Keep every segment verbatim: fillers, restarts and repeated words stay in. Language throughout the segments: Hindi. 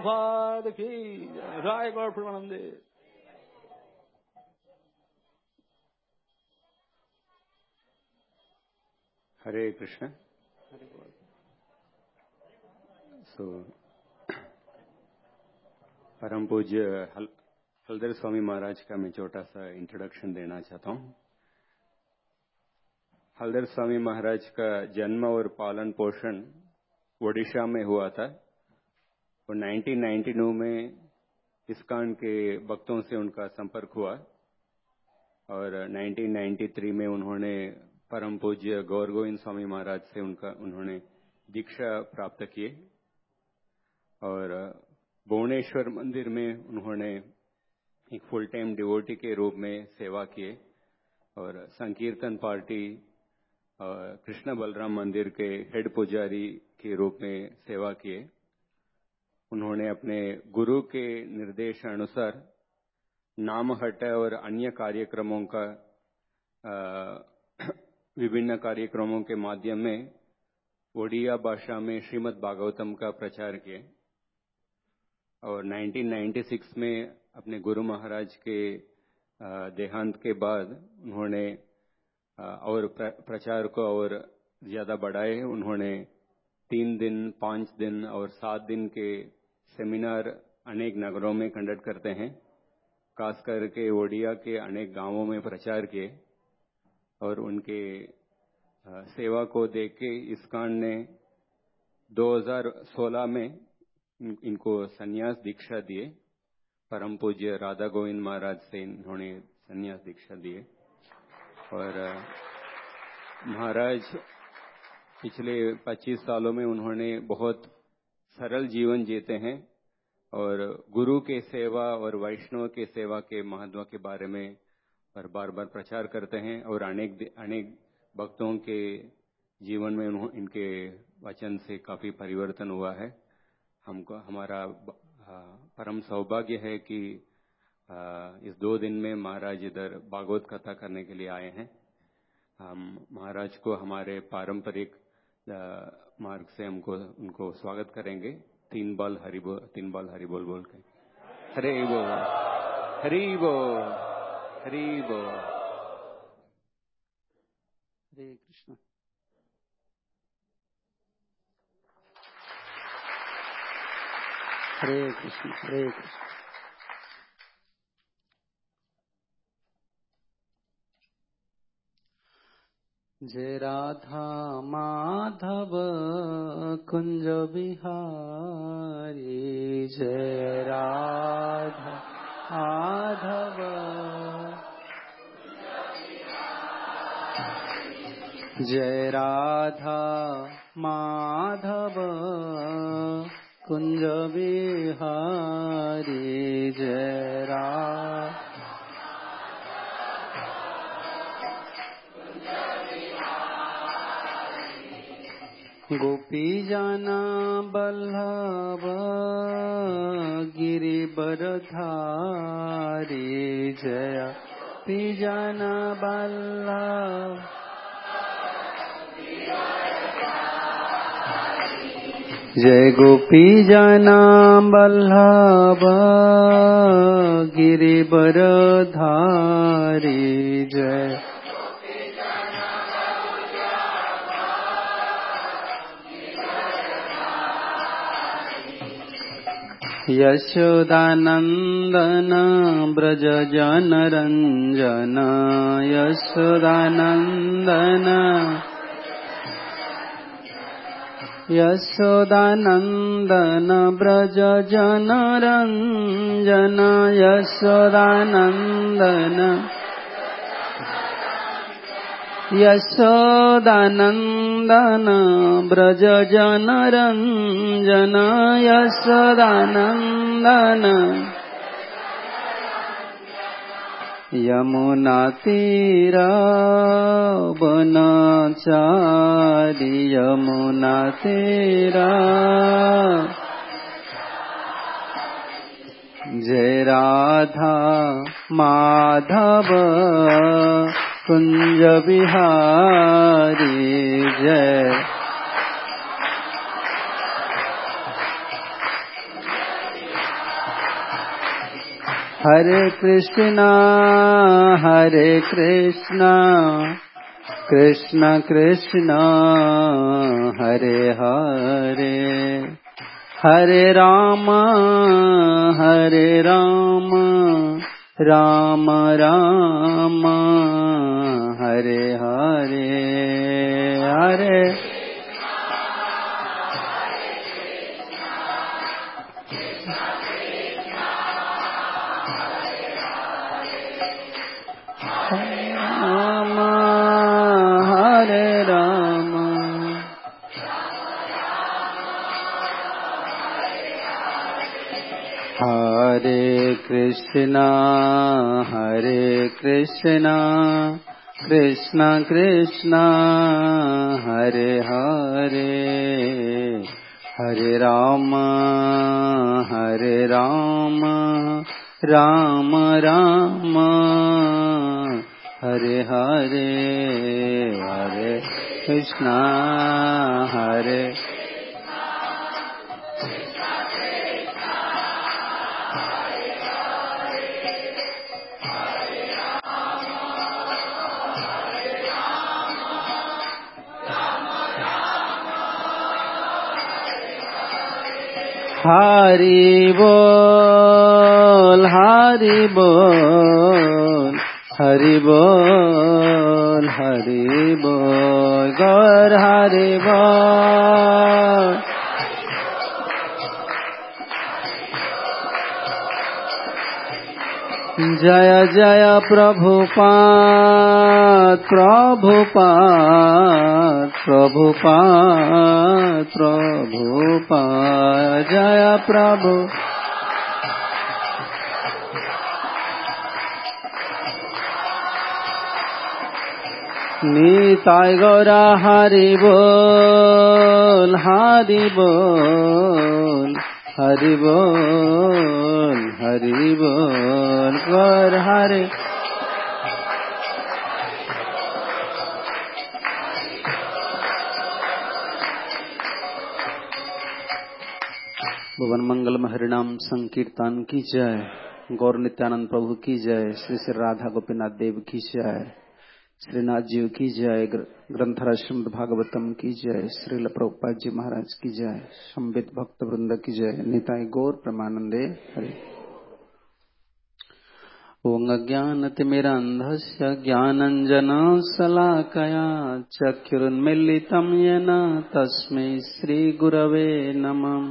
प्रभुपाद की राय गौर प्रेमानंदे। हरे कृष्ण। सो परम पूज्य हल, हलदर स्वामी महाराज का मैं छोटा सा इंट्रोडक्शन देना चाहता हूँ। हलदर स्वामी महाराज का जन्म और पालन पोषण ओडिशा में हुआ था और नाइनटीन नाइंटी टू में इस्कॉन के भक्तों से उनका संपर्क हुआ और नाइनटीन नाइंटी थ्री में उन्होंने परम पूज्य गौर गोविंद स्वामी महाराज से उनका उन्होंने दीक्षा प्राप्त किए और भुवनेश्वर मंदिर में उन्होंने एक फुल टाइम डिवोटी के रूप में सेवा किए और संकीर्तन पार्टी कृष्ण बलराम मंदिर के हेड पुजारी के रूप में सेवा किए। उन्होंने अपने गुरु के निर्देश अनुसार नामहट्ट और अन्य कार्यक्रमों का विभिन्न कार्यक्रमों के माध्यम में ओडिया भाषा में श्रीमद् भागवतम का प्रचार किए और नाइनटीन नाइंटी सिक्स में अपने गुरु महाराज के देहांत के बाद उन्होंने और प्रचार को और ज्यादा बढ़ाए। उन्होंने तीन दिन, पांच दिन और सात दिन के सेमिनार अनेक नगरों में कंडक्ट करते हैं, खास करके ओडिया के अनेक गांवों में प्रचार किए और उनके सेवा को देख के इस्कॉन ने दो हज़ार सोलह में इनको संन्यास दीक्षा दिए। परम पूज्य राधा गोविंद महाराज से इन्होंने संन्यास दीक्षा दिए और महाराज पिछले पच्चीस सालों में उन्होंने बहुत सरल जीवन जीते हैं और गुरु के सेवा और वैष्णव के सेवा के महत्व के बारे में और बार बार प्रचार करते हैं और अनेक अनेक भक्तों के जीवन में इनके वचन से काफी परिवर्तन हुआ है। हमको हमारा परम सौभाग्य है कि इस दो दिन में महाराज इधर भागवत कथा करने के लिए आए हैं। हम महाराज को हमारे पारंपरिक मार्ग से हमको उनको स्वागत करेंगे। तीन बाल हरि बोल, तीन बाल हरि बोल बोल के हरे बोल, हरि बोल, हरि बोल। हरे कृष्ण। हरे कृष्ण, हरे कृष्ण। जय राधा माधव कुंज बिहारी, जय राधा माधव जय राधा माधव कुंज बिहारी, जय राधा गोपी जना बल्लभ गिरिवर धारी, जय गोपी जना बल्लभ जय गोपी जना बल्लभ गिरिवर धारी, जय यशोदानंदन ब्रज जन रंजन, यशोदानंदन यशोदानंदन ब्रज जन रंजन, यशोदानंदन यशोदानंदन ब्रज जन रंजन, यशोदानंदन यमुना तीरा वनचारी, यमुना तीरा जय राधा माधव कुंज बिहारी, जय Hare Krishna, Hare Krishna, Krishna Krishna, Hare Hare, Hare Rama, Hare Rama, Rama Rama, Hare Hare, Hare Rama, Hare Rama, Hare Krishna, Hare Krishna, Krishna Krishna, Hare Hare, Hare Rama, Hare Rama, Rama Rama, Hare Hare, Hare Krishna, Hare Hari Bol, Hari Bol, Hari Bol, Hari Bol, Gaur Hari Bol. Jaya Jaya Prabhupada, Prabhupada, Prabhupada, Prabhupada, Jaya Prabhu. Nitai Gaura Hari Bol, Hari Bol, Hari Bol, Hari Bol, Gaur Hari. भुवन मंगल हरिनाम संकीर्तन की जय, गौर नित्यानंद प्रभु की जय, श्री श्री राधा गोपीनाथ देव की जय, श्रीनाथ जी की जय, ग्रंथराज श्रीमद् भागवतम की जय, श्रील प्रभुपाद जी महाराज की जय, संबित भक्त वृंद की जय, निताय गौर प्रमानंदे हरि। ओं अज्ञानतिमिरान्धस्य ज्ञानञ्जनशलाकया चक्षुरुन्मीलितं येन तस्मै श्रीगुरवे नमः।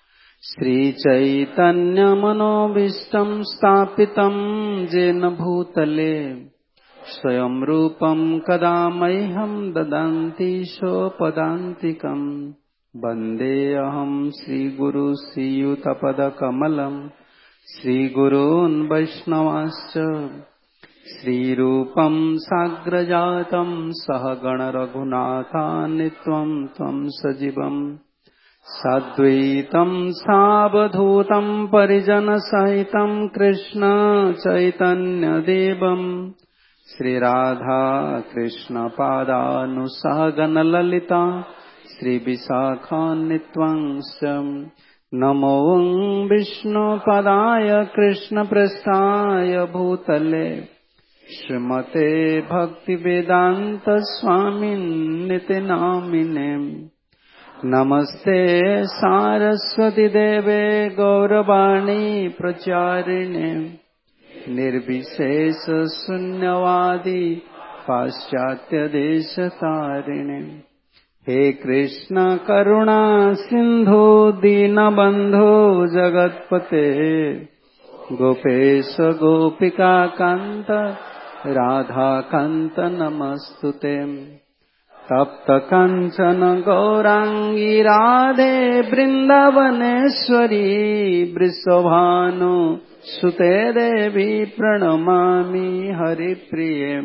श्रीचैतन्यमनोभीष्टं स्थापितं येन भूतले स्वयं रूपं कदा मह्यं ददाति सोपदान्तिकम्। वन्देऽहं श्रीगुरु श्रीयुतपदकमलम् श्रीगुरून् वैष्णवांश्च श्रीरूपं साग्रजातं सहगण रघुनाथान्वितं त्वं सजीवम् साद्वैतं सावधूतं परिजनसहितं कृष्ण चैतन्यदेवम् श्रीराधा कृष्ण पादानुसहगण ललिता श्रीविशाखान्वितं नमो विष्णुपदाय कृष्णप्रेष्ठाय भूतले श्रीमते भक्तिवेदांत स्वामिन्निति नामिने। नमस्ते सारस्वती देवे गौरवाणी प्रचारिणे निर्विशेष शून्यवादी पाश्चात्य देशतारिणे। हे कृष्ण करुणा सिंधु दीनबंधु जगत्पते गोपेश गोपिका कांत राधा कांत नमस्तुते। तप्त कंचन गौरांगी राधे वृंदावनेश्वरी वृषभानु सुते देवी प्रणमामि हरिप्रिये।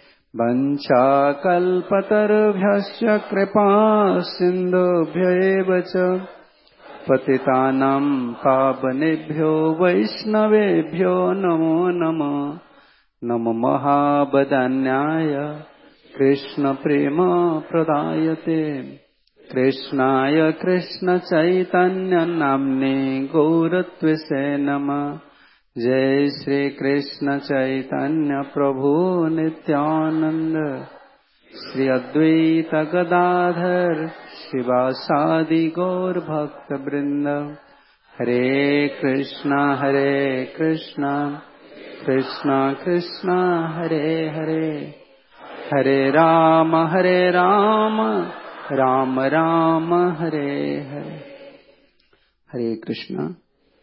वंचाकल्पतरुभ्यश्च कृपा सिन्धुभ्यैव च पतितानां पावनेभ्यो वैष्णवेभ्यो नमो नमः। नमो महावदान्याय कृष्ण प्रेम प्रदायते कृष्णाय कृष्ण चैतन्य नाम्ने गौरत्वसे नमः। जय श्री कृष्ण चैतन्य प्रभु नित्यानंद, श्री अद्वैत गदाधर शिवासादि गौर भक्त वृंद। हरे कृष्णा हरे कृष्णा कृष्णा कृष्णा हरे हरे, हरे राम हरे राम राम राम हरे हरे। हरे कृष्णा।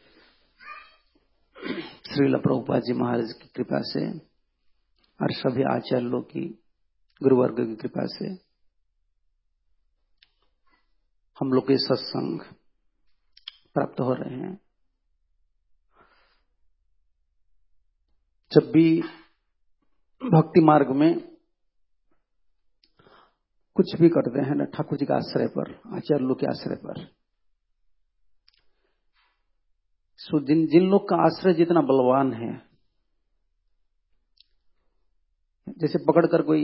श्रील प्रभुपाद जी महाराज की कृपा से और सभी आचार्यों की, गुरुवर्ग की कृपा से हम लोग के सत्संग प्राप्त हो रहे हैं। जब भी भक्ति मार्ग में कुछ भी करते हैं ना, ठाकुर जी के आश्रय पर, आचार्य लोग के आश्रय पर, सो जिन जिन लोग का आश्रय जितना बलवान है, जैसे पकड़कर कोई,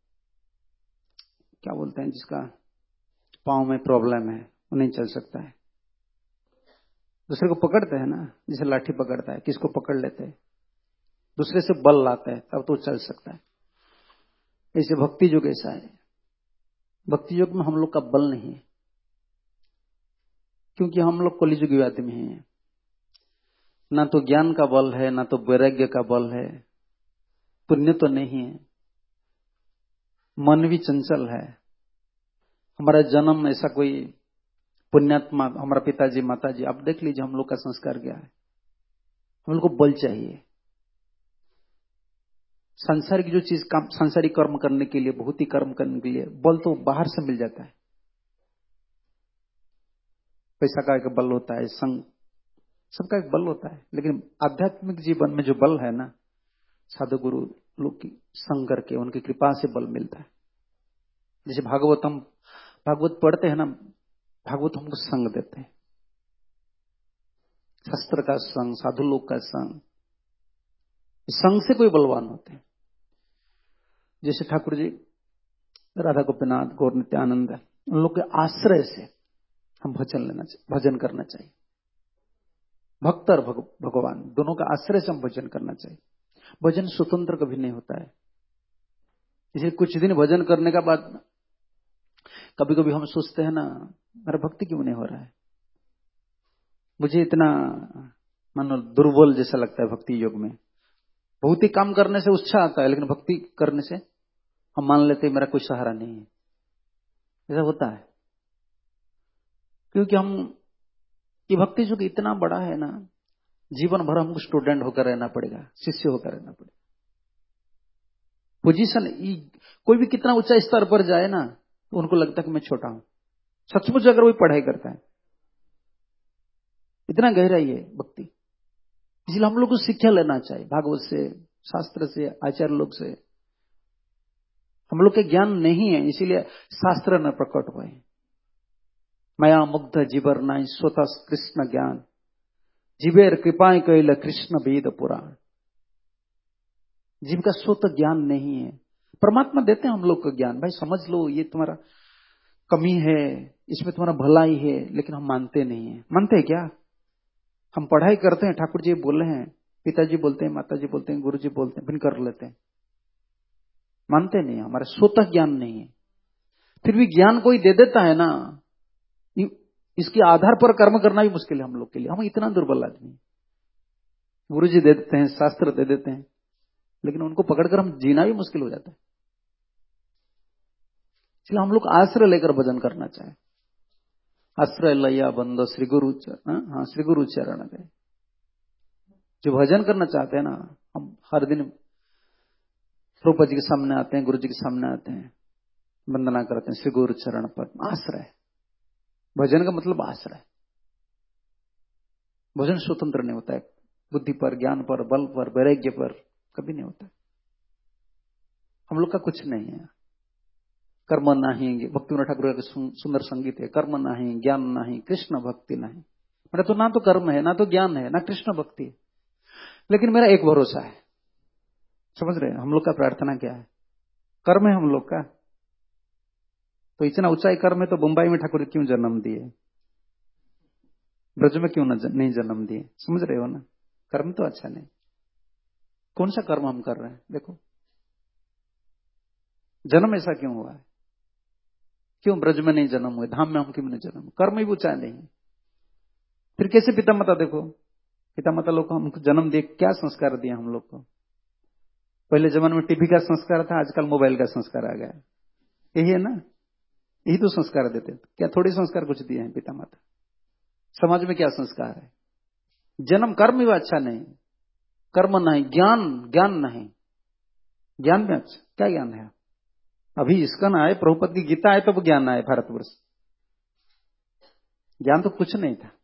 क्या बोलते हैं, जिसका पांव में प्रॉब्लम है वो नहीं चल सकता है, दूसरे को पकड़ते हैं ना, जैसे लाठी पकड़ता है, किसको पकड़ लेते हैं, दूसरे से बल लाते हैं तब तो चल सकता है। ऐसे भक्ति योग ऐसा है। भक्ति योग में हम लोग का बल नहीं है, क्योंकि हम लोग कलियुगी आदमी हैं। ना तो ज्ञान का बल है, ना तो वैराग्य का बल है, पुण्य तो नहीं है, मन भी चंचल है। हमारा जन्म ऐसा कोई पुण्यात्मा, हमारा पिताजी माताजी, आप देख लीजिए हम लोग का संस्कार क्या है। हम लोग को बल चाहिए। संसार की जो चीज काम, सांसारिक कर्म करने के लिए, बहुत ही कर्म करने के लिए बल तो बाहर से मिल जाता है। पैसा का एक बल होता है, संग सबका एक बल होता है, लेकिन आध्यात्मिक जीवन में जो बल है ना, साधु गुरु लोग की संग करके, उनकी कृपा से बल मिलता है। जैसे भागवतम, भागवत पढ़ते हैं ना, भागवत हमको संग देते हैं, शास्त्र का संग, साधु लोग का संग, संग से कोई बलवान होते हैं। जैसे ठाकुर जी, राधा गोपीनाथ, गौर नित्यानंद, उन लोग के आश्रय से हम भजन लेना चाहिए, भजन करना चाहिए। भक्त और भग, भगवान दोनों का आश्रय से हम भजन करना चाहिए। भजन स्वतंत्र कभी नहीं होता है। इसलिए कुछ दिन भजन करने का बाद कभी कभी हम सोचते हैं ना, मेरा भक्ति क्यों नहीं हो रहा है, मुझे इतना मानो दुर्बल जैसा लगता है भक्ति योग में। बहुत ही काम करने से उत्साह आता है, लेकिन भक्ति करने से हम मान लेते हैं मेरा कोई सहारा नहीं है। ऐसा होता है क्योंकि हम ये भक्ति योग इतना बड़ा है ना, जीवन भर हमको स्टूडेंट होकर रहना पड़ेगा, शिष्य होकर रहना पड़ेगा। पोजीशन, कोई भी कितना ऊंचा स्तर पर जाए ना, तो उनको लगता है कि मैं छोटा हूं। सचमुच अगर वो पढ़ाई करता है, इतना गहराई है भक्ति। इसलिए हम लोग को शिक्षा लेना चाहिए भागवत से, शास्त्र से, आचार्य लोग से। हम लोग के ज्ञान नहीं है, इसीलिए शास्त्र न प्रकट हुए। मया मुग्ध जीवर नाई स्वतः कृष्ण ज्ञान, जीवेर कृपाएं कैल कृष्ण वेद पुराण। जीव का स्वतः ज्ञान नहीं है, परमात्मा देते हैं हम लोग को ज्ञान, भाई समझ लो ये तुम्हारा कमी है, इसमें तुम्हारा भलाई है, लेकिन हम मानते नहीं है। मानते हैं क्या? हम पढ़ाई करते हैं, ठाकुर जी बोल रहे हैं, पिताजी बोलते हैं, माताजी बोलते हैं, गुरु जी बोलते हैं, फिर कर लेते हैं। मानते नहीं, हमारा स्वतः ज्ञान नहीं है। फिर भी ज्ञान कोई दे देता है ना, इसके आधार पर कर्म करना भी मुश्किल है हम लोग के लिए। हम इतना दुर्बल आदमी। गुरु जी दे देते हैं, शास्त्र दे देते हैं, लेकिन उनको पकड़कर हम जीना भी मुश्किल हो जाता है। इसलिए हम लोग आश्रय लेकर भजन करना चाहे। आश्रय लैया बंद श्री गुरु चरण, हाँ श्री गुरु चरण गए। जो भजन करना चाहते हैं ना, हम हर दिन प्रभुपाद जी के सामने आते हैं, गुरु जी के सामने आते हैं, वंदना करते हैं, श्री गुरु चरण पर आश्रय। भजन का मतलब आश्रय। भजन स्वतंत्र नहीं होता है, बुद्धि पर, ज्ञान पर, बल पर, वैराग्य पर कभी नहीं होता। हम लोग का कुछ नहीं है। कर्म नहीं, भक्ति विनोद ठाकुर का सुंदर संगीत है, कर्म नहीं, ज्ञान नहीं, कृष्ण भक्ति नहीं। मेरा तो ना तो कर्म है, ना तो ज्ञान है, ना कृष्ण भक्ति है, लेकिन मेरा एक भरोसा है। समझ रहे हैं हम लोग का प्रार्थना क्या है? कर्म है हम लोग का। तो इतना ऊंचाई कर्म है तो मुंबई में ठाकुर क्यों जन्म दिए, ब्रज में क्यों नहीं जन्म दिए? समझ रहे हो ना? कर्म तो अच्छा नहीं। कौन सा कर्म हम कर रहे हैं? देखो जन्म ऐसा क्यों हुआ है? क्यों ब्रज में नहीं जन्म हुए, धाम में हम क्यों नहीं जन्म? कर्म ही ऊंचा नहीं। फिर कैसे पिता माता, देखो पिता माता लोग को हमको जन्म दे क्या संस्कार दिया हम लोग को? पहले जमाने में टीवी का संस्कार था, आजकल मोबाइल का संस्कार आ गया। यही है ना, यही तो संस्कार देते। क्या थोड़ी संस्कार कुछ दिए हैं पिता माता? समाज में क्या संस्कार है? जन्म कर्म ही अच्छा नहीं, कर्म नहीं, ज्ञान ज्ञान नहीं। ज्ञान में अच्छा क्या ज्ञान है? अभी इसकन आए, प्रभुपद की गीता आए तब ज्ञान आए भारतवर्ष। ज्ञान तो कुछ नहीं था।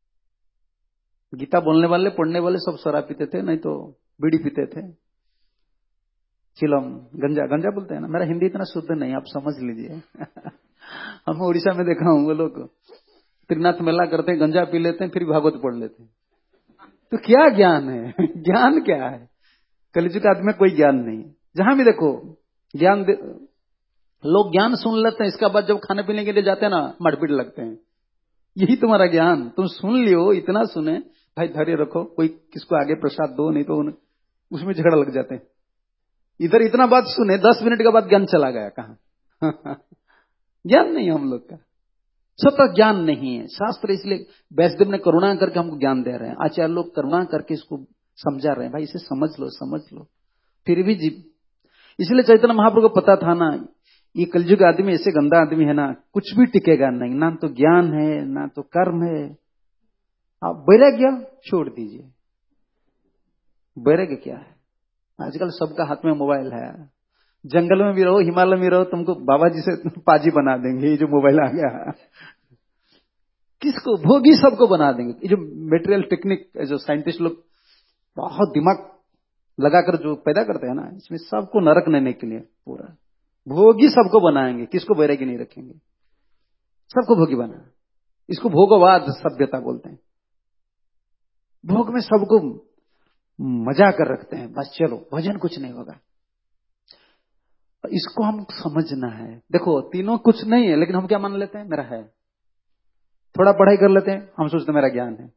गीता बोलने वाले पढ़ने वाले सब शराब पीते थे, नहीं तो बीड़ी पीते थे, चिलम, गंजा। गंजा बोलते हैं ना, मेरा हिंदी इतना शुद्ध नहीं, आप समझ लीजिए। हम उड़ीसा में देखा हूं, वो लोग त्रिनाथ मेला करते हैं, गंजा पी लेते हैं, फिर भागवत पढ़ लेते हैं। तो क्या ज्ञान है? ज्ञान क्या है? कलिजुग आदमी में कोई ज्ञान नहीं। जहां भी देखो ज्ञान, लोग ज्ञान सुन लेते हैं, इसका बाद जब खाने पीने के लिए जाते हैं ना, मारपीट लगते हैं। यही तुम्हारा ज्ञान? तुम सुन लियो, इतना सुने, भाई धैर्य रखो, कोई किसको आगे प्रसाद दो, नहीं तो उसमें झगड़ा लग जाते हैं। इधर इतना बात सुने, दस मिनट के बाद ज्ञान चला गया कहां? ज्ञान नहीं हम लोग का, स्वतः ज्ञान नहीं है। शास्त्र इसलिए वैष्णव ने करुणा करके हमको ज्ञान दे रहे हैं, आचार्य लोग करुणा करके इसको समझा रहे हैं, भाई इसे समझ लो समझ लो, फिर भी जीव। इसलिए चैतन्य महाप्रभु को पता था ना, ये कलयुग आदमी ऐसे गंदा आदमी है ना, कुछ भी टिकेगा नहीं, ना तो ज्ञान है ना तो कर्म है। आप वैराग्य छोड़ दीजिए। वैराग्य क्या है? आजकल सबका हाथ में मोबाइल है। जंगल में भी रहो, हिमालय में रहो, तुमको बाबा जी से पाजी बना देंगे। ये जो मोबाइल आ गया, किसको भोगी सबको बना देंगे। ये जो मेटेरियल टेक्निक, जो साइंटिस्ट लोग बहुत दिमाग लगाकर जो पैदा करते हैं ना, इसमें सबको नरक लेने के लिए पूरा भोगी सबको बनाएंगे। किसको वैरागी नहीं रखेंगे, सबको भोगी बना। इसको भोगवाद सभ्यता बोलते हैं। भोग में सबको मजा कर रखते हैं, बस चलो भजन कुछ नहीं होगा। इसको हम समझना है। देखो तीनों कुछ नहीं है, लेकिन हम क्या मान लेते हैं? मेरा है। थोड़ा पढ़ाई कर लेते हैं, हम सोचते हैं मेरा ज्ञान है।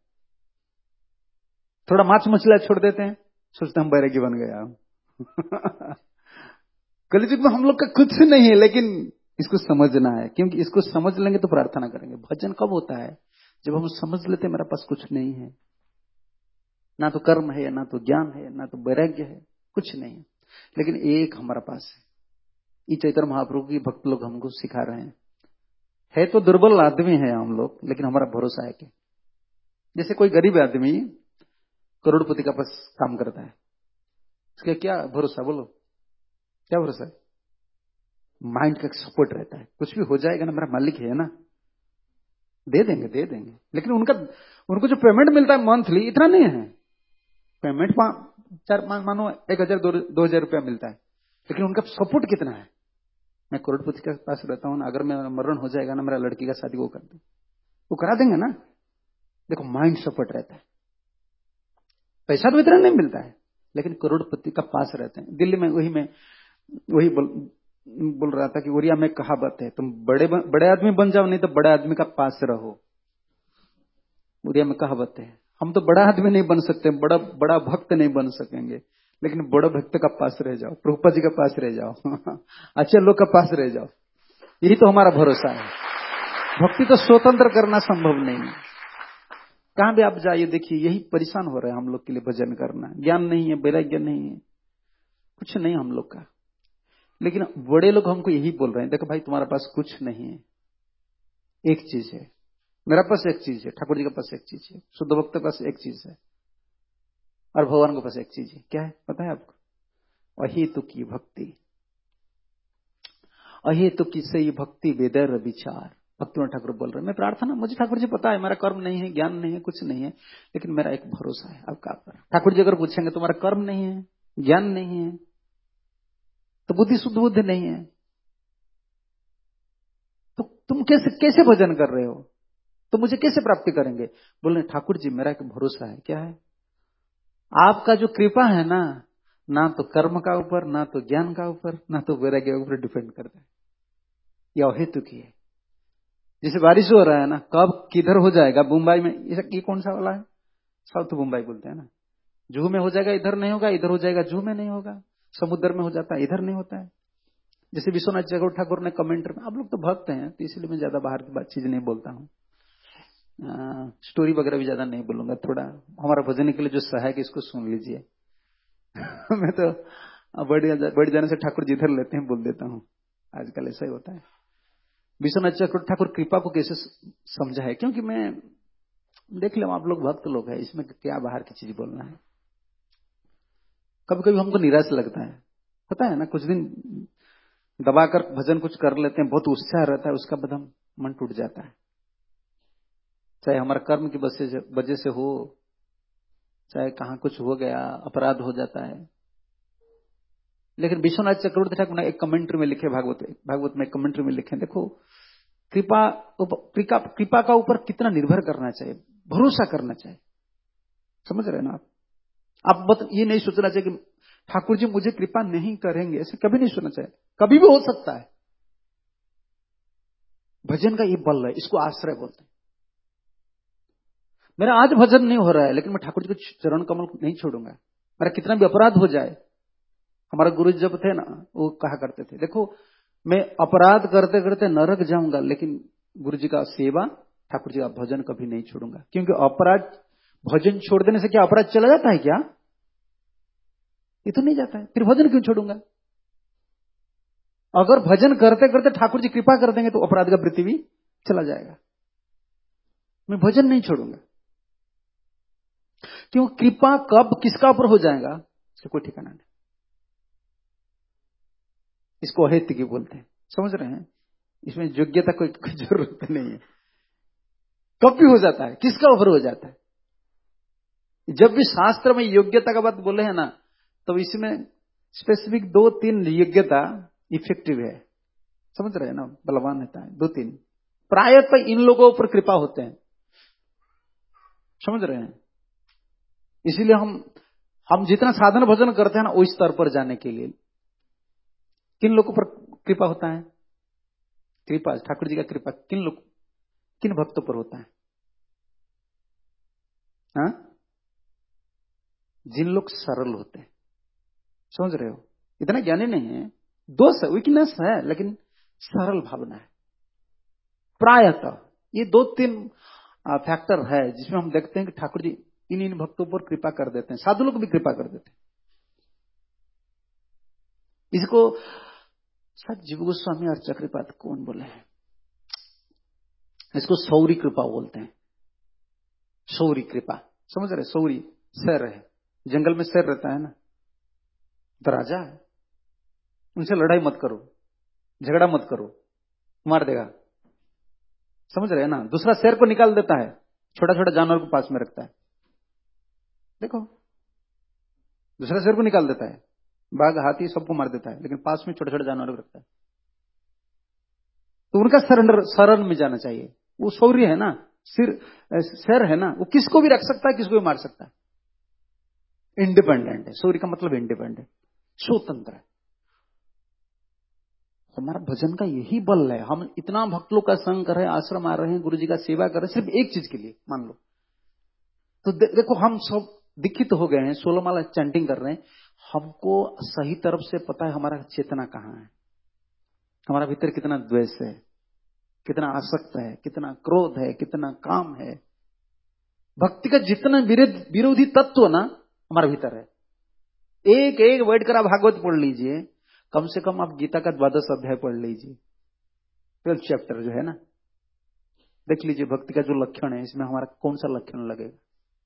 थोड़ा मांस मछली छोड़ देते हैं, सोचते हम बैरागी बन गया। कलियुग में हम लोग का कुछ नहीं है, लेकिन इसको समझना है, क्योंकि इसको समझ लेंगे तो प्रार्थना करेंगे। भजन कब होता है? जब हम समझ लेते हैं मेरा पास कुछ नहीं है, ना तो कर्म है, ना तो ज्ञान है, ना तो वैराग्य है, कुछ नहीं है, लेकिन एक हमारा पास है। ये चैतन्य महाप्रभु की भक्त लोग हमको सिखा रहे हैं। है तो दुर्बल आदमी है हम लोग, लेकिन हमारा भरोसा है कि जैसे कोई गरीब आदमी करोड़पति का पास काम करता है, उसका क्या भरोसा? बोलो क्या भरोसा है? माइंड का सपोर्ट रहता है, कुछ भी हो जाएगा ना, मेरा मालिक है ना, दे देंगे दे देंगे। लेकिन उनका उनको जो पेमेंट मिलता है मंथली, इतना नहीं है। पेमेंट चार मानो एक हजार दो हजार रुपया मिलता है, लेकिन उनका सपोर्ट कितना है? मैं करोड़पति के पास रहता हूं ना, अगर मेरा मरण हो जाएगा ना, मेरा लड़की का शादी वो कर दे, वो करा देंगे ना। देखो माइंड सपोर्ट रहता है। पैसा तो इतना नहीं मिलता है, लेकिन करोड़पति का पास रहते हैं। दिल्ली में वही में वही बोल, बोल रहा था कि उड़िया में कहावत है, तुम बड़े बड़े आदमी बन जाओ, नहीं तो बड़े आदमी का पास रहो। उड़िया में कहावत है। हम तो बड़ा आदमी नहीं बन सकते, बड़ा बड़ा भक्त नहीं बन सकेंगे, लेकिन बड़ा भक्त का पास रह जाओ, प्रभुपाद जी का पास रह जाओ, अच्छे लोग का पास रह जाओ। यही तो हमारा भरोसा है। भक्ति तो स्वतंत्र करना संभव नहीं है। कहां भी आप जाइए देखिए, यही परेशान हो रहे हैं हम लोग के लिए भजन करना। ज्ञान नहीं है, वैराग्य नहीं है, कुछ नहीं हम लोग का। लेकिन बड़े लोग हमको यही बोल रहे हैं, देखो भाई तुम्हारे पास कुछ नहीं है, एक चीज है, मेरा पास एक चीज है, ठाकुर जी के पास एक चीज है, शुद्ध भक्त के पास एक चीज है, और भगवान के पास एक चीज है। क्या है पता है आपको? अहेतुकी भक्ति। अहेतुकी से ही भक्ति वेदर विचार। भक्ति ठाकुर बोल रहे हैं, मैं प्रार्थना, मुझे ठाकुर जी पता है मेरा कर्म नहीं है, ज्ञान नहीं है, कुछ नहीं है, लेकिन मेरा एक भरोसा है आपका पर। ठाकुर जी अगर पूछेंगे तुम्हारा कर्म नहीं है, ज्ञान नहीं है, तो बुद्धि शुद्ध बुद्धि नहीं है, तो तुम कैसे कैसे भजन कर रहे हो? तो मुझे कैसे प्राप्ति करेंगे? बोले ठाकुर जी मेरा एक भरोसा है। क्या है? आपका जो कृपा है ना, ना तो कर्म का ऊपर, ना तो ज्ञान का ऊपर, ना तो वैराग्य के ऊपर डिपेंड करता है। यह अहेतुकी है। जैसे बारिश हो रहा है ना, कब किधर हो जाएगा, मुंबई में, ये कौन सा वाला है, साउथ मुंबई बोलते हैं ना, जूह में हो जाएगा इधर नहीं होगा, इधर हो जाएगा जूह में नहीं होगा, समुद्र में हो जाता है इधर नहीं होता है। जैसे विश्वनाथ चक्रवर्ती ठाकुर ने कमेंट में, आप लोग तो भक्त हैं तो इसलिए मैं ज्यादा बाहर की बात चीज नहीं बोलता हूँ, स्टोरी वगैरह भी ज्यादा नहीं बोलूंगा, थोड़ा हमारा भजन के लिए जो सहायक इसको सुन लीजिए। मैं तो बढ़ बढ़ जाने से ठाकुर जिधर लेते हैं बोल देता हूँ, आजकल ऐसा ही होता है। विश्वनाथ चक्रवर्ती ठाकुर कृपा को कैसे समझा है, क्योंकि मैं देख लो आप लोग भक्त लोग हैं, इसमें क्या बाहर की चीज बोलना है। कभी कभी हमको निराश लगता है, पता है ना, कुछ दिन दबाकर भजन कुछ कर लेते हैं, बहुत उत्साह रहता है, उसका बाद हम मन टूट जाता है, चाहे हमारा कर्म की वजह से हो, चाहे कहां कुछ हो गया, अपराध हो जाता है। लेकिन विश्वनाथ चक्रवर्ती ठाकुर ने एक कमेंट्री में लिखे, भागवत भागवत में एक कमेंट्री में लिखे, देखो कृपा कृपा कृपा का ऊपर कितना निर्भर करना चाहिए, भरोसा करना चाहिए, समझ रहे हैं ना आप। आप बत ये नहीं सोचना चाहिए कि ठाकुर जी मुझे कृपा नहीं करेंगे, ऐसे कभी नहीं सोचना चाहिए, कभी भी हो सकता है। भजन का ये बल है, इसको आश्रय बोलते हैं। मेरा आज भजन नहीं हो रहा है, लेकिन मैं ठाकुर जी को चरण कमल नहीं छोड़ूंगा, मेरा कितना भी अपराध हो जाए। हमारे गुरु जी जब थे ना, वो कहा करते थे, देखो मैं अपराध करते करते नरक जाऊंगा, लेकिन गुरु जी का सेवा, ठाकुर जी का भजन कभी नहीं छोड़ूंगा। क्योंकि अपराध, भजन छोड़ देने से क्या अपराध चला जाता है क्या? ये तो नहीं जाता है, फिर भजन क्यों छोड़ूंगा? अगर भजन करते करते ठाकुर जी कृपा कर देंगे तो अपराध का वृत्ति भी चला जाएगा। मैं भजन नहीं छोड़ूंगा, क्यों? कृपा कब किसका ऊपर हो जाएगा इसका कोई ठिकाना नहीं। इसको अहेतु की बोलते हैं, समझ रहे हैं। इसमें योग्यता कोई, कोई जरूरत नहीं है, कब भी हो जाता है, किसका ऊपर हो जाता है। जब भी शास्त्र में योग्यता का बात बोले हैं ना, तो इसमें स्पेसिफिक दो तीन योग्यता इफेक्टिव है, समझ रहे हैं ना, बलवान होता है, दो तीन प्रायतः इन लोगों पर कृपा होते हैं, समझ रहे हैं। इसीलिए हम हम जितना साधन भजन करते हैं ना, उस स्तर पर जाने के लिए किन लोगों पर कृपा होता है? कृपा, ठाकुर जी का कृपा किन लोग, किन भक्तों पर होता है? हा? जिन लोग सरल होते हैं, समझ रहे हो, इतना ज्ञानी नहीं है, दोष है, वीकनेस है, लेकिन सरल भावना है। प्रायतः ये दो तीन फैक्टर है जिसमें हम देखते हैं कि ठाकुर जी इन इन भक्तों पर कृपा कर देते हैं, साधु लोग भी कृपा कर देते हैं। इसको शायद जीव गोस्वामी और चक्रपात कौन बोले हैं, इसको सौरी कृपा बोलते हैं, सौरी कृपा, समझ रहे? सौरी शेर है, जंगल में शेर रहता है ना, तो राजा है, उनसे लड़ाई मत करो, झगड़ा मत करो, मार देगा, समझ रहे हैं ना। दूसरा शेर को निकाल देता है, छोटा छोटा जानवर को पास में रखता है, देखो दूसरा शेर को निकाल देता है, बाघ हाथी सबको मार देता है, लेकिन पास में छोटे छोटे जानवर को रखता है। तो उनका सरेंडर, शरण में जाना चाहिए। वो शौर्य है ना, सिर शेर है ना, वो किसको भी रख सकता है, किसको भी मार सकता है, इंडिपेंडेंट है। शौर्य का मतलब इंडिपेंडेंट, स्वतंत्र है। हमारा भजन का यही बल है, हम इतना भक्त लोग का संग कर रहे हैं, आश्रम आ रहे हैं, गुरु जी का सेवा कर रहे हैं, सिर्फ एक चीज के लिए, मान लो तो दे, देखो हम सब दीक्षित तो हो गए हैं, सोलह माला चैंटिंग कर रहे हैं, हमको सही तरफ से पता है हमारा चेतना कहाँ है, हमारा भीतर कितना द्वेष है, कितना आसक्त है, कितना क्रोध है, कितना काम है। भक्ति का जितना विरोधी तत्व ना हमारा भीतर है। एक एक बैठ कर आप भागवत पढ़ लीजिए, कम से कम आप गीता का द्वादश अध्याय पढ़ लीजिए, ट्वेल्थ चैप्टर जो है ना, देख लीजिए भक्ति का जो लक्षण है, इसमें हमारा कौन सा लक्षण लगेगा?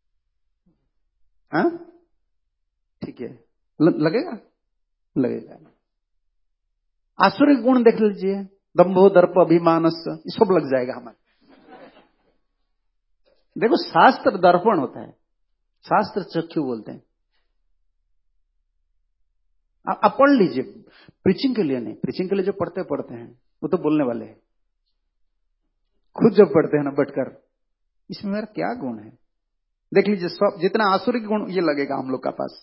हाँ ठीक है, लगेगा लगेगा। आसुरी गुण देख लीजिए, दंभो दर्प अभिमानस, ये सब लग जाएगा हमारे। देखो शास्त्र दर्पण होता है, शास्त्र चक्षु बोलते हैं। आप पढ़ लीजिए, प्रीचिंग के लिए नहीं, प्रीचिंग के लिए जो पढ़ते पढ़ते हैं वो तो बोलने वाले हैं, खुद जब पढ़ते हैं ना बैठकर, इसमें मेरा क्या गुण है देख लीजिए, सब जितना आसुरी गुण ये लगेगा हम लोग का पास।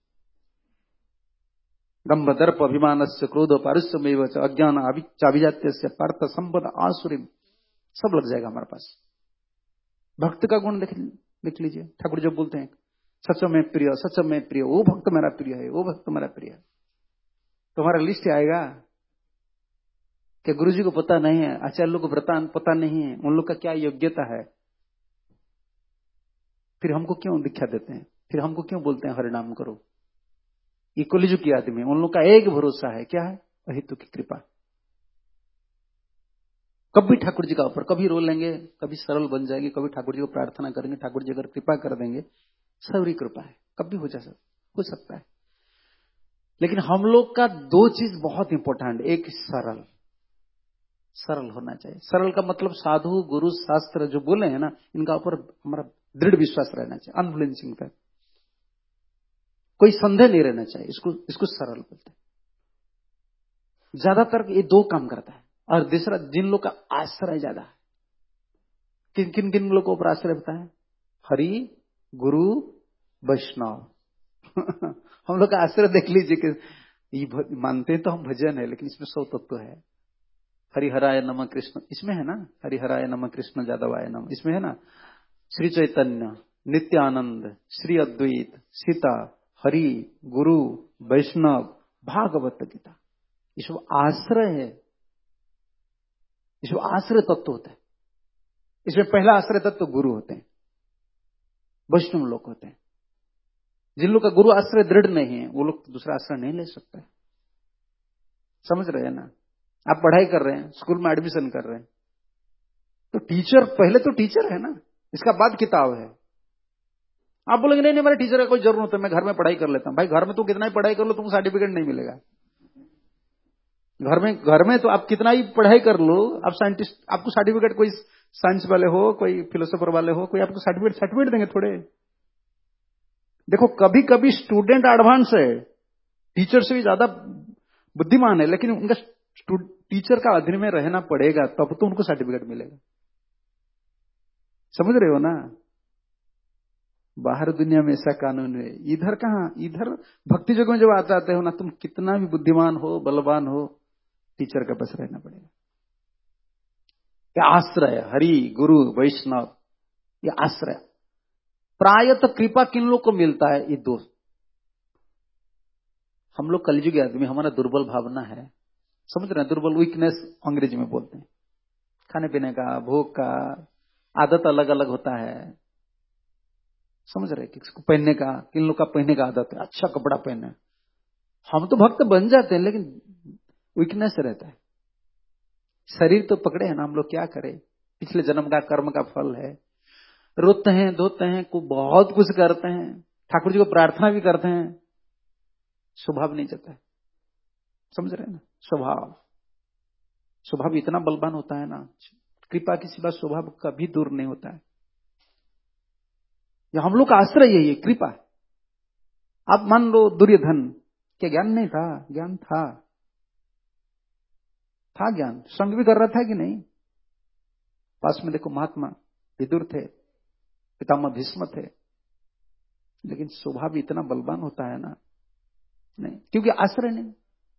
दंभ दर्प अभिमानस्य क्रोध पारुष्यमेव च अज्ञान अभिजात्यस्य पार्थ संपद आसुरी, सब लग जाएगा हमारे पास। भक्त का गुण देख देख लीजिए, ठाकुर जब बोलते हैं सच में प्रिय, सच में प्रिय, वो भक्त मेरा प्रिय है, वो भक्त मेरा प्रिय है। तुम्हारा लिस्ट आएगा कि गुरु जी को पता नहीं है, आचार्य लोग को पता पता नहीं है उन लोग का क्या योग्यता है, फिर हमको क्यों दीक्षा देते हैं, फिर हमको क्यों बोलते हैं हरिनाम करो। ये कलिजुग की आदमी, उन लोग का एक भरोसा है, क्या है, अहितु की कृपा। कभी ठाकुर जी का ऊपर, कभी रो लेंगे, कभी सरल बन जाएंगे, कभी ठाकुर जी को प्रार्थना करेंगे, ठाकुर जी अगर कृपा कर देंगे, सबरी कृपा है, कभी हो जा सकता हो सकता है। लेकिन हम लोग का दो चीज बहुत इंपॉर्टेंट, एक सरल, सरल होना चाहिए। सरल का मतलब साधु गुरु शास्त्र जो बोले हैं ना, इनका ऊपर हमारा दृढ़ विश्वास रहना चाहिए, अनफ्लिंचिंग पे, कोई संदेह नहीं रहना चाहिए, इसको इसको सरल बोलते हैं। ज्यादातर ये दो काम करता है। और दूसरा, जिन लोग का आश्रय ज्यादा है, किन किन किन लोगों पर आश्रय होता है, हरि गुरु वैष्णव हम लोग का आश्रय देख लीजिए कि ये मानते हैं तो हम भजन है, लेकिन इसमें सौ तत्व है। हरिहराय नमः कृष्ण इसमें है ना, हरिहराय नमः कृष्ण जादवाय नमः इसमें है ना, श्री चैतन्य, नित्यानंद, श्री अद्वैत, सीता, हरि गुरु वैष्णव, भागवत गीता, ये सब आश्रय है, ये सब आश्रय तत्व होता है। इसमें पहला आश्रय तत्व गुरु होते हैं, वैष्णव लोग होते हैं। जिन लोग का गुरु आश्रय दृढ़ नहीं है, वो लोग दूसरा आश्रय नहीं ले सकते। समझ रहे हैं ना, आप पढ़ाई कर रहे हैं, स्कूल में एडमिशन कर रहे हैं, तो टीचर पहले तो टीचर है ना, इसका बाद किताब है। आप बोलेंगे नहीं नहीं मेरे टीचर का कोई जरूरत नहीं है, मैं घर में पढ़ाई कर लेता हूं। भाई घर में तो कितना ही पढ़ाई कर लो तुमको सर्टिफिकेट नहीं मिलेगा। घर में घर में तो आप कितना ही पढ़ाई कर लो, आप साइंटिस्ट, आपको सर्टिफिकेट, कोई साइंस वाले हो, कोई फिलोसोफर वाले हो, कोई आपको सर्टिफिकेट सर्टिफिकेट देंगे थोड़े। देखो कभी कभी स्टूडेंट एडवांस है, टीचर से भी ज्यादा बुद्धिमान है, लेकिन उनका टीचर का अधीन में रहना पड़ेगा, तब तो उनको सर्टिफिकेट मिलेगा। समझ रहे हो ना, बाहर दुनिया में ऐसा कानून है, इधर कहां, इधर भक्ति जगह में जब आता आते हो ना, तुम कितना भी बुद्धिमान हो, बलवान हो, टीचर का बस रहना पड़ेगा। क्या आश्रय, हरि गुरु वैष्णव, ये आश्रय। प्रायत कृपा किन लोग को मिलता है, ये दो। हम लोग कलयुगी आदमी, हमारा दुर्बल भावना है, समझ रहे हैं, दुर्बल, वीकनेस अंग्रेजी में बोलते हैं। खाने पीने का, भोग का आदत अलग अलग होता है, समझ रहे, किसको पहनने का, किन लोग का पहनने का आदत है, अच्छा कपड़ा पहने। हम तो भक्त बन जाते हैं, लेकिन वीकनेस रहता है। शरीर तो पकड़े हैं ना, हम लोग क्या करें, पिछले जन्म का कर्म का फल है। रोते हैं, धोते हैं, को बहुत कुछ करते हैं, ठाकुर जी को प्रार्थना भी करते हैं, स्वभाव नहीं जाता है। समझ रहे हैं ना, स्वभाव स्वभाव इतना बलवान होता है ना, कृपा के सिवा स्वभाव कभी दूर नहीं होता है। या हम लोग का आश्रय यही है, कृपा। आप मान लो दुर्योधन, क्या ज्ञान नहीं था, ज्ञान था, था ज्ञान, संग भी कर रहा था कि नहीं। पास में देखो महात्मा विदुर थे, पितामह भीष्म थे, लेकिन स्वभाव इतना बलवान होता है ना, नहीं, क्योंकि आश्रय नहीं।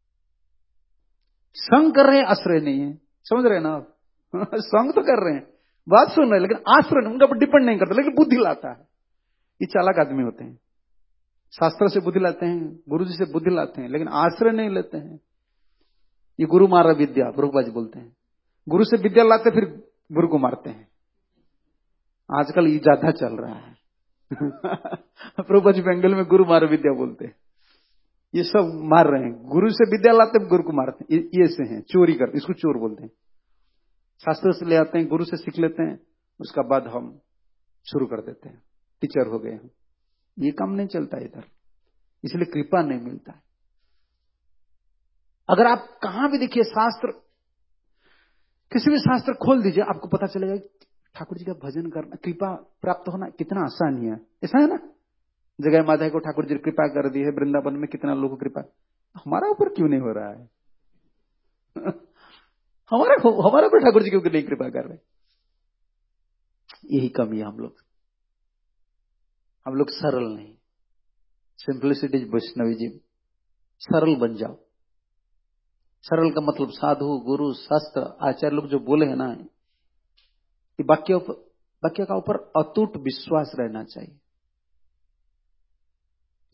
संग कर रहे हैं, आश्रय नहीं है, समझ रहे हैं ना आप संग तो कर रहे हैं, बात सुन रहे हैं, लेकिन आश्रय नहीं, उनका पर डिपेंड नहीं करता, लेकिन बुद्धि लाता है। ये चालाक आदमी होते हैं, शास्त्र से बुद्धि लाते हैं, गुरु जी से बुद्धि लाते हैं, लेकिन आश्रय नहीं लेते हैं। ये गुरु मारा विद्या, प्रभुपाद बोलते हैं, गुरु से विद्या लाते फिर गुरु को मारते हैं। आजकल ये ज्यादा चल रहा है प्रभुपाद बेंगल में गुरु मारा विद्या बोलते हैं, ये सब मार रहे हैं, गुरु से विद्या लाते गुरु को मारते हैं, ये से हैं, चोरी करते, इसको चोर बोलते हैं। शास्त्र से ले आते हैं, गुरु से सीख लेते हैं, उसका बाद हम शुरू कर देते हैं, टीचर हो गए हम। ये काम नहीं चलता इधर, इसलिए कृपा नहीं मिलता है। अगर आप कहां भी देखिए शास्त्र, किसी भी शास्त्र खोल दीजिए, आपको पता चलेगा ठाकुर जी का भजन करना, कृपा प्राप्त होना कितना आसान है। ऐसा है ना, जगह माता को ठाकुर जी ने कृपा कर दी है, वृंदावन में कितना लोगों को कृपा, हमारा ऊपर क्यों नहीं हो रहा है हमारा हमारा ऊपर ठाकुर जी क्यों नहीं कृपा कर रहे। यही कमी है, हम लोग हम लोग सरल नहीं। सिंप्लिसिटी इज वैष्णविज्म, सरल बन जाओ। सरल का मतलब साधु गुरु शास्त्र आचार्य लोग जो बोले हैं ना, वाक्य वाक्य का ऊपर अटूट विश्वास रहना चाहिए।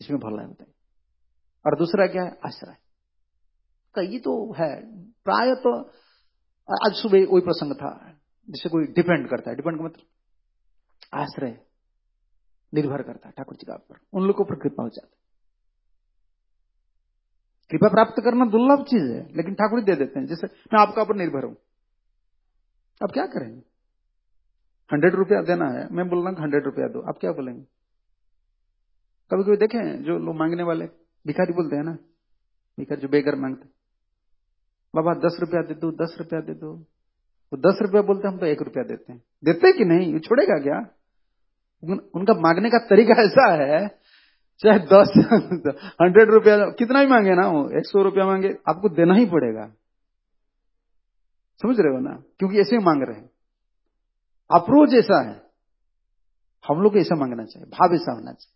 इसमें भला है बताइए। और दूसरा क्या है? आश्रय का। ये तो है प्राय तो। आज सुबह वही प्रसंग था जिसे कोई डिपेंड करता है। डिपेंड का मतलब आश्रय, निर्भर करता है ठाकुर जी का ऊपर, उन लोगों पर कृपा हो जाती है। कृपा प्राप्त करना दुर्लभ चीज है, लेकिन ठाकुर जी दे देते हैं। जैसे मैं आपका ऊपर निर्भर हूं, अब क्या करेंगे? हंड्रेड रुपया देना है, मैं बोल रहा हूं हंड्रेड रुपया दो, आप क्या बोलेंगे? कभी कभी देखें जो लोग मांगने वाले भिखारी बोलते हैं ना, भिखारी जो बेगर मांगते, बाबा दस रुपया दे दो, दस रुपया दे दो। वो दस रुपया बोलते, हम तो एक रुपया देते हैं। देते कि नहीं? वो छोड़ेगा क्या? उन, उनका मांगने का तरीका ऐसा है, चाहे दस हंड्रेड रुपया कितना ही मांगे ना, वो एक सौ रुपया मांगे, आपको देना ही पड़ेगा। समझ रहे हो ना? क्योंकि ऐसे मांग रहे हैं। अप्रोच ऐसा है, हम लोग को ऐसा मांगना चाहिए, भाव ऐसा होना चाहिए।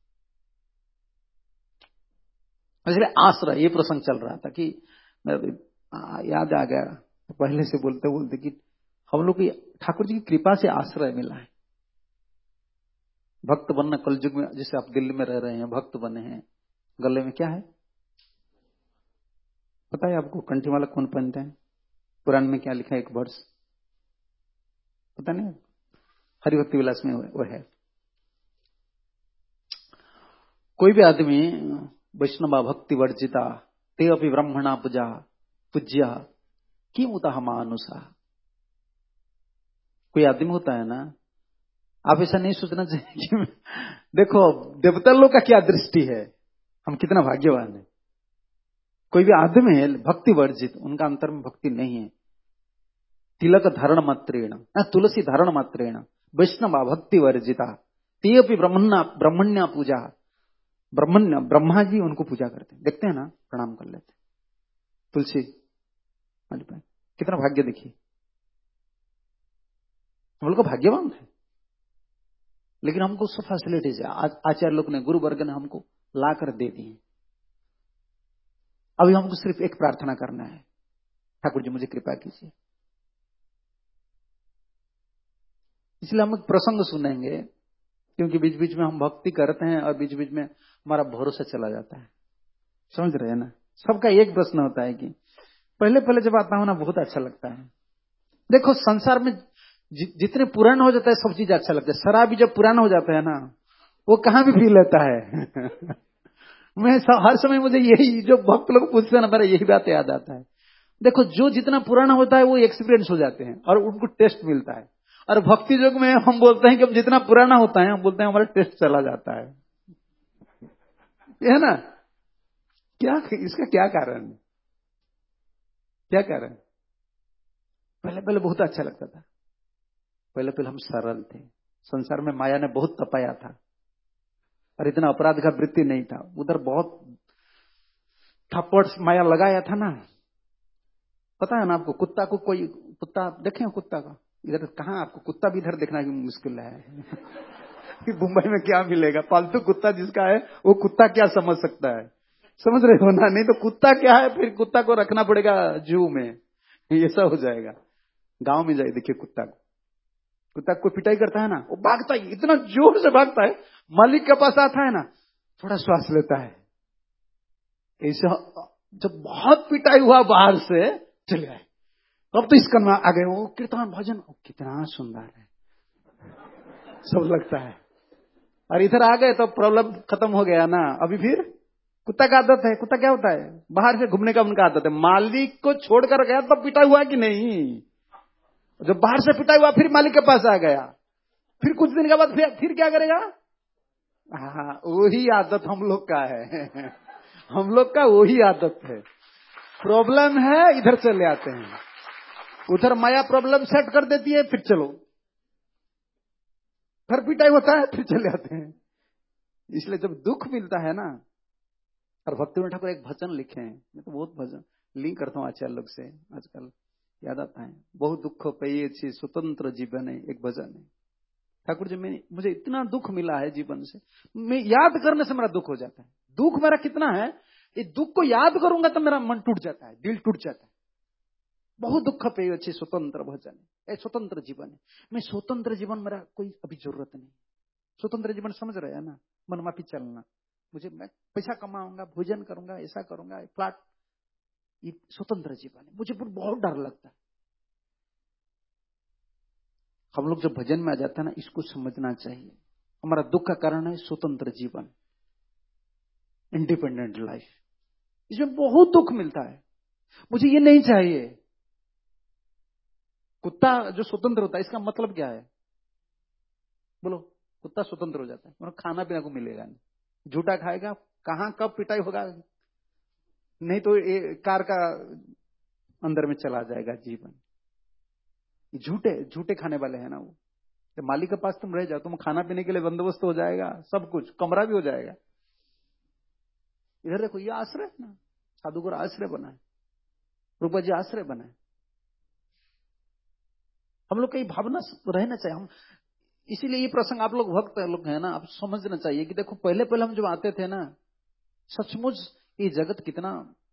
इसलिए आश्रय, ये प्रसंग चल रहा था कि याद आ गया पहले से बोलते बोलते कि हम लोग की ठाकुर जी की कृपा से आश्रय मिला है। भक्त बनना कलयुग में, जैसे आप दिल्ली में रह रहे हैं, भक्त बने हैं, गले में क्या है पता है आपको? कंठीमाला कौन पहनते हैं? पुराण में क्या लिखा है? एक वर्ष पता नहीं, हरिभक्ति विलास में वो है। कोई भी आदमी वैष्णवा भक्ति वर्जिता ते अपि ब्रह्मणा पूजा पूज्या किमुता हमानुषा। कोई आदमी होता है ना, आप ऐसा नहीं सोचना चाहिए कि देखो देवता लोग का क्या दृष्टि है, हम कितना भाग्यवान है। कोई भी आदमी है भक्ति वर्जित, उनका अंतर में भक्ति नहीं है। तिलक धारण मात्रेण, तुलसी धारण मात्रेण वैष्णवा भक्ति वर्जिता ते अपि ब्रह्मण्या ब्रह्मण्या पूजा। ब्रह्मण्य ब्रह्मा जी उनको पूजा करते हैं, देखते हैं ना, प्रणाम कर लेते। तुलसी कितना भाग्य देखिए, हम लोग भाग्यवान है। लेकिन हमको सब फैसिलिटीज है, आचार्य लोग ने, गुरु वर्ग ने हमको ला कर दे दी है। अभी हमको सिर्फ एक प्रार्थना करना है, ठाकुर जी मुझे कृपा कीजिए। इसलिए हम एक प्रसंग सुनेंगे, क्योंकि बीच बीच में हम भक्ति करते हैं और बीच बीच में हमारा भरोसा चला जाता है। समझ रहे हैं ना? सबका एक प्रश्न होता है कि पहले पहले जब आता हूं ना बहुत अच्छा लगता है। देखो संसार में जि, जितने पुराना हो जाता है सब चीज अच्छा लगता है। शराबी जब पुराना हो जाता है ना, वो कहां भी पी लेता है। मैं हर समय मुझे यही जो भक्त लोग पूछते हैं ना, मेरा यही बात याद आता है। देखो जो जितना पुराना होता है वो एक्सपीरियंस हो जाते हैं और उनको टेस्ट मिलता है। और भक्ति योग में हम बोलते हैं कि जितना पुराना होता है हम बोलते हैं हमारा टेस्ट चला जाता है। है ना? क्या इसका क्या कारण है? क्या कारण? पहले पहले बहुत अच्छा लगता था। पहले पहले हम सरल थे, संसार में माया ने बहुत तपाया था और इतना अपराध का वृत्ति नहीं था। उधर बहुत थप्पड़ माया लगाया था ना। पता है ना आपको, कुत्ता को कोई कुत्ता देखे हो? कुत्ता का इधर कहां, आपको कुत्ता भी इधर देखना मुश्किल है। मुंबई में क्या मिलेगा? पालतू कुत्ता जिसका है वो कुत्ता क्या समझ सकता है? समझ रहे हो ना? नहीं तो कुत्ता क्या है, फिर कुत्ता को रखना पड़ेगा जू में, ऐसा हो जाएगा। गांव में जाए देखिए कुत्ता को, कुत्ता को पिटाई करता है ना, वो भागता है, इतना जोर से भागता है, मालिक के पास आता है ना थोड़ा श्वास लेता है। ऐसा जब बहुत पिटाई हुआ बाहर से चले आए, अब तो इसका ना आ गए, वो कीर्तन भजन कितना सुंदर है सब लगता है। और इधर आ गए तो प्रॉब्लम खत्म हो गया ना। अभी फिर कुत्ता का आदत है, कुत्ता क्या होता है, बाहर से घूमने का उनका आदत है। मालिक को छोड़कर गया तब पिटा हुआ कि नहीं, जब बाहर से पिटा हुआ फिर मालिक के पास आ गया, फिर कुछ दिन के बाद फिर, फिर क्या करेगा? हाँ, वही आदत हम लोग का है। हम लोग का वही आदत है। प्रॉब्लम है इधर चले आते हैं, उधर माया प्रॉब्लम सेट कर देती है, फिर चलो, फिर पिटाई होता है, फिर चले आते हैं। इसलिए जब दुख मिलता है ना, और भक्ति ठाकुर एक भजन लिखे हैं, मैं तो बहुत भजन लिंक करता हूँ आचार्य लोग से, आजकल याद आता है। बहुत दुख पे अच्छी स्वतंत्र जीवन है, एक भजन है ठाकुर जी। मैं मुझे इतना दुख मिला है जीवन से, मैं याद करने से मेरा दुख हो जाता है। दुख मेरा कितना है, ये दुख को याद करूंगा तो मेरा मन टूट जाता है, दिल टूट जाता है। बहुत दुख पे अच्छी स्वतंत्र भजन है, स्वतंत्र जीवन है। मैं स्वतंत्र जीवन मेरा कोई अभी जरूरत नहीं। स्वतंत्र जीवन समझ रहे हैं ना, मनमाफी चलना, मुझे मैं पैसा कमाऊंगा, भोजन करूंगा, ऐसा करूंगा, प्लाट, ये स्वतंत्र जीवन है। मुझे बहुत डर लगता है। हम लोग जब भजन में आ जाते हैं ना, इसको समझना चाहिए। हमारा दुख का कारण है स्वतंत्र जीवन, इंडिपेंडेंट लाइफ। इसमें बहुत दुख मिलता है। मुझे ये नहीं चाहिए। कुत्ता जो स्वतंत्र होता है, इसका मतलब क्या है? बोलो, कुत्ता स्वतंत्र हो जाता है, मतलब खाना पीना को मिलेगा नहीं, झूठा खाएगा, कहां कब पिटाई होगा, नहीं तो ये कार का अंदर में चला जाएगा जीवन। झूठे झूठे खाने वाले हैं ना वो। तो मालिक के पास तुम रह जाओ, तुम खाना पीने के लिए बंदोबस्त हो जाएगा, सब कुछ, कमरा भी हो जाएगा। इधर देखो, ये आश्रय है ना, साधुगुरु आश्रय बना है, रूपा जी आश्रय बना है। हम लोग कई भावना रहना चाहिए। हम इसीलिए ये प्रसंग, आप लोग भक्त लोग हैं ना, आप समझना चाहिए कि देखो, पहले पहले हम जब आते थे ना, सचमुच ये जगत कितना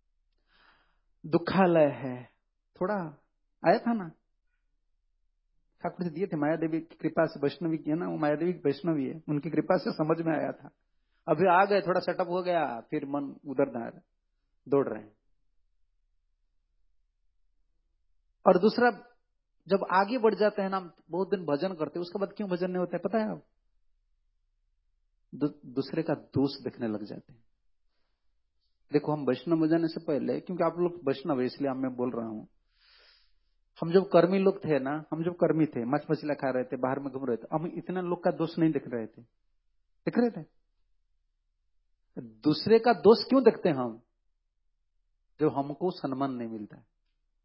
दुखालय है। थोड़ा आया था ना, ठाकुर जी दिए थे, माया देवी की कृपा से, वैष्णवी की है ना, वो माया देवी वैष्णवी है, उनकी कृपा से समझ में आया था। अभी आ गए, थोड़ा सेटअप हो गया, फिर मन उधर दौड़ रहे हैं। और दूसरा, जब आगे बढ़ जाते हैं ना, बहुत दिन भजन करते हैं, उसके बाद क्यों भजन नहीं होता है पता है? आप दू, दूसरे का दोष देखने लग जाते हैं। देखो, हम वैष्णव हो जाने से पहले, क्योंकि आप लोग वैष्णव है इसलिए मैं बोल रहा हूं, हम जब कर्मी लोग थे ना, हम जब कर्मी थे, मछ मछलियां खा रहे थे, बाहर में घूम रहे थे, हम इतने लोग का दोष नहीं देख रहे थे। देख रहे थे? दूसरे का दोष क्यों देखते हैं हम? जो हमको सम्मान नहीं मिलता है।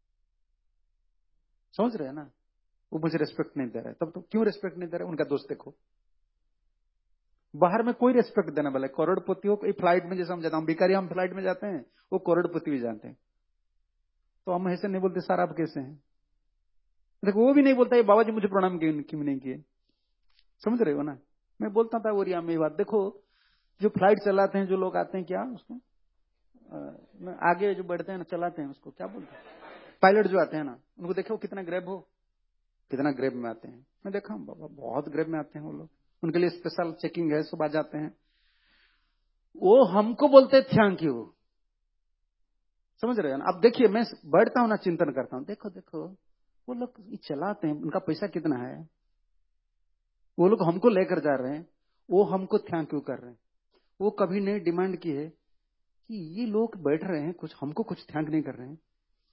समझ रहे हैं ना? वो मुझे रेस्पेक्ट नहीं दे रहा है, तब तो क्यों रेस्पेक्ट नहीं दे रहे? उनका दोस्त देखो। बाहर में कोई रेस्पेक्ट देने वाला है? करोड़पतियों को फ्लाइट में, जैसे हम जाते हैं, भिखारी हम फ्लाइट में जाते हैं, वो करोड़पति भी जानते हैं। तो हम ऐसे नहीं बोलते, सर आप कैसे हैं? देखो, वो भी नहीं बोलता है बाबा जी मुझे प्रणाम क्यों नहीं किए। समझ रहे हो ना? मैं बोलता था ओरिया में ये बात। देखो, जो फ्लाइट चलाते हैं, जो लोग आते हैं, क्या उसको आ, आगे जो बढ़ते हैं ना, चलाते हैं, उसको क्या बोलते हैं? पायलट जो आते हैं ना, उनको देखो कितना ग्रेब हो, कितना ग्रेब में आते हैं। मैं देखा हूं बाबा, बहुत ग्रेब में आते हैं वो लोग। उनके लिए स्पेशल चेकिंग है, सब आ जाते हैं। वो हमको बोलते थैंक यू। समझ रहे हो ना? अब देखिए, मैं बैठता हूं ना, चिंतन करता हूं, देखो देखो वो लोग चलाते हैं, उनका पैसा कितना है, वो लोग हमको लेकर जा रहे हैं, वो हमको थैंक यू कर रहे हैं। वो कभी नहीं डिमांड की है कि ये लोग बैठ रहे हैं, कुछ हमको कुछ थैंक नहीं कर रहे हैं।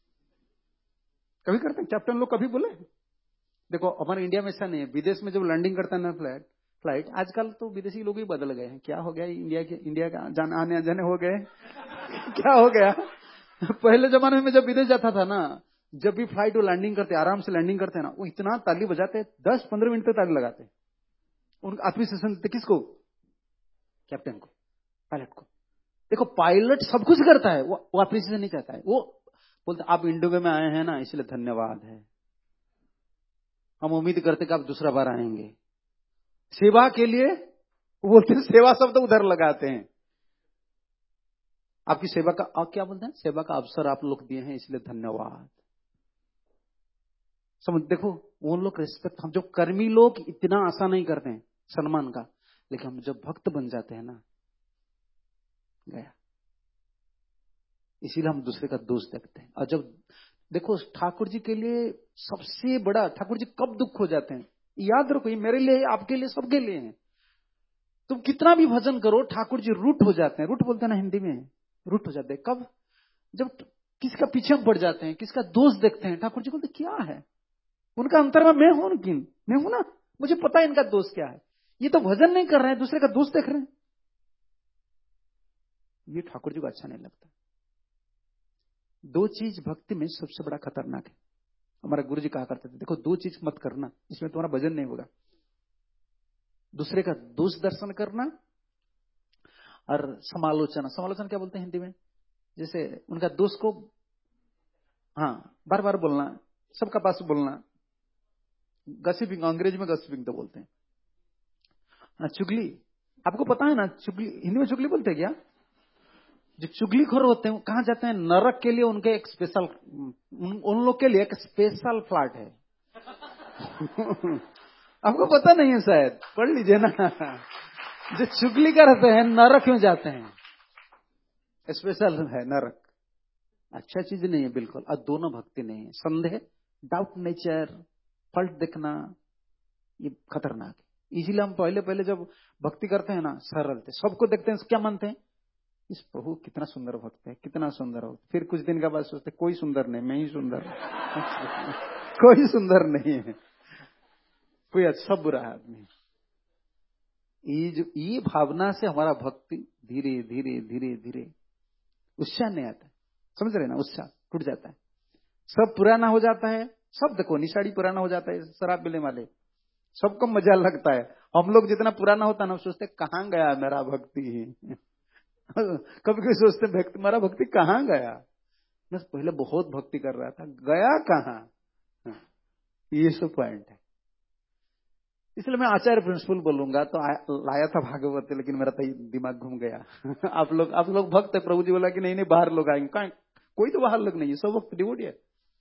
कभी करते हैं कैप्टन लोग? कभी बोले? देखो, हमारे इंडिया में ऐसा नहीं है। विदेश में जब लैंडिंग करता है ना फ्लाइट फ्लाइट आजकल तो विदेशी लोग ही बदल गए हैं। क्या हो गया इंडिया के, इंडिया का जान आने जाने हो गए क्या हो गया? पहले जमाने में जब विदेश जाता था ना, जब भी फ्लाइट वो लैंडिंग करते, आराम से लैंडिंग करते हैं ना, वो इतना ताली बजाते, दस पंद्रह मिनट तक ताली लगाते। उनका एप्रिसिएशन किसको? कैप्टन को, पायलट को। देखो, पायलट सब कुछ करता है, वो एप्रिसिएशन नहीं चाहता है। वो बोलते आप इंडिगो में आए हैं ना, इसलिए धन्यवाद है, हम उम्मीद करते कि आप दूसरा बार आएंगे। सेवा के लिए बोलते हैं, सेवा शब्द तो उधर लगाते हैं। आपकी सेवा का आप क्या बोलते हैं? सेवा का अवसर आप लोग दिए हैं, इसलिए धन्यवाद। समझ, देखो वो लोग रिस्पेक्ट। हम जो कर्मी लोग इतना आशा नहीं करते हैं सम्मान का, लेकिन हम जब भक्त बन जाते हैं ना, गया। इसीलिए हम दूसरे का दोष देखते हैं। और जब देखो, ठाकुर जी के लिए सबसे बड़ा, ठाकुर जी कब दुख हो जाते हैं, याद रखो, ये मेरे लिए, आपके लिए, सबके लिए है। तुम कितना भी भजन करो, ठाकुर जी रूठ हो जाते हैं। रूठ बोलते हैं ना हिंदी में, रूठ हो जाते हैं। कब? जब किसका पीछे हम पड़ जाते हैं, किसका दोष देखते हैं, ठाकुर जी बोलते क्या है? उनका अंतर में मैं हूं, किन मैं हूं ना, मुझे पता है इनका दोष क्या है। ये तो भजन नहीं कर रहे हैं, दूसरे का दोष देख रहे हैं। ये ठाकुर जी को अच्छा नहीं लगता। दो चीज भक्ति में सबसे बड़ा खतरनाक है। हमारा गुरु जी कहा करते थे, देखो दो चीज मत करना, इसमें तुम्हारा भजन नहीं होगा। दूसरे का दोष दर्शन करना और समालोचना। समालोचना क्या बोलते हैं हिंदी में? जैसे उनका दोष को, हाँ, बार बार बोलना, सबका पास बोलना। गसिपिंग, अंग्रेजी में गसिपिंग तो बोलते हैं ना। चुगली, आपको पता है ना, चुगली हिंदी में चुगली बोलते हैं क्या? जो चुगलीखोर होते हैं कहां जाते हैं? नरक के लिए उनके एक स्पेशल, उन, उन लोग के लिए एक स्पेशल फ्लैट है। आपको पता नहीं है शायद, पढ़ लीजिए ना। जो चुगली करते हैं नरक में जाते हैं, स्पेशल है नरक। अच्छा चीज नहीं है बिल्कुल। और दोनों भक्ति नहीं है। संदेह, डाउट नेचर, फल्ट देखना, ये खतरनाक है। इसीलिए हम पहले पहले जब भक्ति करते हैं ना, सरल थे, सबको देखते हैं क्या मानते हैं, इस प्रभु कितना सुंदर भक्त है, कितना सुंदर हो। फिर कुछ दिन के बाद सोचते कोई सुंदर नहीं, मैं ही सुंदर कोई सुंदर नहीं है, कोई अच्छा बुरा आदमी। ये जो ये भावना से हमारा भक्ति धीरे धीरे धीरे धीरे उत्साह नहीं आता, समझ रहे ना, उत्साह टूट जाता है, सब पुराना हो जाता है। सब देखो निशाड़ी पुराना हो जाता है, शराब पीने वाले सबको मजा लगता है। हम लोग जितना पुराना होता है ना, सोचते कहाँ गया मेरा भक्ति कभी कभी सोचते भक्ति, मेरा भक्ति कहाँ गया, मैं पहले बहुत भक्ति कर रहा था, गया कहाँ। ये सब पॉइंट है। इसलिए मैं आचार्य प्रिंसिपल बोलूंगा तो लाया था भागवत, लेकिन मेरा तो दिमाग घूम गया आप लोग आप लोग भक्त है, प्रभु जी बोला कि नहीं नहीं बाहर लोग आएंगे, कहाँ, कोई तो बाहर लोग नहीं है, सब वक्त डिवोटी है।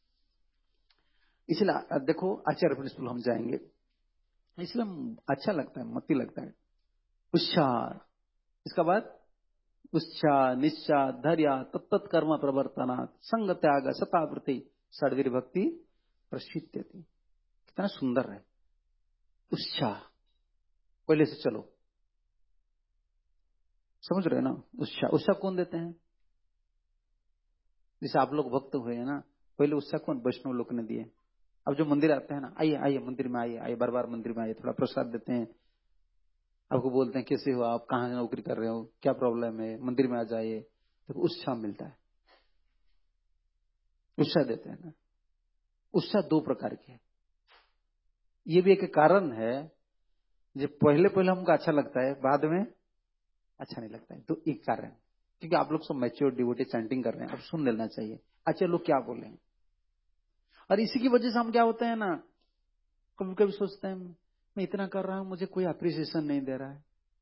इसलिए देखो आचार्य प्रिंसिपल हम जाएंगे, इसलिए अच्छा लगता है, मति लगता है। उत्साह, इसका बाद उत्साह, निश्चा, धैर्य, तत्त कर्म प्रवर्तना, संग त्याग, सतावृत्ति, षड्वीर भक्ति प्रसिद्ध्यति। कितना सुंदर है उत्साह। पहले से चलो, समझ रहे ना, उत्साह। उत्साह कौन देते हैं? जैसे आप लोग भक्त हुए हैं ना, पहले उत्साह कौन? वैष्णव लोग ने दिए। अब जो मंदिर आते हैं ना, आइए आइए मंदिर में आइए, आइए बार बार मंदिर में आइए, थोड़ा प्रसाद देते हैं, आपको बोलते हैं कैसे हो आप, कहाँ नौकरी कर रहे हो, क्या प्रॉब्लम है, मंदिर में आ जाइए, तो उत्साह मिलता है, उत्साह देते हैं ना। उत्साह दो प्रकार के है। ये भी एक कारण है, जो पहले पहले हमको अच्छा लगता है, बाद में अच्छा नहीं लगता है, तो एक कारण, क्योंकि आप लोग सब मैच्योर डिवोटी चैंटिंग कर रहे हैं, अब सुन लेना चाहिए अच्छा लोग क्या बोले हैं। और इसी की वजह से हम क्या होते हैं ना, कभी कभी सोचते हैं मैं इतना कर रहा हूं, मुझे कोई अप्रिसिएशन नहीं दे रहा है।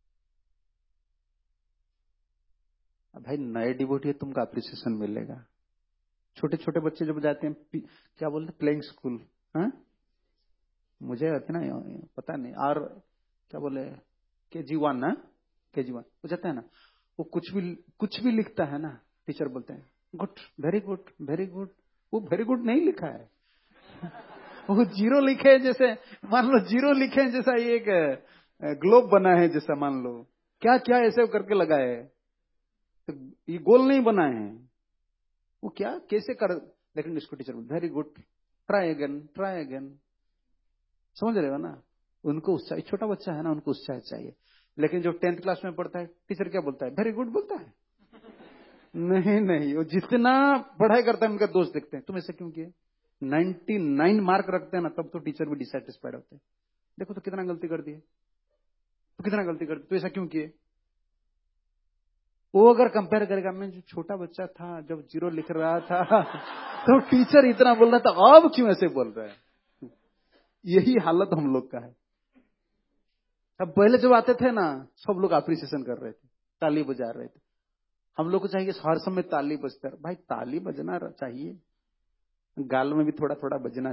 अब भाई नए डिवोटी है, तुमको अप्रिसिएशन मिलेगा। छोटे छोटे बच्चे जब जाते हैं, क्या बोलते हैं, प्लेइंग स्कूल, हाँ मुझे इतना पता नहीं, और क्या बोले के जी वन ना, के जी वन वो जाता है ना, वो कुछ भी कुछ भी लिखता है ना, टीचर बोलते हैं good, very good, very good. वो वेरी गुड नहीं लिखा है वो जीरो लिखे, जैसे मान लो जीरो लिखे जैसा ये एक ग्लोब बना है, जैसा मान लो क्या क्या ऐसे करके लगाए, तो ये गोल नहीं बनाए हैं, वो क्या कैसे कर, लेकिन इसको teacher very good, try again, try again. समझ रहे हो ना, उनको उत्साह, छोटा बच्चा है ना, उनको उत्साह चाहिए। लेकिन जो टेंथ क्लास में पढ़ता है, टीचर क्या बोलता है, वेरी गुड बोलता है नहीं नहीं, वो जितना पढ़ाई करता है उनका दोस्त देखते हैं, तुम ऐसे क्यों किए। नाइन्टी नाइन मार्क रखते हैं ना, तब तो टीचर भी डिसैटिस्फाइड होते हैं, देखो तो कितना गलती कर दिए, तो कितना गलती कर दी, तो ऐसा क्यों किए। वो अगर कंपेयर करेगा, मैं जो छोटा बच्चा था जब जीरो लिख रहा था तो टीचर इतना बोल रहा था, अब क्यों ऐसे बोल रहा है। यही हालत हम लोग का है। अब पहले जब आते थे ना, सब लोग अप्रिसिएशन कर रहे थे, ताली बजा रहे थे। हम लोग को चाहिए हर समय ताली बजता है, भाई ताली बजना चाहिए, गाल में भी थोड़ा थोड़ा बजना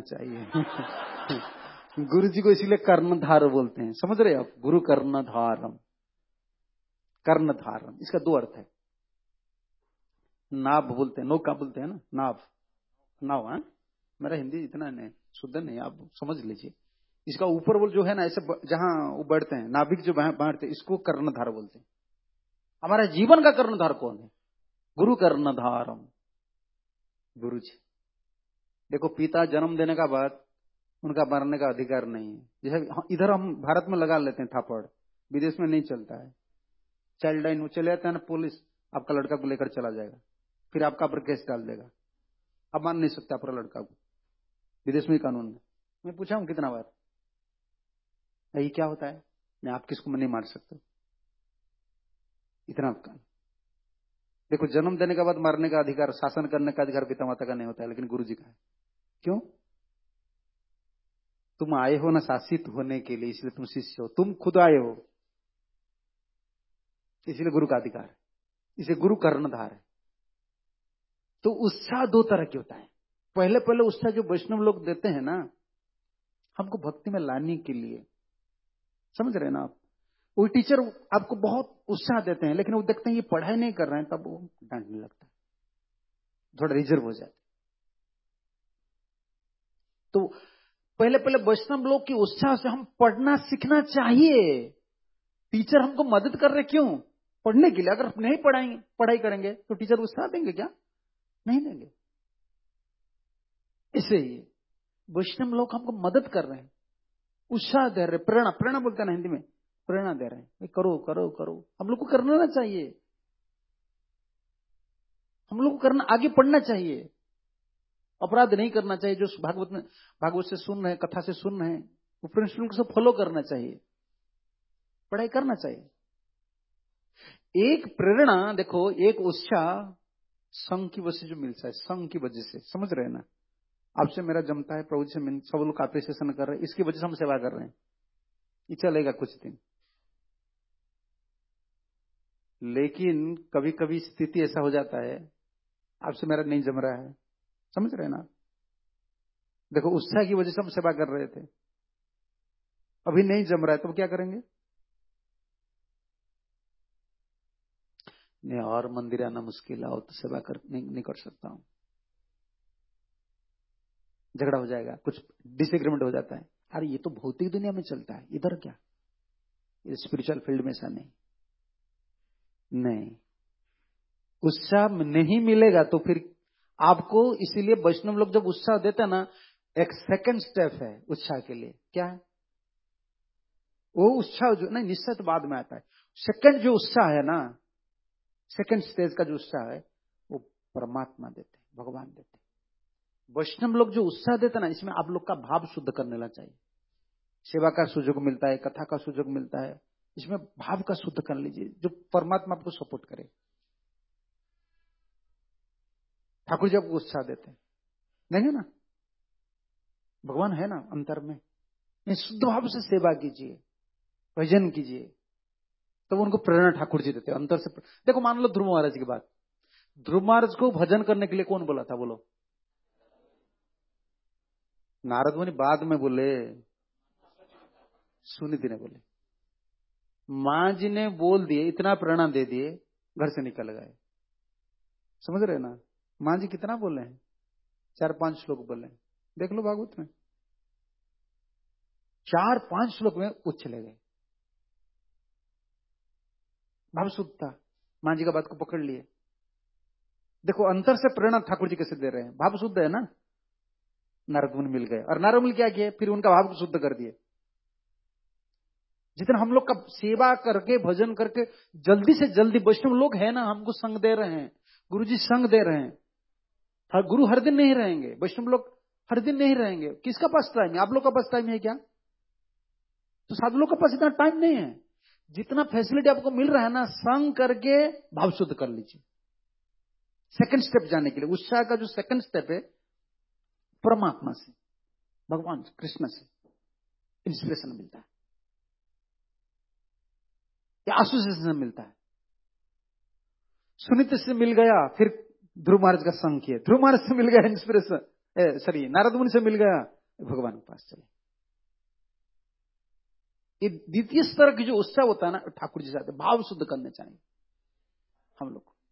चाहिए गुरु जी को इसीलिए कर्णधार बोलते हैं, समझ रहे आप, गुरु कर्णधारम, कर्णधारम, इसका दो अर्थ है। नाभ बोलते हैं, नौका बोलते हैं ना, नाभ, नाव। हाँ मेरा हिंदी इतना नहीं शुद्ध नहीं, आप समझ लीजिए। इसका ऊपर बोल जो है ना, ऐसे जहां वो बढ़ते हैं, नाभिक जो बांटते हैं, इसको कर्णधार बोलते हैं। हमारा जीवन का कर्णधार कौन है? गुरु कर्णधारम, गुरु जी। देखो पिता जन्म देने का बाद उनका मरने का अधिकार नहीं है। जैसे इधर हम भारत में लगा लेते हैं थापड़, विदेश में नहीं चलता है। चाइल्ड लाइन वो चले जाता है ना, पुलिस आपका लड़का को लेकर चला जाएगा, फिर आपका पर केस डाल देगा, अब मान नहीं सकता आपका लड़का को, विदेश में कानून है। मैं पूछा हूं कितना बार, ये क्या होता है, मैं आप किसको नहीं मार सकता, इतना आपका। देखो जन्म देने के बाद मरने का अधिकार, शासन करने का अधिकार पिता माता का नहीं होता है, लेकिन गुरु जी का है। क्यों? तुम आए हो ना शासित होने के लिए, इसलिए तुम शिष्य हो, तुम खुद आए हो, इसलिए गुरु का अधिकार है, इसे गुरु कर्णधार है। तो उत्साह दो तरह के होता है। पहले पहले उत्साह जो वैष्णव लोग देते हैं ना, हमको भक्ति में लाने के लिए, समझ रहे हैं ना आप, वो टीचर आपको बहुत उत्साह देते हैं, लेकिन वो देखते हैं ये पढ़ाई नहीं कर रहे हैं, तब वो डांटने लगता है, थोड़ा रिजर्व हो जाता है। तो पहले पहले वैष्णव लोग की उत्साह से हम पढ़ना सीखना चाहिए। टीचर हमको मदद कर रहे क्यों? पढ़ने के लिए। अगर नहीं पढ़ाएंगे पढ़ाई करेंगे तो टीचर उत्साह देंगे क्या? नहीं देंगे। इसे ही वैष्णव लोग हमको मदद कर रहे हैं, उत्साह दे रहे, प्रेरणा, प्रेरणा बोलते हैं ना हिंदी में, प्रेरणा दे रहे हैं, करो करो करो। हम लोग को करना ना चाहिए, हम लोग को करना, आगे पढ़ना चाहिए, अपराध नहीं करना चाहिए। जो भागवत में भागवत से सुन रहे हैं, कथा से सुन रहे हैं, वो प्रिंसिपल को सब फॉलो करना चाहिए, पढ़ाई करना चाहिए। एक प्रेरणा देखो, एक उत्साह संघ की वजह से जो मिलता है, संघ की वजह से, समझ रहे हैं ना? आपसे मेरा जमता है, प्रभु से सब लोग अप्रिसिएशन कर रहे हैं, इसकी वजह से हम सेवा कर रहे हैं, ये चलेगा कुछ दिन। लेकिन कभी कभी स्थिति ऐसा हो जाता है, आपसे मेरा नहीं जम रहा है, समझ रहे हैं ना? देखो उत्साह की वजह से हम सेवा कर रहे थे, अभी नहीं जम रहा है, तो क्या करेंगे? नहीं, और मंदिर आना मुश्किल, आओ तो सेवा कर नहीं, नहीं कर सकता हूं, झगड़ा हो जाएगा, कुछ डिसएग्रीमेंट हो जाता है। अरे ये तो भौतिक दुनिया में चलता है, इधर क्या? ये स्पिरिचुअल फील्ड में ऐसा नहीं। नहीं, उत्साह नहीं मिलेगा तो फिर आपको, इसीलिए वैष्णव लोग जब उत्साह देते हैं ना, एक सेकंड स्टेप है उत्साह के लिए, क्या है वो उत्साह? जो नहीं, निश्चय तो बाद में आता है। सेकंड जो उत्साह है ना, सेकंड स्टेज का जो उत्साह है, वो परमात्मा देते, भगवान देते। वैष्णव लोग जो उत्साह देते ना, इसमें आप लोग का भाव शुद्ध करने ला चाहिए। सेवा का सुযোগ मिलता है, कथा का सुযোग मिलता है, इसमें भाव का शुद्ध कर लीजिए, जो परमात्मा आपको सपोर्ट करे। ठाकुर जी आपको उत्साह देते हैं, देंगे ना, भगवान है ना अंतर में। शुद्ध भाव से सेवा कीजिए, भजन कीजिए, तो उनको प्रेरणा ठाकुर जी देते हैं अंतर से। देखो मान लो ध्रुव महाराज की बात, ध्रुव महाराज को भजन करने के लिए कौन बोला था? बोलो। नारद मुनि बाद में बोले, सुनीति ने बोले, मां जी ने बोल दिए, इतना प्रेरणा दे दिए, घर से निकल गए। समझ रहे ना? मां जी कितना बोले हैं? चार पांच श्लोक बोले, देख लो भागवत में, चार पांच श्लोक में वो चले गए। भाव शुद्धता, मां जी का बात को पकड़ लिए। देखो अंतर से प्रेरणा ठाकुर जी कैसे दे रहे हैं, भाव शुद्ध है ना। नारद मुनि मिल गए, और नारद मुनि क्या किए? फिर उनका भाव को शुद्ध कर दिए। जितना हम लोग का सेवा करके, भजन करके, जल्दी से जल्दी, वैष्णव लोग है ना, हमको संग दे रहे हैं, गुरु जी संग दे रहे हैं। हर गुरु हर दिन नहीं रहेंगे, वैष्णव लोग हर दिन नहीं रहेंगे। किसका पास टाइम है? आप लोग का पास टाइम है क्या? तो साधु लोग का पास इतना टाइम नहीं है। जितना फैसिलिटी आपको मिल रहा है ना, संग करके भाव शुद्ध कर लीजिए। सेकंड स्टेप जाने के लिए, उत्साह का जो सेकंड स्टेप है, परमात्मा से, भगवान कृष्ण से इंस्पिरेशन मिलता है, या एसोसिएशन मिलता है। सुनीति से मिल गया, फिर ध्रुव महाराज का संग किया, ध्रुव महाराज से मिल गया इंस्पिरेशन, सॉरी नारद मुनि से मिल गया, भगवान के पास चले। ये द्वितीय स्तर की जो उत्साह होता है ना, ठाकुर जी चाहते भाव शुद्ध करने चाहिए हम लोग को।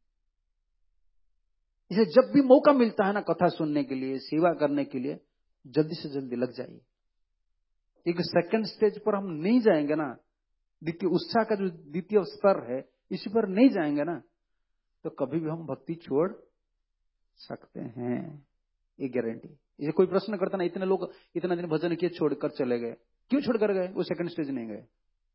इसे जब भी मौका मिलता है ना, कथा सुनने के लिए, सेवा करने के लिए, जल्दी से जल्दी लग जाइए। एक सेकंड स्टेज पर हम नहीं जाएंगे ना, द्वितीय उत्साह का जो द्वितीय स्तर है, इसी पर नहीं जाएंगे ना, तो कभी भी हम भक्ति छोड़ सकते हैं, ये गारंटी। इसे कोई प्रश्न करता ना, इतने लोग इतना दिन भजन किए छोड़कर चले गए, क्यों छोड़कर गए? वो सेकंड स्टेज नहीं गए।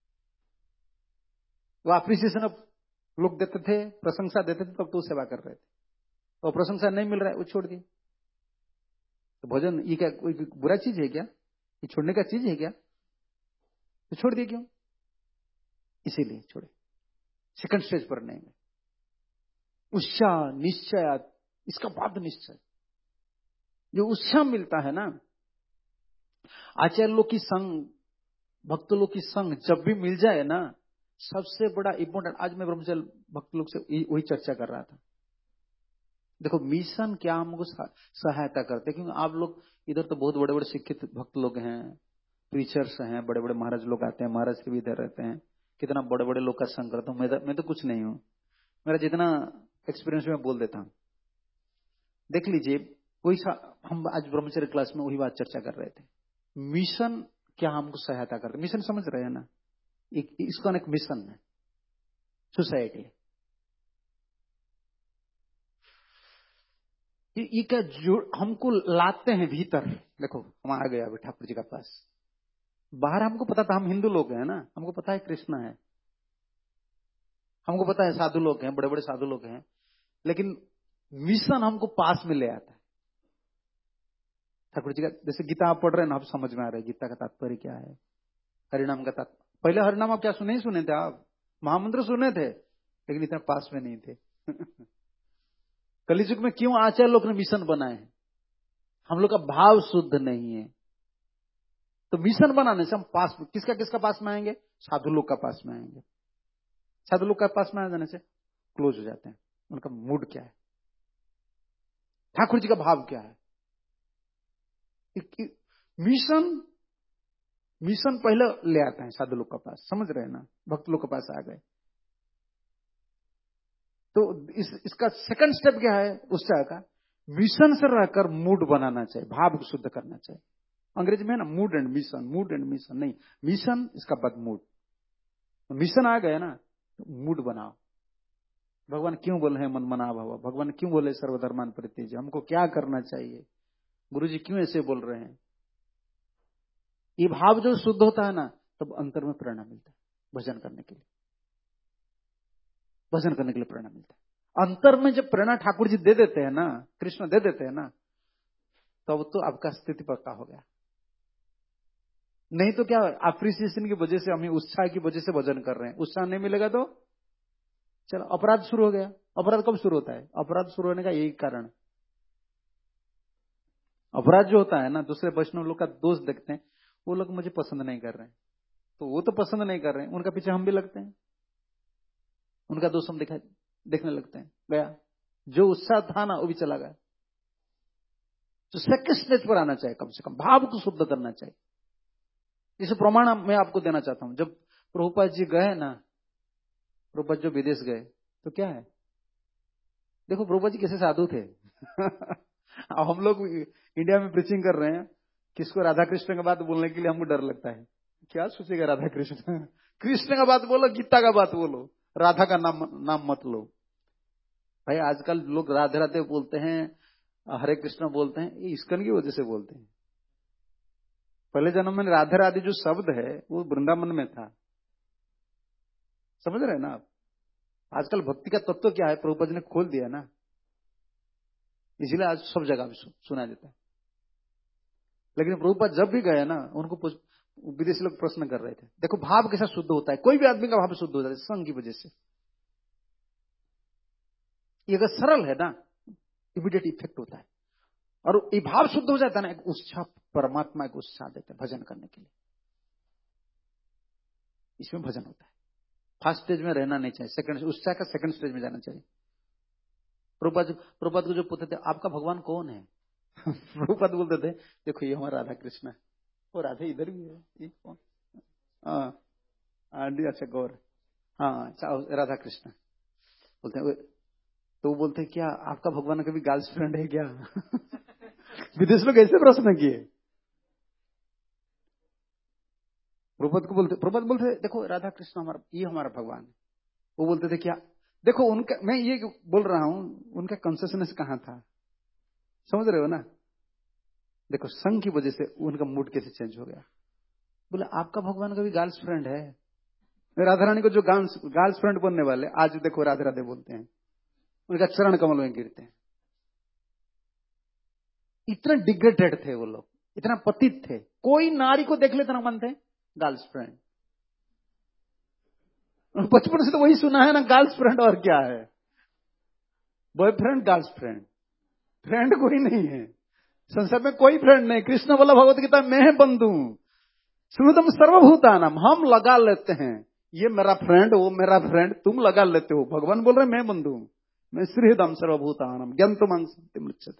वो अप्रिसिएशन लोग देते थे, प्रशंसा देते थे, तब तो सेवा कर रहे थे। तो प्रशंसा नहीं मिल रहा है, वो छोड़ दिए। तो भजन ये क्या कोई बुरा चीज है क्या? ये छोड़ने का चीज है क्या? तो छोड़ दिए क्यों? इसीलिए छोड़े, सेकंड स्टेज पर नहीं गए। उत्साह, निश्चय, इसका बाद निश्चय, जो उत्साह मिलता है ना, आचार्य लोग की संग, भक्त लोग की संग जब भी मिल जाए ना, सबसे बड़ा इंपॉर्टेंट। आज मैं ब्रह्मचर्य भक्त लोग से वही चर्चा कर रहा था। देखो मिशन क्या हमको सहायता करते हैं, क्योंकि आप लोग इधर तो बहुत बड़े बड़े शिक्षित भक्त लोग हैं, प्रीचर्स हैं, बड़े बड़े महाराज लोग आते हैं, महाराज के भी इधर रहते हैं, कितना बड़े बड़े लोग का संग करता हूँ। मैं तो, मैं तो कुछ नहीं हूँ, मेरा जितना एक्सपीरियंस में बोल देता हूँ। देख लीजिए, वही हम आज ब्रह्मचर्य क्लास में वही बात चर्चा कर रहे थे। मिशन क्या हमको सहायता करते, मिशन समझ रहे हैं ना, एक, इसका एक मिशन है सोसाइटी। ये क्या जो हमको लाते हैं भीतर। देखो हम आ गए अभी ठाकुर जी का पास, बाहर हमको पता था हम हिंदू लोग हैं ना, हमको पता है कृष्ण है, हमको पता है साधु लोग हैं, बड़े बड़े साधु लोग हैं, लेकिन मिशन हमको पास में ले आता है ठाकुर जी का। जैसे गीता आप पढ़ रहे हैं ना, आप समझ में आ रहा है गीता का तात्पर्य क्या है, हरिनाम का तात्पर्य। पहले हरिनाम आप क्या सुने ही सुने थे, आप महामंत्र सुने थे, लेकिन इतना पास में नहीं थे। कलियुग में क्यों आचार्य लोग ने मिशन बनाए हैं? हम लोग का भाव शुद्ध नहीं है, तो मिशन बनाने से हम पास में, किसका किसका पास में आएंगे? साधु लोग का पास में आएंगे। साधु लोग का पास में आ जाने से क्लोज हो जाते हैं। उनका मूड क्या है, ठाकुर जी का भाव क्या है। मिशन मिशन पहले ले आते हैं साधु लोग का पास, समझ रहे हैं ना, भक्त लोग के पास आ गए तो इस, इसका सेकंड स्टेप क्या है उस तरह का, मिशन से रहकर मूड बनाना चाहिए, भाव को शुद्ध करना चाहिए। अंग्रेजी में ना mood and mission, mood and mission नहीं, मिशन इसका बाद मूड। मिशन आ गया ना तो मूड बनाओ। भगवान क्यों बोले हैं मन मना भाव, भगवान क्यों बोले सर्वधर्मान परित्यज्य, हमको क्या करना चाहिए, गुरुजी क्यों ऐसे बोल रहे हैं। ये भाव जो शुद्ध होता है ना, तब अंतर में प्रेरणा मिलता है भजन करने के लिए, भजन करने के लिए प्रेरणा मिलता है। अंतर में जब प्रेरणा ठाकुर जी दे देते हैं ना, कृष्ण दे देते हैं ना, तब तो, तो आपका स्थिति पक्का हो गया। नहीं तो क्या, अप्रिसिएशन की वजह से, हमें उत्साह की वजह से भजन कर रहे हैं, उत्साह नहीं मिलेगा तो चलो अपराध शुरू हो गया। अपराध कब शुरू होता है? अपराध शुरू होने का यही कारण, अपराध जो होता है ना, दूसरे वैष्णव लोग का दोष देखते हैं, वो लोग मुझे पसंद नहीं कर रहे हैं, तो वो तो पसंद नहीं कर रहे हैं, उनका पीछे हम भी लगते हैं, उनका दोष हम दिखा देखने लगते हैं। गया जो उत्साह था ना वो भी चला गया। तो सेकंड स्टेज पर आना चाहिए, कम से कम भाव को शुद्ध करना चाहिए। इसे प्रमाण मैं आपको देना चाहता हूं। जब प्रभुपाद जी गए ना, प्रभुपाद जो विदेश गए तो क्या है, देखो प्रभुपाद जी कैसे साधु थे। अब हम लोग इंडिया में प्रीचिंग कर रहे हैं, किसको राधा कृष्ण का बात बोलने के लिए हमको डर लगता है, क्या सोचेगा राधा कृष्ण। कृष्ण का बात बोलो, गीता का बात बोलो, राधा का नाम नाम मत लो। भाई आजकल लोग राधे राधे बोलते हैं, हरे कृष्ण बोलते हैं, ये इस्कन की वजह से बोलते हैं। पहले जन्म में राधे राधे जो शब्द है वो वृंदावन में था, समझ रहे हैं ना आप। आजकल भक्ति का तत्व क्या है प्रभुपाद जी ने खोल दिया ना, इसलिए आज सब जगह भी सुना देता है। लेकिन प्रभुपाद जब भी गए ना, उनको विदेशी लोग प्रश्न कर रहे थे, देखो भाव कैसा शुद्ध होता है, कोई भी आदमी का भाव शुद्ध हो जाता है संग की वजह से। ये अगर सरल है ना, इमीडिएट इफेक्ट होता है, और ये भाव शुद्ध हो जाता है ना, एक उत्साह, परमात्मा एक उत्साह देता है भजन करने के लिए, इसमें भजन होता है। फर्स्ट स्टेज में रहना नहीं चाहिए, सेकंड उत्साह का सेकंड स्टेज में जाना चाहिए। प्रभुपाद प्रभुपाद को जो पूछते थे आपका भगवान कौन है, प्रभुपाद बोलते थे देखो ये हमारा राधा कृष्ण है, और राधे इधर भी है, ये कौन, हाँ अच्छा गौर, हाँ राधा कृष्ण बोलते हैं। तो वो बोलते क्या आपका भगवान कभी गर्ल्स फ्रेंड है क्या? विदेश लोग ऐसे प्रश्न किए। प्रभुपाद को बोलते प्रभुपाद बोलते देखो राधा कृष्ण हमारा, ये हमारा भगवान है। वो बोलते थे क्या, देखो उनका, मैं ये बोल रहा हूं उनका कॉन्सियसनेस कहां था, समझ रहे हो ना। देखो संग की वजह से उनका मूड कैसे चेंज हो गया। बोले आपका भगवान का भी गर्ल्स फ्रेंड है। राधा रानी को जो गर्ल्स फ्रेंड बनने वाले आज देखो राधे राधे बोलते हैं, उनका चरण कमल में गिरते हैं। इतना डिग्रेडेड थे वो लोग, इतना पतित थे, कोई नारी को देख लेते ना मन थे गर्ल्स फ्रेंड। बचपन से तो वही सुना है ना, गर्ल्स फ्रेंड और क्या है, बॉयफ्रेंड गर्ल्स फ्रेंड, फ्रेंड कोई नहीं है संसार में, कोई फ्रेंड नहीं। कृष्ण बोला भगवत गीता मैं बंधु श्रुतम सर्वभूतानाम, हम लगा लेते हैं, ये मेरा फ्रेंड वो मेरा फ्रेंड, तुम लगा लेते हो। भगवान बोल रहे मैं बंधु, मैं श्रीहृदम सर्वभूतानाम ज्ञातुम मुच्यते।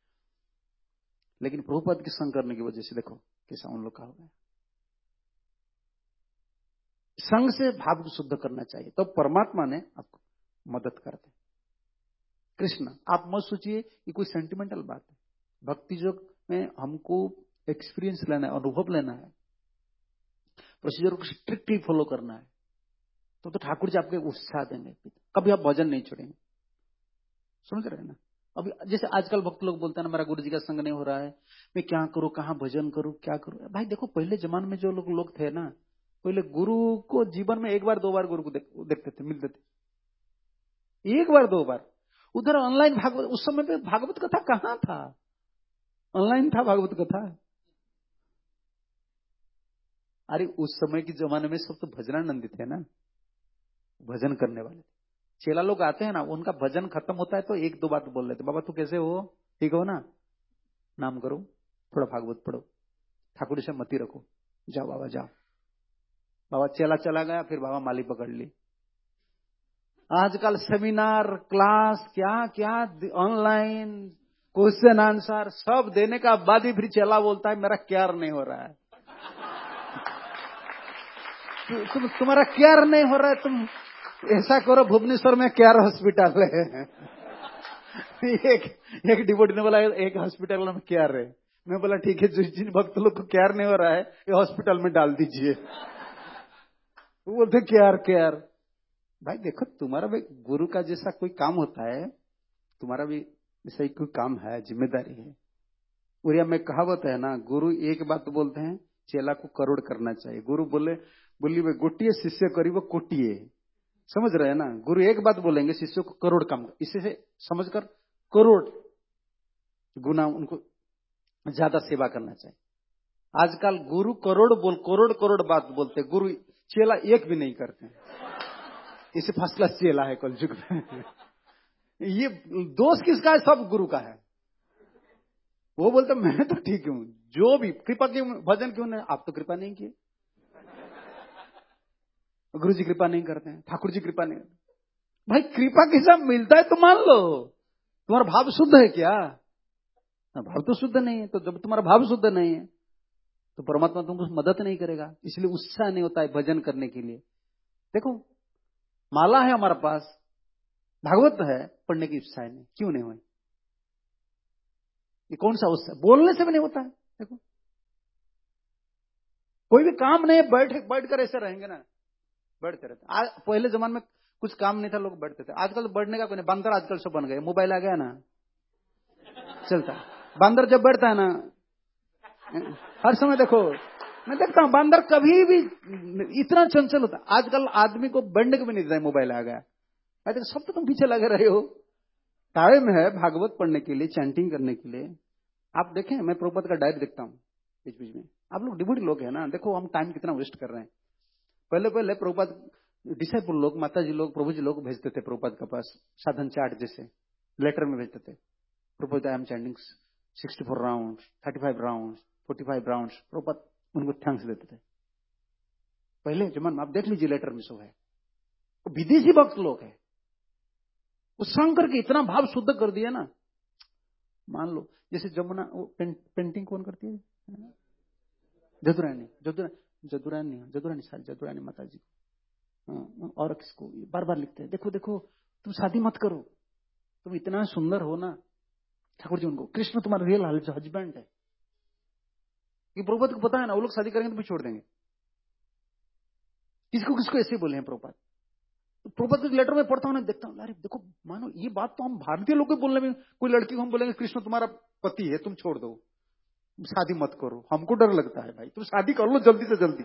लेकिन प्रभुपाद की संग करने की वजह से देखो कैसा उन लोग का हो गया। संग से भाव को शुद्ध करना चाहिए, तो परमात्मा ने आपको मदद करते। कृष्ण, आप मत सोचिए कि कोई सेंटिमेंटल बात है। भक्ति योग में हमको एक्सपीरियंस लेना है, अनुभव लेना है, प्रोसीजर को स्ट्रिक्टली फॉलो करना है, तो तो ठाकुर जी आपके उत्साह देंगे, कभी आप भजन नहीं छोड़ेंगे। समझ रहे हैं ना? अभी जैसे आजकल भक्त लोग बोलते हैं ना, मेरा गुरु जी का संग नहीं हो रहा है, मैं क्या करूं, कहां भजन करूं, क्या करूं। भाई देखो, पहले जमाने में जो लोग लोग थे ना, पहले गुरु को जीवन में एक बार दो बार गुरु को देख, देखते थे, मिलते थे, एक बार दो बार। उधर ऑनलाइन भागवत, उस समय पे भागवत कथा कहां था, ऑनलाइन था भागवत कथा। अरे उस समय के जमाने में सब तो भजनानंदी थे ना, भजन करने वाले। चेला लोग आते हैं ना, उनका भजन खत्म होता है तो एक दो बात बोल लेते, बाबा तू कैसे हो, ठीक हो ना, नाम करो, थोड़ा भागवत पढ़ो, ठाकुर से मती रखो, जाओ बाबा जाओ। बाबा चेला चला गया, फिर बाबा माली पकड़ ली। आजकल सेमिनार क्लास क्या क्या ऑनलाइन क्वेश्चन आंसर सब देने का बाद ही फिर चेला बोलता है मेरा क्यार नहीं हो रहा है। तुम तुम्हारा क्यार नहीं हो रहा है, तुम ऐसा करो, भुवनेश्वर में क्यार हॉस्पिटल है। एक एक डिवोटी ने बोला एक हॉस्पिटल में क्यार है। मैं बोला ठीक है, जिन भक्त लोग को क्यार नहीं हो रहा है ये हॉस्पिटल में डाल दीजिए। वो बोलते क्यार क्यार। भाई देखो, तुम्हारा भी गुरु का जैसा कोई काम होता है, तुम्हारा भी ऐसा ही कोई काम है, जिम्मेदारी है। उड़िया में कहावत है ना, गुरु एक बात बोलते हैं, चेला को करोड़ करना चाहिए। गुरु बोले बोली वे गोटिए शिष्य करी वो कोटिए। समझ रहे हैं ना? गुरु एक बात बोलेंगे, शिष्य को करोड़ काम, इसे से समझकर करोड़ गुना उनको ज्यादा सेवा करना चाहिए। आजकल गुरु करोड़ बोल करोड़ करोड़ बात बोलते, गुरु चेला एक भी नहीं करते। इसे फर्स्ट क्लास चेला है कलयुग में। ये दोष किसका है? सब गुरु का है। वो बोलते मैं तो ठीक हूं, जो भी कृपा की भजन क्यों नहीं, आप तो कृपा नहीं किए, गुरु जी कृपा नहीं करते हैं, ठाकुर जी कृपा नहीं। भाई कृपा किसा मिलता है तो मान लो, तुम्हारा भाव शुद्ध है क्या? भाव तो शुद्ध नहीं है, तो जब तुम्हारा भाव शुद्ध नहीं है तो परमात्मा तुमको मदद नहीं करेगा, इसलिए उत्साह नहीं होता है भजन करने के लिए। देखो माला है हमारे पास, भागवत है, पढ़ने की उत्साह नहीं, क्यों नहीं हुई? ये कौन सा उत्साह? बोलने से भी नहीं होता है। देखो कोई भी काम नहीं, बैठ बैठ कर ऐसे रहेंगे ना, बैठते रहते। आज पहले जमाने में कुछ काम नहीं था, लोग बैठते थे। आजकल तो बैठने का कोई नहीं, बंदर आजकल सब बन गए, मोबाइल आ गया ना, चलता है। बंदर जब बैठता है ना, हर समय देखो, मैं देखता हूं बंदर कभी भी इतना चंचल होता। आजकल आदमी को बैठने को भी नहीं देता है, मोबाइल आ गया। अरे सब तो तुम पीछे लगे रहे हो। टाइम है भागवत पढ़ने के लिए, चैंटिंग करने के लिए। आप देखें, मैं प्रभुपाद का डायरी देखता हूँ बीच बीच में। आप लोग डिवोटी लोग हैं ना, देखो हम टाइम कितना वेस्ट कर रहे हैं। पहले पहले प्रभुपाद डिसाइपल लोग, माता जी लोग, प्रभु जी लोग भेजते थे प्रभुपाद के पास साधन चार्ट जैसे लेटर में भेजते थे। Prabhupada I am chanting sixty four round, thirty five round, forty five round. Prabhupada उनको थैंक्स देते थे पहले जमान में। आप देख लीजिए लेटर में सब है। विदेशी भक्त लोग है, उस शंकर के इतना भाव शुद्ध कर दिया ना। मान लो जैसे जमुना, वो पें, पेंटिंग कौन करती है? जदुरानी, जदुरानी जदुरानी जदुरानी सारी जदुरानी माता जी। और किसको बार बार लिखते हैं, देखो देखो तुम शादी मत करो, तुम इतना सुंदर हो ना। ठाकुर जी उनको, कृष्ण तुम्हारा रियल हस्बैंड है। ये प्रभुपाद को पता है ना, वो लोग शादी करेंगे तो भी छोड़ देंगे। किसको किसको ऐसे बोले हैं प्रभुपाद। प्रभुपाद के लेटर में पढ़ता हूं ना, देखता हूं, अरे देखो मानो ये बात तो हम भारतीय लोग को बोलने में, कोई लड़की को हम बोलेंगे कृष्ण तुम्हारा पति है, तुम छोड़ दो, शादी मत करो, हमको डर लगता है। भाई तुम शादी कर लो जल्दी से जल्दी।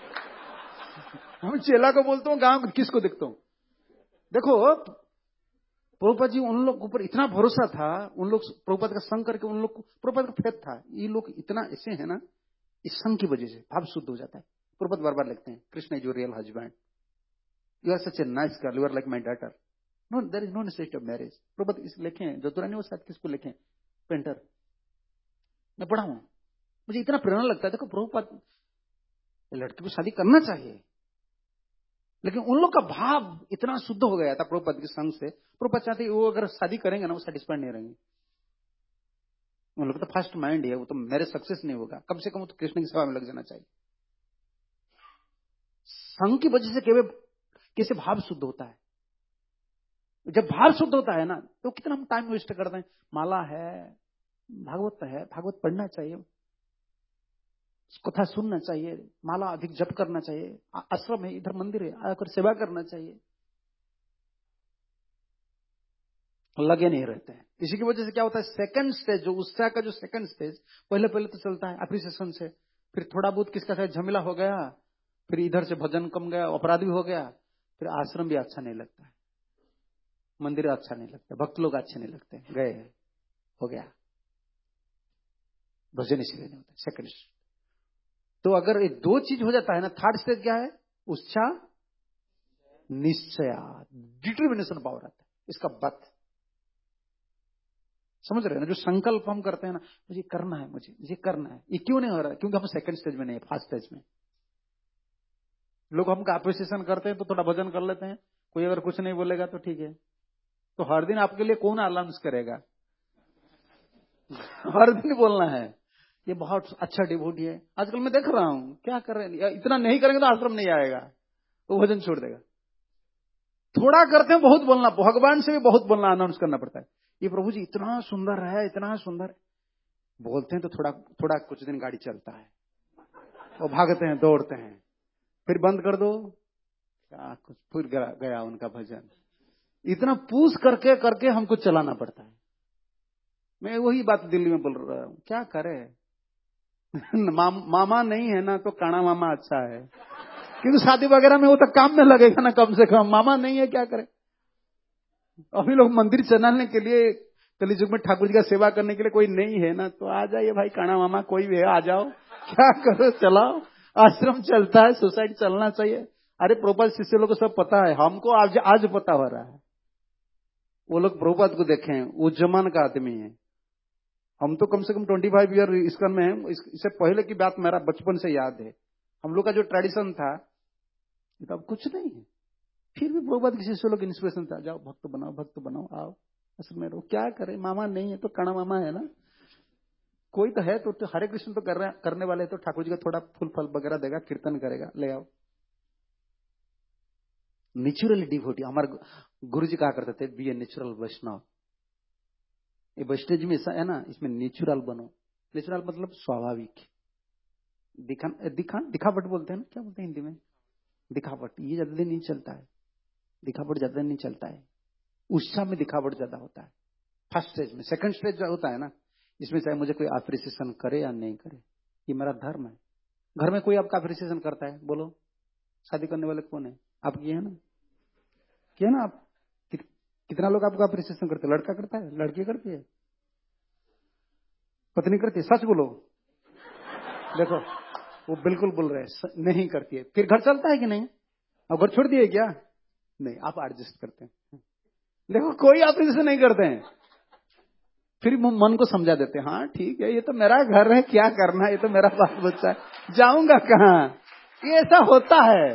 हम चेला को बोलते हो, गांव किसको देखता हूं। देखो प्रभुपाद जी, उन लोग ऊपर इतना भरोसा था, उन लोग प्रभुपाद का संग करके, उन लोग प्रभुपाद का फेथ था। ये लोग इतना ऐसे है ना, इस संग की वजह से भाव शुद्ध हो जाता है। प्रभुपाद बार बार लिखते हैं, Krishna is your real husband, you are such a nice girl, you are like my daughter, no there is no necessity of marriage. Prabhupada इस लिखे हैं, जदुरानी वो शायद किसको लिखे, पेंटर। मैं पढ़ा हूं, मुझे इतना प्रेरणा लगता है। देखो प्रभुपाद, लड़की को शादी करना चाहिए, लेकिन उन लोग का भाव इतना शुद्ध हो गया था प्रभुपाद के संग से। प्रभुपाद चाहते वो अगर शादी करेंगे ना, वो सेटिस्फाइड नहीं रहेंगे। उन लोग तो फर्स्ट माइंड है, वो तो मेरे सक्सेस नहीं होगा, कम से कम वो तो कृष्ण की सेवा में लग जाना चाहिए। संग की वजह से केवल कैसे भाव शुद्ध होता है। जब भाव शुद्ध होता है ना तो कितना हम टाइम वेस्ट करते हैं। माला है, भागवत है, भागवत पढ़ना चाहिए, कथा सुनना चाहिए, माला अधिक जप करना चाहिए, आश्रम है, इधर मंदिर है, आकर सेवा करना चाहिए, लगे नहीं रहते हैं। इसी की वजह से क्या होता है, सेकंड स्टेज जो उत्साह का जो सेकंड स्टेज पहले पहले तो चलता है अप्रिसिएशन से, फिर थोड़ा बहुत किसका शायद झमेला हो गया, फिर इधर से भजन कम गया, अपराध भी हो गया, फिर आश्रम भी अच्छा नहीं लगता है, मंदिर अच्छा नहीं लगता, भक्त लोग अच्छे नहीं लगते, गए हो गया, भजन इसलिए नहीं होता सेकंड स्टेज। तो अगर ये दो चीज हो जाता है ना, थर्ड स्टेज क्या है, उत्साह, निश्चय, डिटर्मिनेशन पावर आता है, इसका बत समझ रहे हैं ना। जो संकल्प हम करते हैं ना, मुझे करना है, मुझे मुझे करना है, ये क्यों नहीं हो रहा है, क्योंकि हम सेकंड स्टेज में नहीं है, फर्स्ट स्टेज में। लोग हमका अप्रिसिएशन करते हैं तो थोड़ा भजन कर लेते हैं, कोई अगर कुछ नहीं बोलेगा तो ठीक है, तो हर दिन आपके लिए कौन अलाउंस करेगा, हर दिन बोलना है ये बहुत अच्छा डिवोटी है। आजकल मैं देख रहा हूं क्या कर रहे हैं, इतना नहीं करेंगे तो आश्रम नहीं आएगा, वो भजन छोड़ देगा। थोड़ा करते हैं बहुत बोलना, भगवान से भी बहुत बोलना, अनाउंस करना पड़ता है, ये प्रभु जी इतना सुंदर है, इतना सुंदर है। बोलते हैं तो थोड़ा थोड़ा कुछ दिन गाड़ी चलता है, वो भागते हैं, दौड़ते हैं, फिर बंद कर दो, क्या कुछ फिर गया, गया उनका भजन। इतना पूछ करके करके हमको चलाना पड़ता है। मैं वही बात दिल्ली में बोल रहा हूं, क्या करे मा, मामा नहीं है ना तो काना मामा अच्छा है, क्योंकि शादी वगैरह में वो तो काम में लगेगा ना, कम से कम मामा नहीं है क्या करे। अभी लोग मंदिर चलाने के लिए, कलिजुग में ठाकुर जी का सेवा करने के लिए कोई नहीं है ना, तो आ जाइए भाई, काना मामा कोई भी है आ जाओ, क्या करो चलाओ, आश्रम चलता है, सोसाइटी चलना चाहिए। अरे प्रभुपाद शिष्य लोग को सब पता है, हमको आज आज पता हो रहा है। वो लोग प्रभुपाद को देखें, वो जमान का आदमी है, हम तो कम से कम ट्वेंटी फाइव ईयर इसका में है, इससे पहले की बात मेरा बचपन से याद है। हम लोग का जो ट्रेडिशन था तो अब कुछ नहीं है, फिर भी प्रभुपाद किसी से लोग इंस्पिरेशन था, जाओ भक्त बनाओ, भक्त बनाओ, आओ असल में रहो, क्या करे, मामा नहीं है तो काना मामा है ना, कोई तो है तो, तो हरे कृष्ण तो कर रहे, करने वाले तो ठाकुर जी का थोड़ा फूल फल वगैरह देगा, कीर्तन करेगा, ले आओ। नेचुरल डिवोटी, हमारे गुरु जी कहा करते थे, बी ए नेचुरल वैष्णव। ये वैष्णव जी में ऐसा है ना, इसमें नेचुरल बनो। नेचुरल मतलब स्वाभाविक, दिखा दिखा दिखावट बोलते हैं ना, क्या बोलते हैं हिंदी में, दिखावट, ये ज्यादा दिन नहीं चलता है, दिखावट ज्यादा नहीं चलता है, उत्साह में दिखावट ज्यादा होता है फर्स्ट स्टेज में। सेकंड स्टेज जो होता है ना, इसमें चाहे मुझे कोई अप्रिसिएशन करे या नहीं करे, ये मेरा धर्म है। घर में कोई आपका अप्रिसिएशन करता है, बोलो, शादी करने वाले कौन है, आप किए है ना, किए ना आप, कि, कितना लोग आपका अप्रिसिएशन करते हैं, लड़का करता है, लड़की करती है, पत्नी करती है, सच बोलो, देखो वो बिल्कुल बोल रहे हैं नहीं करती है, फिर घर चलता है कि नहीं, अब घर छोड़ दिए क्या, नहीं आप एडजस्ट करते हैं, देखो कोई अप्रिसिएशन नहीं करते हैं, फिर मन को समझा देते हैं, हाँ ठीक है, ये तो मेरा घर है, क्या करना है, ये तो मेरा बाल बच्चा है, जाऊंगा कहाँ, ये ऐसा होता है।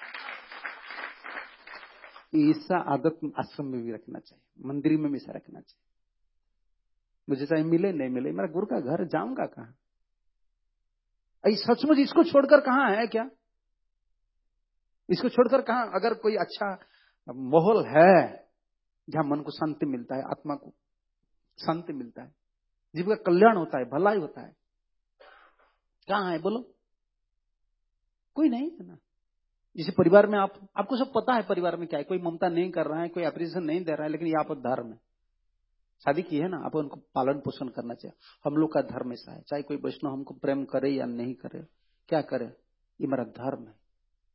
ऐसा आदत आश्रम में भी रखना चाहिए, मंदिर में भी ऐसा रखना चाहिए। मुझे चाहे मिले नहीं मिले, मेरा गुरु का घर, जाऊंगा कहाँ, सचमुच इसको छोड़कर कहाँ है क्या, इसको छोड़कर कहाँ, अगर कोई अच्छा माहौल है जहां मन को शांति मिलता है, आत्मा को शांति मिलता है, जीव का कल्याण होता है, भलाई होता है, कहाँ है बोलो, कोई नहीं है ना। जिसे परिवार में आप, आपको सब पता है परिवार में क्या है, कोई ममता नहीं कर रहा है, कोई अप्रिसिएशन नहीं दे रहा है, लेकिन ये आप धर्म है, शादी की है ना, आप उनको पालन पोषण करना चाहिए। हम लोग का धर्म ऐसा है, चाहे कोई वैष्णव हमको प्रेम करे या नहीं करे, क्या करे, ये मेरा धर्म है।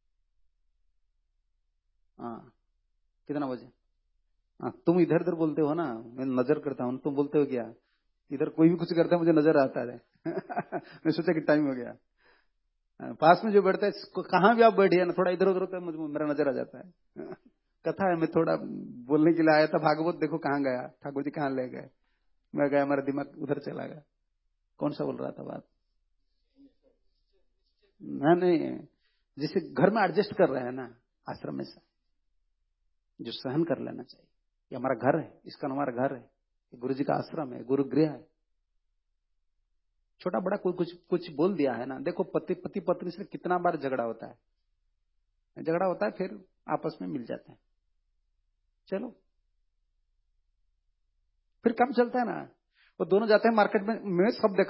हाँ कितना बजे, हाँ तुम इधर उधर बोलते हो ना, मैं नजर करता हूँ, तुम बोलते हो क्या, इधर कोई भी कुछ करता है मुझे नजर आता है मैं सोचा कि टाइम हो गया, पास में जो बैठता है, कहाँ भी आप बैठिए ना, थोड़ा इधर उधर होता है, मुझे मेरा नजर आ जाता है कथा है, मैं थोड़ा बोलने के लिए आया था, भागवत देखो कहाँ गया, ठाकुर जी कहाँ ले गए, मैं गया, मेरा दिमाग उधर चला गया, कौन सा बोल रहा था बात, नहीं, जिसे घर में एडजस्ट कर रहे हैं ना, आश्रम में से जो सहन कर लेना चाहिए, ये हमारा घर है, इसका हमारा घर है, गुरु जी का आश्रम है, गुरु गृह है, छोटा बड़ा कोई कुछ कुछ बोल दिया है ना, देखो पति पति पत्नी से कितना बार झगड़ा होता है, झगड़ा होता है, फिर आपस में मिल जाते हैं, चलो फिर काम चलता है ना। वो दोनों जाते हैं मार्केट में, मैं सब देखा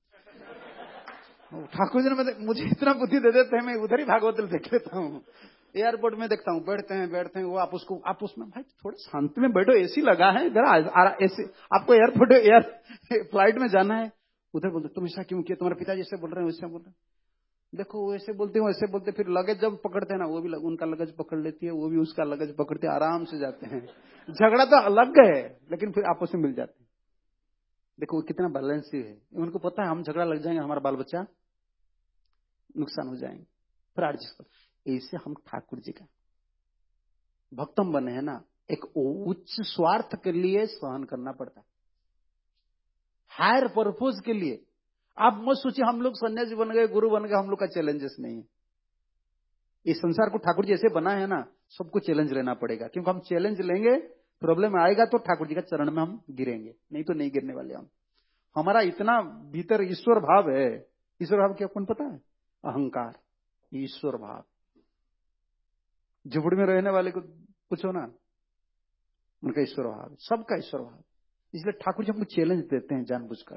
हूं। ठाकुर जी ने मुझे इतना बुद्धि दे देते हैं, मैं उधर ही भागवत देख लेता हूँ। एयरपोर्ट में देखता हूँ, बैठते हैं बैठते हैं वो आप उसको आप उसमें भाई थोड़ा शांति में बैठो, एसी लगा है इधर, एसी आपको एयरपोर्ट एयर फ्लाइट में जाना है, उधर बोलते तुम ऐसा क्यों किया, तुम्हारे पिताजी ऐसे बोल रहे हैं वैसे बोल रहे हैं, देखो वो ऐसे बोलते हैं ऐसे बोलते, फिर लगेज जब पकड़ते हैं ना, वो भी उनका लगेज पकड़ लेती है, वो भी उसका लगेज पकड़ते हैं, आराम से जाते हैं। झगड़ा तो अलग है, लेकिन फिर आपस में मिल जाते हैं। देखो कितना बैलेंस है, उनको पता है हम झगड़ा लग जाएंगे, हमारा बाल बच्चा नुकसान हो जाएंगे, फिर एडजस्ट कर। ऐसे हम ठाकुर जी का भक्तम बने हैं ना, एक उच्च स्वार्थ के लिए सहन करना पड़ता है, हायर पर्पज के लिए। आप मत सोचिए हम लोग सन्यासी बन गए, गुरु बन गए, हम लोग का चैलेंजेस नहीं है। इस संसार को ठाकुर जी ऐसे बना है ना, सबको चैलेंज लेना पड़ेगा, क्योंकि हम चैलेंज लेंगे, प्रॉब्लम आएगा तो ठाकुर जी का चरण में हम गिरेंगे, नहीं तो नहीं गिरने वाले हम। हमारा इतना भीतर ईश्वर भाव है। ईश्वर भाव क्या कौन पता है? अहंकार, ईश्वर भाव। झुपड़ी में रहने वाले को पूछो ना, उनका ईश्वर भाव, सबका ईश्वर भाव। इसलिए ठाकुर जी हमको चैलेंज देते हैं जानबूझकर,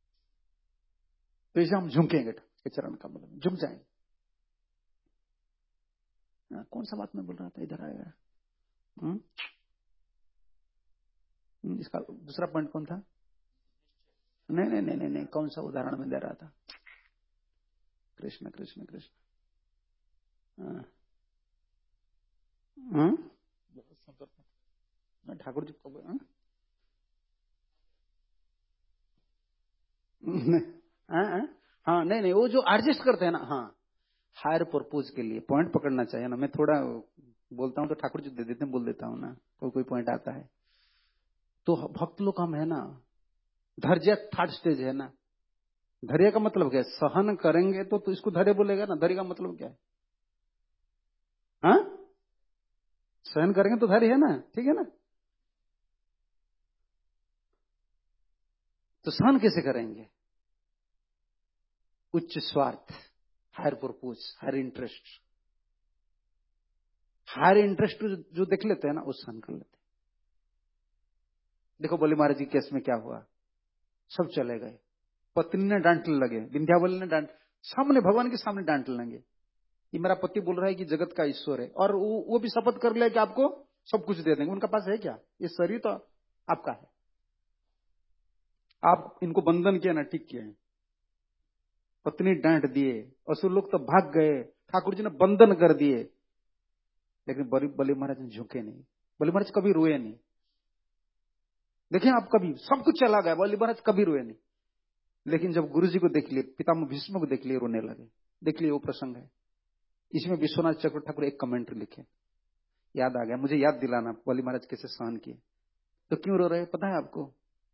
तो इसे हम झुकेंगे के चरण का मतलब झुक जाएंगे। आ, कौन सा बात मैं बोल रहा था, इधर आएगा। हुँ? इसका दूसरा पॉइंट कौन था? नहीं नहीं नहीं नहीं नहीं कौन सा उदाहरण में दे रहा था? कृष्ण कृष्ण कृष्ण। मैं ठाकुर जी को हाँ हाँ नहीं नहीं वो जो एडजस्ट करते हैं ना, हाँ हायर पर्पज के लिए पॉइंट पकड़ना चाहिए ना। मैं थोड़ा बोलता हूँ तो ठाकुर जी दे देते हैं, बोल देता हूँ ना, कोई कोई पॉइंट आता है तो भक्त लोग हम है ना, धैर्य थर्ड स्टेज है ना। धैर्य का मतलब क्या है? सहन करेंगे तो, तो इसको धैर्य बोलेगा ना। धैर्य का मतलब क्या है? हाँ सहन करेंगे तो धैर्य है ना, ठीक है ना। तो सहन कैसे करेंगे? उच्च स्वार्थ, higher purpose, higher interest. Higher interest जो देख लेते हैं ना वो सहन कर लेते हैं। देखो बलि महाराज जी केस में क्या हुआ, सब चले गए, पत्नी ने डांटने लगे, विंध्यावली ने डांट, सामने भगवान के सामने डांटने लगे, ये मेरा पति बोल रहा है कि जगत का ईश्वर है, और वो, वो भी शपथ कर लिया कि आपको सब कुछ दे देंगे। उनका पास है क्या? ये शरीर तो आपका है, आप इनको बंधन किया ना, ठीक किया है। पत्नी डांट दिए, असुर लोग तो भाग गए, ठाकुर जी ने बंधन कर दिए, लेकिन बलि बलि महाराज ने झुके नहीं। बलि महाराज कभी रोए नहीं। देखें आप, कभी सब कुछ चला गया, बलि महाराज कभी रोए नहीं। लेकिन जब गुरु जी को देख लिए, पितामह भीष्म को देख लिए, रोने लगे। देख लिए वो प्रसंग है। इसमें विश्वनाथ चक्र ठाकुर एक कमेंट्री लिखे, याद आ गया मुझे, याद दिलाना बलि महाराज कैसे सहन किए। तो क्यों रो रहे पता है आपको?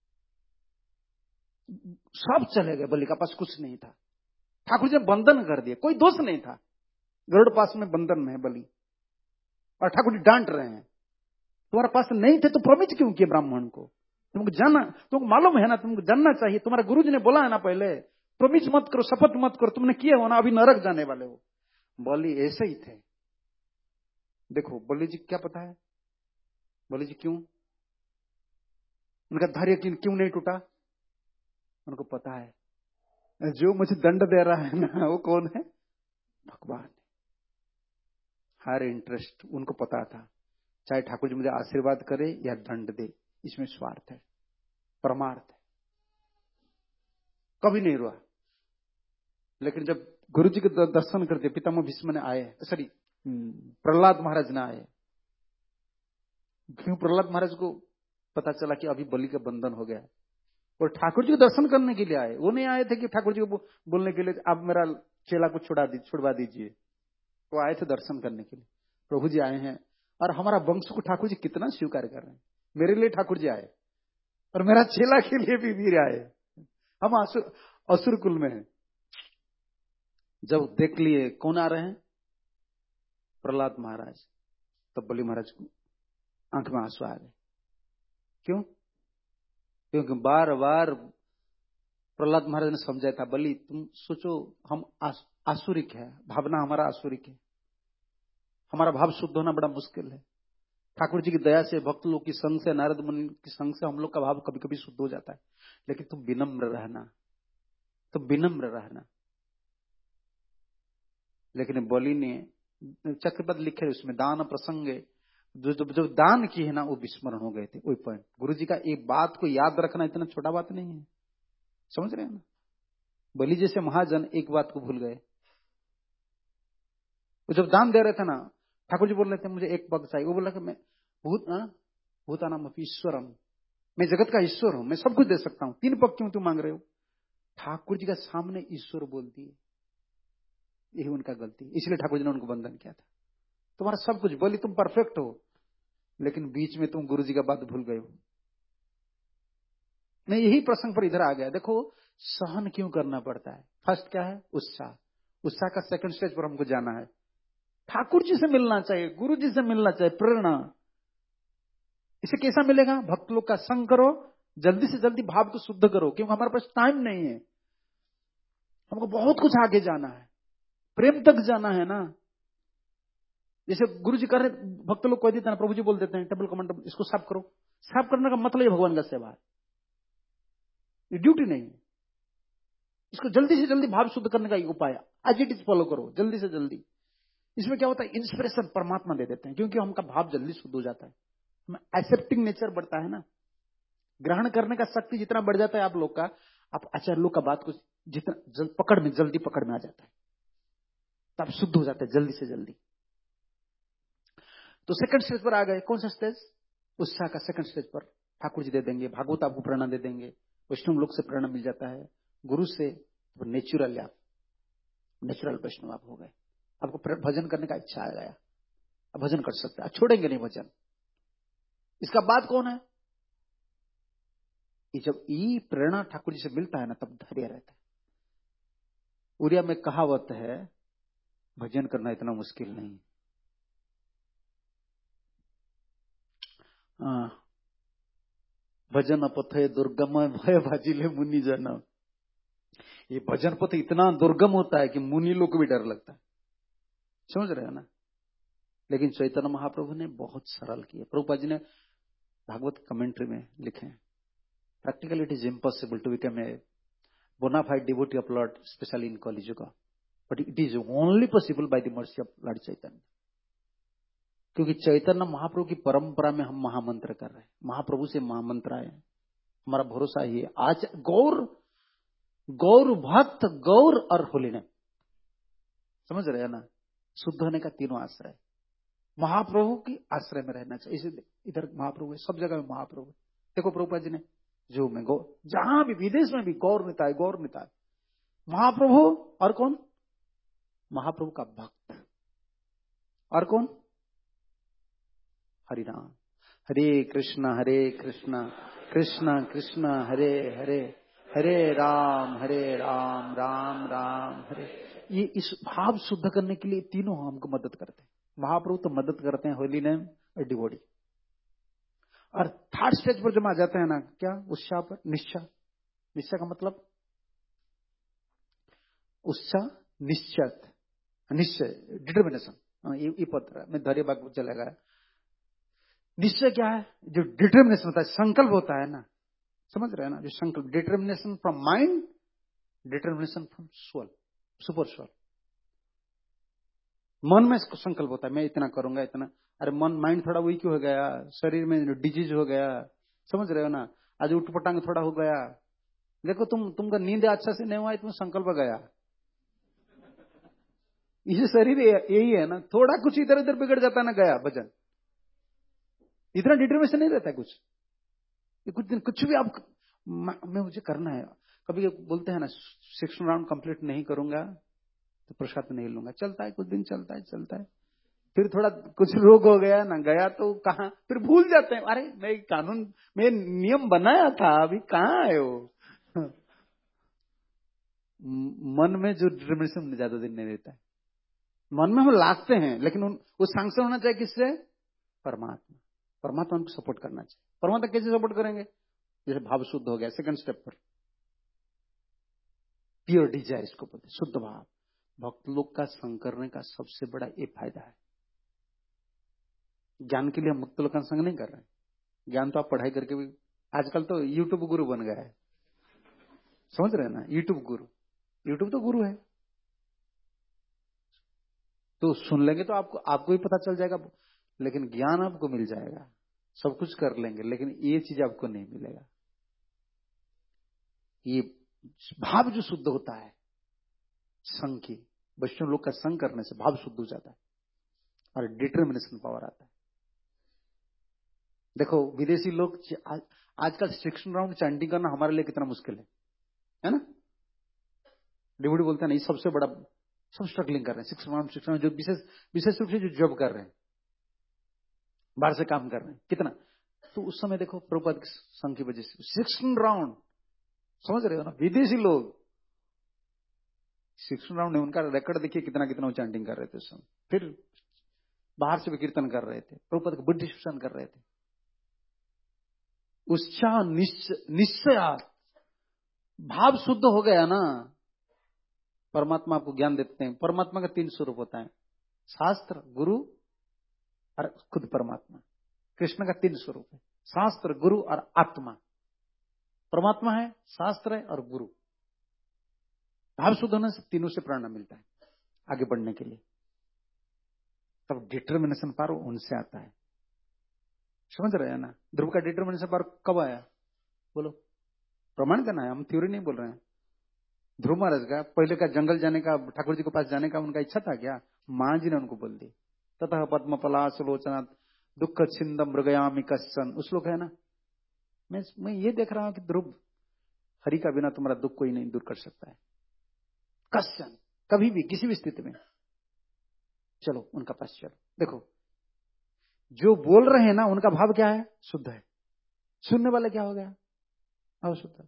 सब चले गए, बलि का पास कुछ नहीं था, ठाकुर जी ने बंधन कर दिए, कोई दोष नहीं था। गरुड़ पास में बंधन में है बलि, और ठाकुर जी डांट रहे हैं, तुम्हारे पास नहीं थे तो प्रॉमिस क्यों किए ब्राह्मण को? तुमको जाना, तुमको मालूम है ना, तुमको जानना चाहिए, तुम्हारे गुरु जी ने बोला है ना पहले, प्रॉमिस मत करो, शपथ मत करो, तुमने किए हो ना, अभी नरक जाने वाले हो। बलि ऐसे ही थे। देखो बलि जी क्या पता है, बलि जी क्यों, उनका धैर्य क्यों नहीं टूटा? उनको पता है जो मुझे दंड दे रहा है ना वो कौन है? भगवान। हर इंटरेस्ट उनको पता था, चाहे ठाकुर जी मुझे आशीर्वाद करे या दंड दे, इसमें स्वार्थ है, परमार्थ है। कभी नहीं रुआ। लेकिन जब गुरु जी के दर्शन करते, पितामह भीष्म ने आए, सॉरी प्रहलाद महाराज ने आए, क्यों प्रहलाद महाराज को पता चला कि अभी बलि का बंधन हो गया, और ठाकुर जी को दर्शन करने के लिए आए। वो नहीं आए थे कि ठाकुर जी को बोलने के लिए आप मेरा चेला को छुड़ा दी छुड़वा दीजिए, वो आए थे दर्शन करने के लिए। प्रभु जी आए हैं, और हमारा वंश को ठाकुर जी कितना स्वीकार कर रहे हैं। मेरे लिए ठाकुर जी आए, और मेरा चेला के लिए भी वीर आए। हम असुर असुर कुल में हैं। जब देख लिए कौन आ रहे हैं, प्रहलाद महाराज, तब बलि महाराज को आंख में आंसू आ गए। क्यों? क्योंकि बार बार प्रहलाद महाराज ने समझाया था, बलि तुम सोचो हम आस, आसुरिक है, भावना हमारा आसुरिक है, हमारा भाव शुद्ध होना बड़ा मुश्किल है। ठाकुर जी की दया से, भक्त लोग की संग से, नारद मुनि की संग से हम लोग का भाव कभी कभी शुद्ध हो जाता है। लेकिन तुम विनम्र रहना, तुम विनम्र रहना। लेकिन बलि ने चक्रपद लिखे उसमें दान प्रसंग, जो जो, जो दान की है ना वो विस्मरण हो गए थे। वही पॉइंट, गुरु जी का एक बात को याद रखना इतना छोटा बात नहीं है, समझ रहे हैं ना। बलि जैसे महाजन एक बात को भूल गए। वो जब दान दे रहे थे ना, ठाकुर जी बोल रहे थे मुझे एक पग चाहिए। वो बोला कि मैं भूत भूतानाम ईश्वरम, मैं जगत का ईश्वर हूं, मैं सब कुछ दे सकता हूं, तीन पग क्यों तुम मांग रहे हो। ठाकुर जी का सामने ईश्वर बोल दिए, यही उनका गलती, इसलिए ठाकुर जी ने उनको बंधन किया था। तुम्हारा सब कुछ, बोली तुम परफेक्ट हो, लेकिन बीच में तुम गुरु जी का बात भूल गए हो। मैं यही प्रसंग पर इधर आ गया। देखो सहन क्यों करना पड़ता है। फर्स्ट क्या है, उत्साह। उत्साह का सेकंड स्टेज पर हमको जाना है। ठाकुर जी से मिलना चाहिए, गुरु जी से मिलना चाहिए, प्रेरणा। इसे कैसा मिलेगा, भक्त लोग का संग करो, जल्दी से जल्दी भाव को शुद्ध करो, क्योंकि हमारे पास टाइम नहीं है। हमको बहुत कुछ आगे जाना है, प्रेम तक जाना है ना। जैसे गुरु जी कर रहे, भक्त लोग कह देते हैं, प्रभु जी बोल देते हैं टेबल कमेंट इसको साफ करो। साफ करने का मतलब है भगवान का सेवा, ये ड्यूटी नहीं है। इसको जल्दी से जल्दी भाव शुद्ध करने का एक उपाय, आज इट इज फॉलो करो जल्दी से जल्दी। इसमें क्या होता है, इंस्पिरेशन परमात्मा दे देते हैं, क्योंकि हमका भाव जल्दी शुद्ध हो जाता है। एक्सेप्टिंग नेचर बढ़ता है ना, ग्रहण करने का शक्ति जितना बढ़ जाता है आप लोग का, आप आचार्य लोग का बात को जितना जल, पकड़ में जल्दी पकड़ में आ जाता है, तब शुद्ध हो जाता है जल्दी से जल्दी। तो सेकंड स्टेज पर आ गए। कौन सा स्टेज, उत्साह का सेकंड स्टेज पर ठाकुर जी दे देंगे, भागवत आपको प्रेरणा दे देंगे, वैष्णव लोग से प्रेरणा मिल जाता है, गुरु से तो नेचुरल, आप नेचुरल वैष्णव आप हो गए। आपको भजन करने का इच्छा आ गया, आप भजन कर सकते हैं, आप छोड़ेंगे नहीं भजन। इसका बाद कौन है, कि जब ये प्रेरणा ठाकुर जी से मिलता है ना, तब धैर्य रहता है। उरिया में कहावत है, भजन करना इतना मुश्किल नहीं। आ, भजन पथ दुर्गम भय भाजिले मुनि जन। ये भजन पथ इतना दुर्गम होता है कि मुनि लोग को भी डर लगता है, समझ रहे हो ना। लेकिन चैतन्य महाप्रभु ने बहुत सरल किया। प्रभुपाद जी ने भागवत कमेंट्री में लिखे, practically it is impossible to become a bona fide devotee of Lord, specially in Kaliyuga, but it is only possible by the mercy of Lord Chaitanya. क्योंकि चैतन्य महाप्रभु की परंपरा में हम महामंत्र कर रहे हैं, महाप्रभु से महामंत्र आए हैं। हमारा भरोसा ही है। आज गौर गौर भक्त गौर और होलीने, समझ रहे हैं ना। शुद्ध होने का तीनों आश्रय, महाप्रभु की आश्रय में रहना चाहिए। इसे इधर महाप्रभु है, सब जगह में महाप्रभु। देखो प्रभुपाद जी ने जो में गौ, जहां भी विदेश में भी गौर निताय गौर निताय महाप्रभु। और कौन, महाप्रभु का भक्त। और कौन, हरिनाम। हरे कृष्णा हरे कृष्णा कृष्णा कृष्णा हरे हरे, हरे राम हरे राम राम राम हरे। ये इस भाव शुद्ध करने के लिए तीनों हमको मदद करते हैं। महाप्रभु तो मदद करते हैं, होली नेम और डिवोटी। और थर्ड स्टेज पर जब आ जाते हैं ना, क्या, उत्साह पर निश्चय। निश्चय का मतलब, उत्साह निश्चय, निश्चय डिटर्मिनेशन। ये पत्र में धैर्य बाग चला गया। निश्चय क्या है, जो डिटर्मिनेशन होता है, संकल्प होता है ना, समझ रहे हैं ना, जो संकल्प, determination from mind, determination from soul, super soul. मन में संकल्प होता है, मैं इतना करूंगा इतना। अरे मन, माइंड थोड़ा वीक हो गया, शरीर में डिजीज हो गया, समझ रहे हो ना, आज उठपटांग थोड़ा हो गया। देखो तुम तुमका नींद अच्छा से नहीं हुआ, तुम संकल्प गया, ये शरीर यही है ना, थोड़ा कुछ इधर इधर बिगड़ जाता ना, गया भजन। इतना डिटर्मिनेशन नहीं रहता है कुछ। ये कुछ दिन कुछ भी आप, मैं मुझे करना है। कभी बोलते हैं ना, सिक्स राउंड कंप्लीट नहीं करूंगा तो प्रसाद नहीं लूंगा। चलता है कुछ दिन, चलता है चलता है, फिर थोड़ा कुछ रोग हो गया ना, गया तो कहां, फिर भूल जाते हैं। अरे मैं कानून, मैं नियम बनाया था, अभी कहां है वो। मन में जो डिटर्मिनेशन ज्यादा दिन नहीं रहता है। मन में हम लागते हैं, लेकिन उन, वो सैंक्शन होना चाहिए किससे, परमात्मा। परमात्मा हमको सपोर्ट करना चाहिए। परमात्मा कैसे सपोर्ट करेंगे, जैसे भाव शुद्ध हो गया, सेकंड स्टेप पर प्योर डिजायर, इसको बोलते शुद्ध भाव। भक्त लोग का संग करने का सबसे बड़ा ये फायदा है। ज्ञान के लिए हम मुक्त लोग का संग नहीं कर रहे हैं। ज्ञान तो आप पढ़ाई करके भी, आजकल तो यूट्यूब गुरु बन गया है, समझ रहे हैं ना, यूट्यूब गुरु, यूट्यूब तो गुरु है, तो सुन लेंगे तो आपको आपको भी पता चल जाएगा, लेकिन ज्ञान आपको मिल जाएगा, सब कुछ कर लेंगे, लेकिन ये चीज आपको नहीं मिलेगा। ये भाव जो शुद्ध होता है संग की, वैष्णव लोग का संग करने से भाव शुद्ध हो जाता है और डिटर्मिनेशन पावर आता है। देखो विदेशी लोग आज, आजकल सिक्स राउंड चैंटिंग करना हमारे लिए कितना मुश्किल है, है ना। डिवोटी बोलते हैं ना, ये सबसे बड़ा, सब स्ट्रगलिंग कर रहे हैं सिक्स राउंड सिक्स राउंड, जो विशेष विशेष रूप से जो जॉब कर रहे हैं, बाहर से काम कर रहे हैं, कितना। तो उस समय देखो प्रभुपाद संघ की वजह से सिक्सटीन राउंड, समझ रहे हो ना, विदेशी लोग सिक्सटीन राउंड, उनका रिकॉर्ड देखिए कितना कितना वो चैंटिंग कर रहे थे उस समय। फिर बाहर से भी कीर्तन कर रहे थे, प्रभुपाद का बुद्धि शिक्षण कर रहे थे। उत्साह निश्चय, भाव शुद्ध हो गया ना, परमात्मा आपको ज्ञान देते हैं। परमात्मा का तीन स्वरूप होता है, शास्त्र, गुरु और खुद परमात्मा। कृष्ण का तीन स्वरूप है, शास्त्र, गुरु और आत्मा। परमात्मा है, शास्त्र है और गुरु। भाव शुद्ध होने से तीनों से प्रेरणा मिलता है आगे बढ़ने के लिए। तब डिटर्मिनेशन पावर उनसे आता है, समझ रहे हैं ना। ध्रुव का डिटर्मिनेशन पावर कब आया, बोलो, प्रमाण करना है, हम थ्योरी नहीं बोल रहे हैं। ध्रुव महाराज का पहले का जंगल जाने का, ठाकुर जी के पास जाने का उनका इच्छा था क्या, मां जी ने उनको बोल दी, ततः पद्म पलाशलोचना दुख छिंदम मृगयामी कश्चन, उस लोग है ना। मैं मैं ये देख रहा हूं कि ध्रुव, हरि का बिना तुम्हारा दुख कोई नहीं दूर कर सकता है, कश्चन, कभी भी किसी भी स्थिति में। चलो उनका पास चलो, देखो जो बोल रहे हैं ना उनका भाव क्या है, शुद्ध है। सुनने वाले क्या हो गया, अशुद्ध।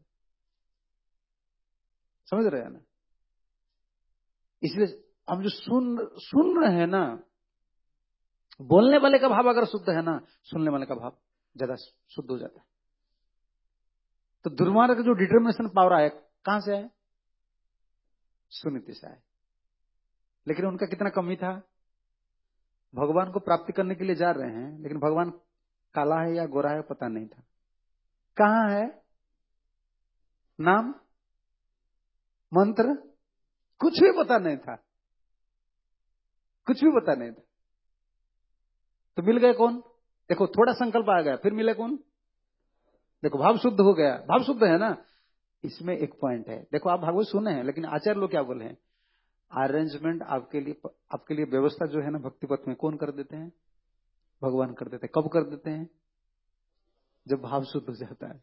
समझ रहे हैं ना। इसलिए हम जो सुन सुन रहे हैं ना, बोलने वाले का भाव अगर शुद्ध है ना, सुनने वाले का भाव ज्यादा शुद्ध हो जाता है। तो दुर्मार्ग का जो डिटर्मिनेशन पावर आया कहां से आया, सुनीति से आया। लेकिन उनका कितना कमी था, भगवान को प्राप्ति करने के लिए जा रहे हैं, लेकिन भगवान काला है या गोरा है पता नहीं था, कहां है, नाम मंत्र कुछ भी पता नहीं था, कुछ भी पता नहीं था। तो मिल गए कौन, देखो थोड़ा संकल्प आ गया, फिर मिले कौन, देखो भाव शुद्ध हो गया, भाव शुद्ध है ना। इसमें एक पॉइंट है, देखो आप भागवत सुने हैं, लेकिन आचार्य लोग क्या बोले हैं, अरेंजमेंट आपके लिए, आपके लिए व्यवस्था जो है ना भक्ति पथ में कौन कर देते हैं, भगवान कर देते हैं। कब कर देते हैं, जब भाव शुद्ध हो जाता है।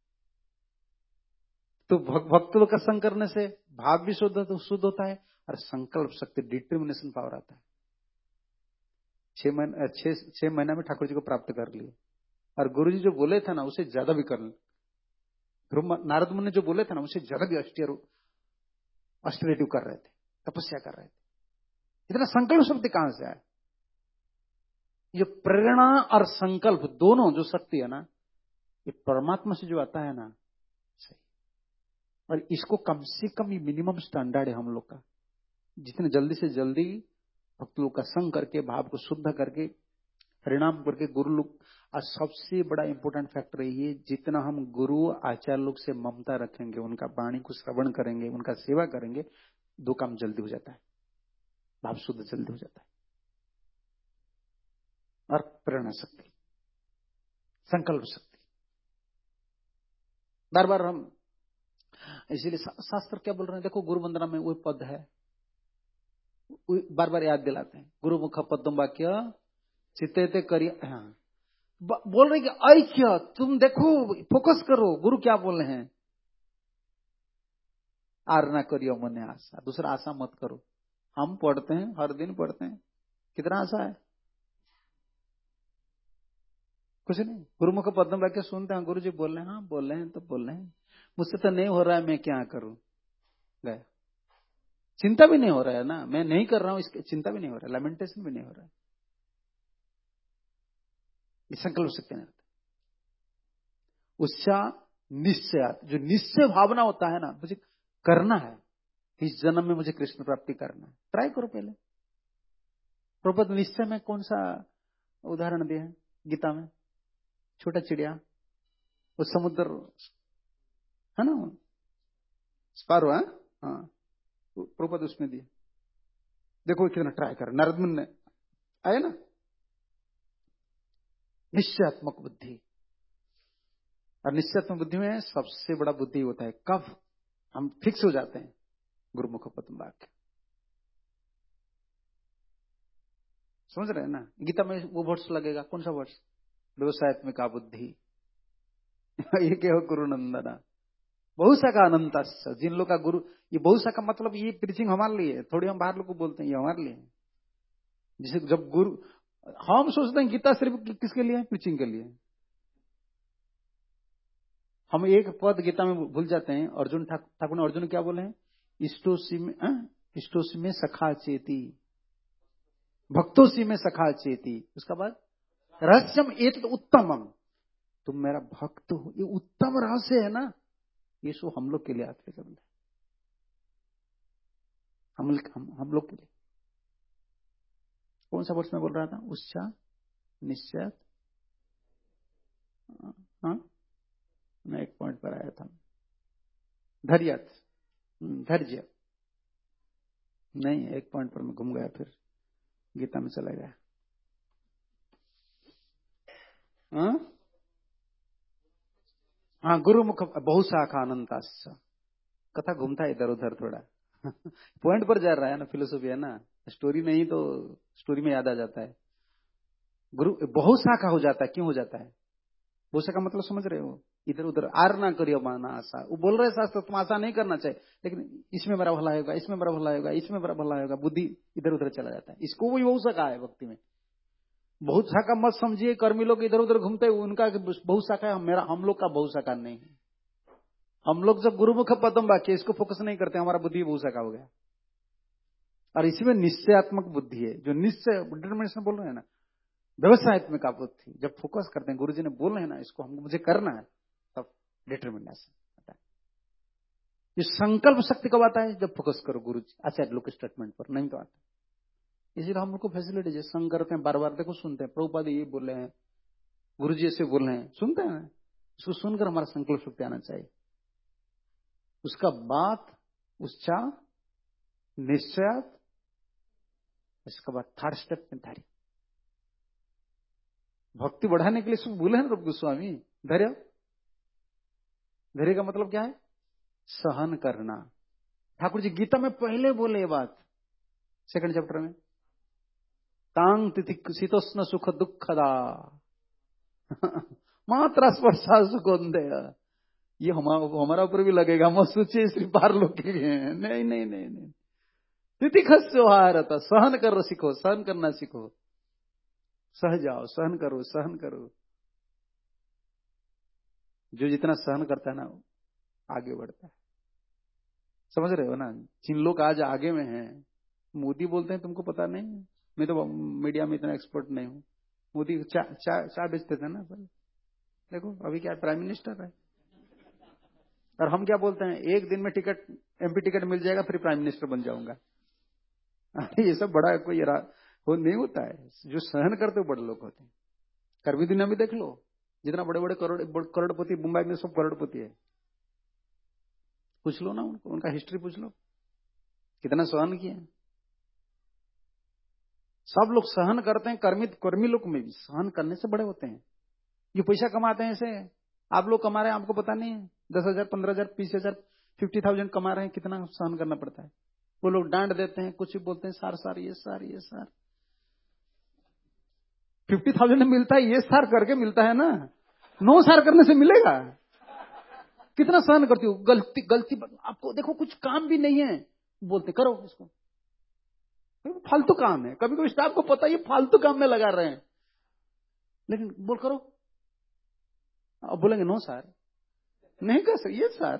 तो भक्त लोग का संग करने से भाव भी शुद्ध तो शुद्ध होता है, और संकल्प शक्ति, डिटर्मिनेशन पावर आता है। छह महीने छह छह महीना में ठाकुर जी को प्राप्त कर लिए, और गुरु जी जो बोले थे ना उसे ज्यादा भी कर, नारद मुनि ने जो बोले थे ना उसे ज्यादा भी ऑस्टिरेटिव कर रहे थे, तपस्या कर रहे थे। इतना संकल्प शक्ति कहां से आया, ये प्रेरणा और संकल्प दोनों जो शक्ति है ना, ये परमात्मा से जो आता है ना, सही। और इसको कम से कम ये मिनिमम स्टैंडर्ड है हम लोग का, जितने जल्दी से जल्दी भक्त लोग का संग करके, भाव को शुद्ध करके, परिणाम करके गुरु लोग। और सबसे बड़ा इंपॉर्टेंट फैक्टर ये, जितना हम गुरु आचार्य लोग से ममता रखेंगे, उनका वाणी को श्रवण करेंगे, उनका सेवा करेंगे, दो काम जल्दी हो जाता है, भाव शुद्ध जल्दी हो जाता है। और प्रेरणा शक्ति, संकल्प शक्ति, बार बार हम, इसीलिए शास्त्र क्या बोल रहे हैं, देखो गुरु वंदना में वो पद है, बार बार याद दिलाते हैं, गुरु मुख पद्म वाक्य चित्ते करिए। हाँ बोल रहे कि ऐक्य, तुम देखो फोकस करो, गुरु क्या बोल रहे हैं, आर ना करियो मन आशा, दूसरा आशा मत करो। हम पढ़ते हैं, हर दिन पढ़ते हैं, कितना आशा है, कुछ नहीं। गुरुमुख पद्म वाक्य सुनते हैं, गुरु जी बोल रहे हैं, हाँ बोल रहे हैं तो बोल रहे हैं, मुझसे तो नहीं हो रहा है, मैं क्या करूं, गया। चिंता भी नहीं हो रहा है ना, मैं नहीं कर रहा हूं, इसकी चिंता भी नहीं हो रहा है, लैमेंटेशन भी नहीं हो रहा है। संकल्प शक्ति नहीं होता, उत्साह निश्चय, जो निश्चय भावना होता है ना, मुझे करना है, इस जन्म में मुझे कृष्ण प्राप्ति करना है, ट्राई करो पहले। प्रभुपद निश्चय में कौन सा उदाहरण दिए हैं गीता में, छोटा चिड़िया, वो समुद्र है ना, स्पारो है, हाँ, प्रभुपाद उसमें दिए। देखो कितना ट्राई कर, नारद मुनि ने आए ना, निश्चयात्मक बुद्धि। और निश्चयात्मक बुद्धि में सबसे बड़ा बुद्धि होता है कब हम फिक्स हो जाते हैं, गुरुमुख पद्म वाक्य। समझ रहे हैं ना, गीता में वो वर्ष लगेगा, कौन सा वर्ष? व्यवसायत्मिका बुद्धि ये क्या हो गुरु नंदना बहुशाखा अनंत। जिन लोग का गुरु, ये बहुशाखा मतलब ये प्रीचिंग हमारे लिए, थोड़ी हम बाहर लोग को बोलते हैं, ये हमारे लिए। जिसे जब गुरु, हम सोचते हैं गीता सिर्फ किसके लिए है? प्रीचिंग के लिए। हम एक पद गीता में भूल जाते हैं, अर्जुन ठाकुर ने, अर्जुन क्या बोले हैं? इष्टोसी में इष्टोसी में सखा चेती, भक्तोसी में सखा चेती। उसका बाद रहस्यम एतत् उत्तमम, तुम मेरा भक्त हो, ये उत्तम रहस्य है ना, ये सो हम लोग के लिए आते हैं, हम हम, हम लोग के लिए। कौन सा वर्ष में बोल रहा था? उच्चा निश्चय, हाँ मैं एक पॉइंट पर आया था, धैर्य, धैर्य नहीं, एक पॉइंट पर मैं घूम गया, फिर गीता में चला गया। हाँ हाँ, गुरुमुख बहुशाखा अनंतास्ස, कथा घूमता है इधर उधर थोड़ा पॉइंट पर जा रहा है ना, फिलोसॉफी है ना, स्टोरी नहीं तो स्टोरी में याद आ जाता है। गुरु बहुशाखा हो जाता है, क्यों हो जाता है? बहुशाखा मतलब समझ रहे हो? इधर उधर आर ना करियो माना आशा, वो बोल रहे शास्त्र तुम आशा नहीं करना चाहिए, लेकिन इसमें मेरा भला होगा, इसमें मेरा भला होगा, इसमें मेरा भला होगा, बुद्धि इधर उधर चला जाता है। इसको वही बहुशाखा है भक्ति में। बहुशाखा मत समझिए कर्मी लोग इधर उधर घूमते, उनका बहुशाखा है, मेरा हम लोग का बहुशाखा नहीं है। हम लोग जब गुरुमुख पद्म वाक्य इसको फोकस नहीं करते, हमारा बुद्धि बहुशाखा हो गया। और इसी में निश्चयात्मक बुद्धि है, जो निश्चय डिटरमिनेशन बोल रहे हैं ना, व्यवसायत्मिका बुद्धि, जब फोकस करते हैं, गुरुजी ने बोल रहे हैं ना इसको हमको मुझे करना है, तब डिटरमिनेशन आता है। ये संकल्प शक्ति कब आता है? जब फोकस करो गुरुजी आचार्य लोग के स्टेटमेंट पर, नहीं तो आता। इसीलिए हम लोग को फैसिलिटी है, संग करते हैं, बार बार देखो सुनते हैं, प्रभुपाद ये बोल रहे हैं, गुरुजी ऐसे बोल रहे हैं, सुनते हैं, इसको सुनकर हमारा संकल्प शक्ति आना चाहिए। उसका बात उच्चा निश्चय, इसके बाद थर्ड स्टेप में धैर्य। भक्ति बढ़ाने के लिए सब बोले हैं रूप गोस्वामी, धैर्य। धैर्य का मतलब क्या है? सहन करना। ठाकुर जी गीता में पहले बोले ये बात, सेकंड चैप्टर में, तांग तिथि शीतोष्ण सुख दुखदा मात्रा स्पर्शा सुखोंदय। ये हमारा ऊपर भी लगेगा, मत सोचिए श्री पार लोग के लिए। नहीं नहीं नहीं नहीं, तिथि खस्योहारता, सहन करो सीखो, सहन करना सीखो, सह जाओ, सहन करो, सहन करो। जो जितना सहन करता है ना आगे बढ़ता है। समझ रहे हो ना? जिन लोग आज आगे में हैं, मोदी बोलते हैं तुमको पता नहीं, मैं तो मीडिया में इतना एक्सपर्ट नहीं हूं। मोदी चाय चा, चा बेचते थे ना सर, देखो अभी क्या प्राइम मिनिस्टर है। और हम क्या बोलते हैं, एक दिन में टिकट एमपी टिकट मिल जाएगा फिर प्राइम मिनिस्टर बन जाऊंगा। ये सब बड़ा कोई वो नहीं होता है, जो सहन करते हो बड़े लोग होते हैं। करवी दुनिया में देख लो, जितना बड़े बड़े करोड़ करोड़पति, मुंबई में सब करोड़पति है, पूछ लो ना उनको, उनका हिस्ट्री पूछ लो, कितना सहन किया। सब लोग सहन करते हैं, कर्मी कर्मी लोग में भी सहन करने से बड़े होते हैं। ये पैसा कमाते हैं ऐसे, आप लोग कमा रहे हैं, आपको पता नहीं है, दस हजार पंद्रह हजार बीस हजार फिफ्टी थाउजेंड कमा रहे हैं, कितना सहन करना पड़ता है। वो लोग डांट देते हैं, कुछ भी बोलते हैं, सार सार ये सार ये सार। फिफ्टी थाउजेंड मिलता है, ये सार करके मिलता है ना, नो सार करने से मिलेगा। कितना सहन करती हो, गलती गलती आपको देखो, कुछ काम भी नहीं है, बोलते करो इसको, फालतू काम है। कभी कभी स्टाफ को पता है ये फालतू काम में लगा रहे हैं, लेकिन बोल करो, अब बोलेंगे नो सर, नहीं कर सकते, ये सर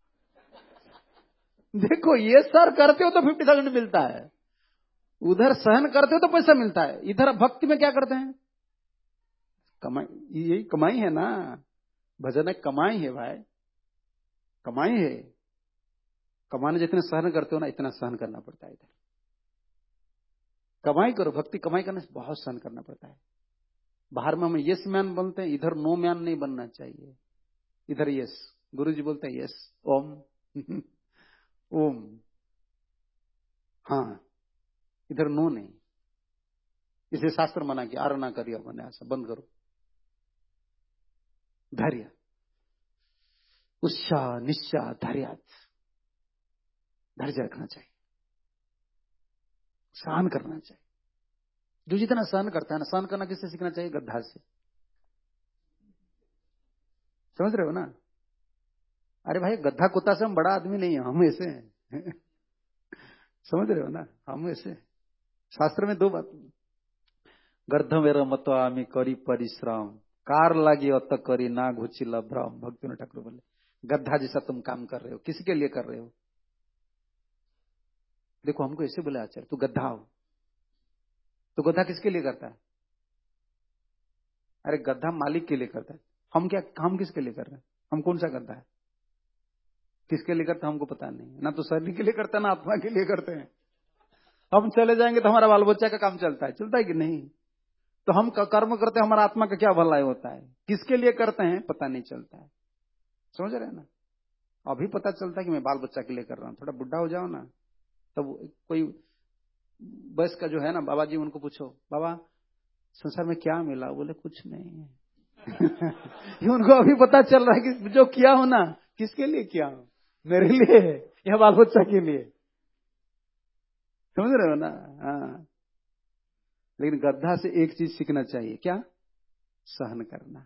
देखो, ये सर करते हो तो फिफ्टी थाउजेंड मिलता है, उधर सहन करते हो तो पैसा मिलता है। इधर भक्ति में क्या करते हैं, कमाई, यही कमाई है ना, भजन है, कमाई है भाई, कमाई है। कमाने जितने सहन करते हो ना, इतना सहन करना पड़ता है। इधर कमाई करो, भक्ति कमाई करने से बहुत सहन करना पड़ता है। बाहर में हम यस मैन बोलते हैं, इधर नो मैन नहीं बनना चाहिए। इधर यस, गुरु जी बोलते हैं यस ओम ओम, हाँ, इधर नो नहीं। इसे शास्त्र मना किया, आर ना करिए मैंने, ऐसा बंद करो। धैर्य, उत्साह, निश्चय, धैर्य, धैर्य रखना चाहिए, सहन करना चाहिए। जो जितना सहन करता है ना, सहन करना किससे सीखना चाहिए? गद्दा से। समझ रहे हो ना? अरे भाई, गद्दा कुत्ता से हम बड़ा आदमी नहीं है, हम ऐसे हैं। समझ रहे हो ना? हम ऐसे। शास्त्र में दो बात, गर्ध मेरा मतवामी करी परिश्रम, कार लगी अत करी ना घुचिला भ्रम। भक्ति ने ठाकुर बोले, गद्दा जैसा तुम काम कर रहे हो, किसके लिए कर रहे हो? देखो हमको ऐसे बोले आचार्य, तू गद्दा हो। तो गद्दा किसके लिए करता है? अरे गद्दा मालिक के लिए करता है। हम क्या, हम किसके लिए कर रहे हैं? हम कौन सा गद्दा है? किसके लिए करता है हमको पता नहीं, ना तो शरीर के लिए करता है ना आत्मा के लिए करते हैं। हम चले जाएंगे तो हमारा बाल बच्चा का काम चलता है, चलता है कि नहीं? तो हम कर्म करते हैं, हमारा आत्मा का क्या भलाई होता है? किसके लिए करते हैं पता नहीं चलता है। समझ रहे हैं ना? अभी पता चलता है कि मैं बाल बच्चा के लिए कर रहा हूं। थोड़ा बुढ़ा हो जाओ ना, तब कोई बस का जो है ना बाबा जी, उनको पूछो, बाबा संसार में क्या मिला? बोले कुछ नहीं ये उनको अभी पता चल रहा है कि जो किया हो ना, किसके लिए किया हो? मेरे लिए या बाल बच्चा के लिए? समझ रहे हो ना? हाँ। लेकिन गद्दा से एक चीज सीखना चाहिए, क्या? सहन करना।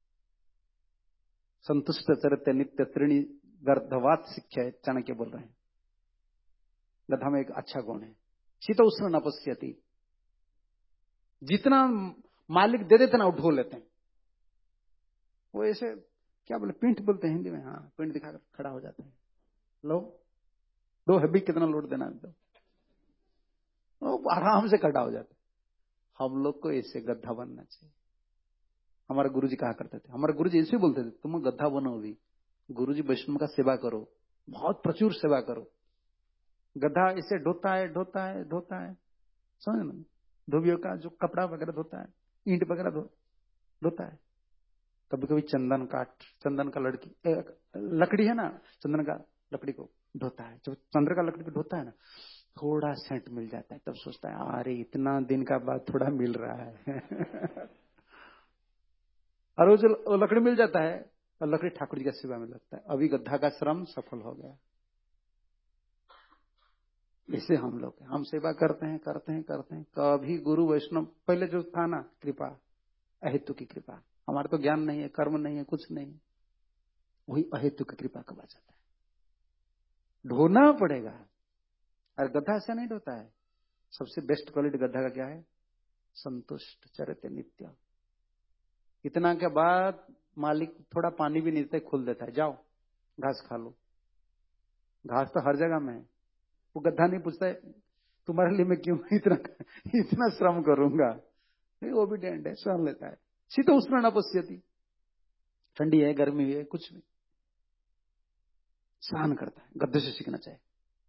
संतुष्ट चरित्र नित्य त्रिणी गर्धवात शिक्षा, चाणक्य बोल रहे हैं। गद्दा में एक अच्छा गुण है, शीत उष्ण न पश्यति। जितना मालिक दे देते ना, उठो लेते हैं। वो ऐसे क्या बोले, पिंठ बोलते हैं हिंदी में, हाँ, पिंठ दिखाकर खड़ा हो जाते हैं। लो दो है भी, कितना लोड देना है, वो आराम से खड़ा हो जाते हैं। हम लोग को ऐसे गद्दा बनना चाहिए। हमारे गुरुजी कहा करते थे, हमारे गुरुजी ऐसे बोलते थे, तुम गद्दा बनो भी। गुरुजी वैष्णव का सेवा करो, बहुत प्रचुर सेवा करो। गद्दा इसे ढोता है ढोता है ढोता है, समझ ना? धोबियों का जो कपड़ा वगैरह धोता है, ईंट वगैरह धो धोता है। कभी कभी चंदन काट, चंदन का लड़की लकड़ी है ना, चंदन का लकड़ी को ढोता है। जब चंद्र का लकड़ी को ढोता है ना, थोड़ा सेंट मिल जाता है, तब सोचता है अरे इतना दिन का बाद थोड़ा मिल रहा है और वो जो लकड़ी मिल जाता है, और लकड़ी ठाकुर जी का सेवा में लगता है। अभी गद्दा का श्रम सफल हो गया। इसे हम लोग हम सेवा करते हैं करते हैं करते हैं, कभी गुरु वैष्णव पहले जो था ना, कृपा, अहेतु की कृपा। हमारा तो ज्ञान नहीं है, कर्म नहीं है, कुछ नहीं, वही अहेतु की कृपा कब आ जाता है। ढोना पड़ेगा। और गद्दा ऐसा नहीं ढोता है। सबसे बेस्ट क्वालिटी गद्दा का क्या है? संतुष्ट चरित्र नित्य। इतना के बाद मालिक थोड़ा पानी भी नहीं देता, खोल देता है, जाओ घास खा लो। घास तो हर जगह में है। वो गद्दा नहीं पूछता है तुम्हारे लिए मैं क्यों इतना इतना श्रम करूंगा। वो भी डेंड है, सहन लेता है। शीत उष्ण न पश्यति, ठंडी है गर्मी है कुछ भी सहन करता है। गद्दे से सीखना चाहिए।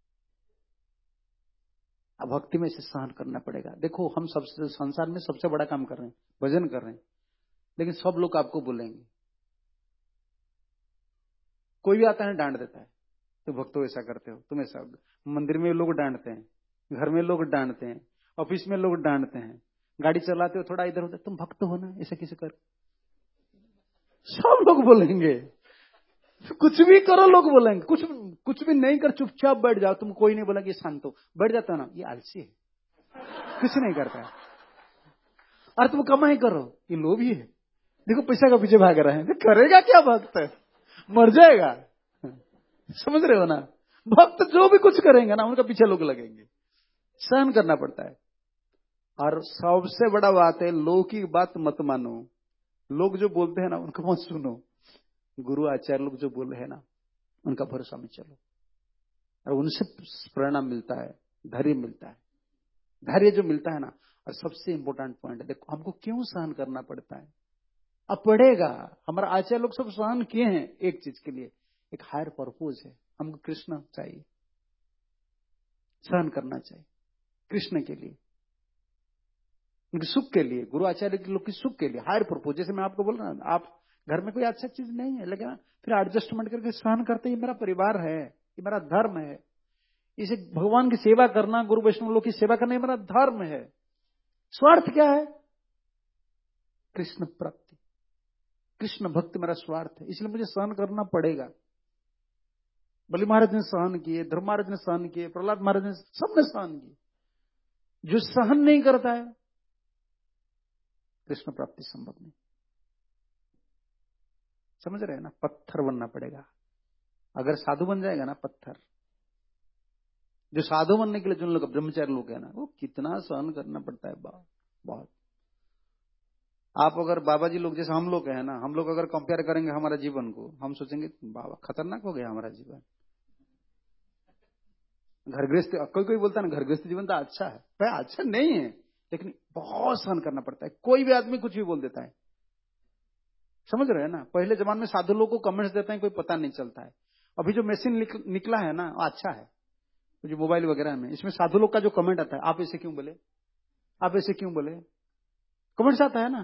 अब भक्ति में इसे सहन करना पड़ेगा। देखो हम सबसे संसार में सबसे बड़ा काम कर रहे हैं, भजन कर रहे हैं, लेकिन सब लोग आपको बोलेंगे। कोई भी आता है डांट देता है, तो भक्तों ऐसा करते हो, तुम ऐसा। मंदिर में लोग डांटते हैं, घर में लोग डांटते हैं, ऑफिस में लोग डांटते हैं, गाड़ी चलाते हो थोड़ा इधर उधर, तुम भक्त हो ना, ऐसा किसी कर। सब लोग बोलेंगे, कुछ भी करो लोग बोलेंगे। कुछ कुछ भी नहीं कर, चुपचाप बैठ जाओ, तुम कोई नहीं बोलेंगे शांत हो, बैठ जाता ना, ये आलसी है, कुछ नहीं करता है। और तुम कमाई करो, ये लोभी है, देखो पैसा का पीछे भाग रहा है, तो करेगा क्या भक्त? मर जाएगा। समझ रहे हो ना? भक्त जो भी कुछ करेंगे ना, उनका पीछे लोग लगेंगे। सहन करना पड़ता है। और सबसे बड़ा बात है, लोग की बात मत मानो। लोग जो बोलते हैं ना, उनको मत सुनो। गुरु आचार्य लोग जो बोल रहे हैं ना, उनका भरोसा में चलो, और उनसे प्रेरणा मिलता है, धैर्य मिलता है। धैर्य जो मिलता है ना, और सबसे इंपॉर्टेंट पॉइंट है, देखो हमको क्यों सहन करना पड़ता है? अब पड़ेगा। हमारा आचार्य लोग सब सहन किए हैं एक चीज के लिए, एक हायर पर्पज है, हमको कृष्ण चाहिए, सहन करना चाहिए कृष्ण के लिए। उनके सुख के लिए, गुरु आचार्य के लोग की सुख के लिए, हायर पर्पज। जैसे मैं आपको बोल रहा हूं, आप घर में कोई अच्छा चीज नहीं है, लेकिन फिर एडजस्टमेंट करके सहन करते, ये मेरा परिवार है, ये मेरा धर्म है, इसे भगवान की सेवा करना, गुरु वैष्णव लोग की सेवा करना, ये मेरा धर्म है। स्वार्थ क्या है? कृष्ण प्राप्ति, कृष्ण भक्ति मेरा स्वार्थ है, इसलिए मुझे सहन करना पड़ेगा। बलि महाराज ने सहन किए, ध्रुव महाराज ने सहन किए, प्रहलाद महाराज ने, सबने सहन किए। जो सहन नहीं करता है, कृष्ण प्राप्ति संभव नहीं। समझ रहे हैं ना? पत्थर बनना पड़ेगा। अगर साधु बन जाएगा ना पत्थर, जो साधु बनने के लिए जिन लोग ब्रह्मचारी लोग हैं ना, वो कितना सहन करना पड़ता है, बहुत। आप अगर बाबा जी लोग जैसे हम लोग हैं ना, हम लोग अगर कंपेयर करेंगे हमारा जीवन को, हम सोचेंगे बाबा खतरनाक हो गया हमारा जीवन। घर गृहस्थ, कोई कोई बोलता है ना घर गृहस्थ जीवन तो अच्छा है, भाई अच्छा नहीं है, लेकिन बहुत सहन करना पड़ता है। कोई भी आदमी कुछ भी बोल देता है, समझ रहे हैं ना? पहले जमाने में साधु लोग को कमेंट्स देते हैं, कोई पता नहीं चलता है। अभी जो मशीन निकला है ना, अच्छा है, जो मोबाइल वगैरह में, इसमें साधु लोग का जो कमेंट आता है, आप ऐसे क्यों बोले, आप ऐसे क्यों बोले, कमेंट्स आता है ना।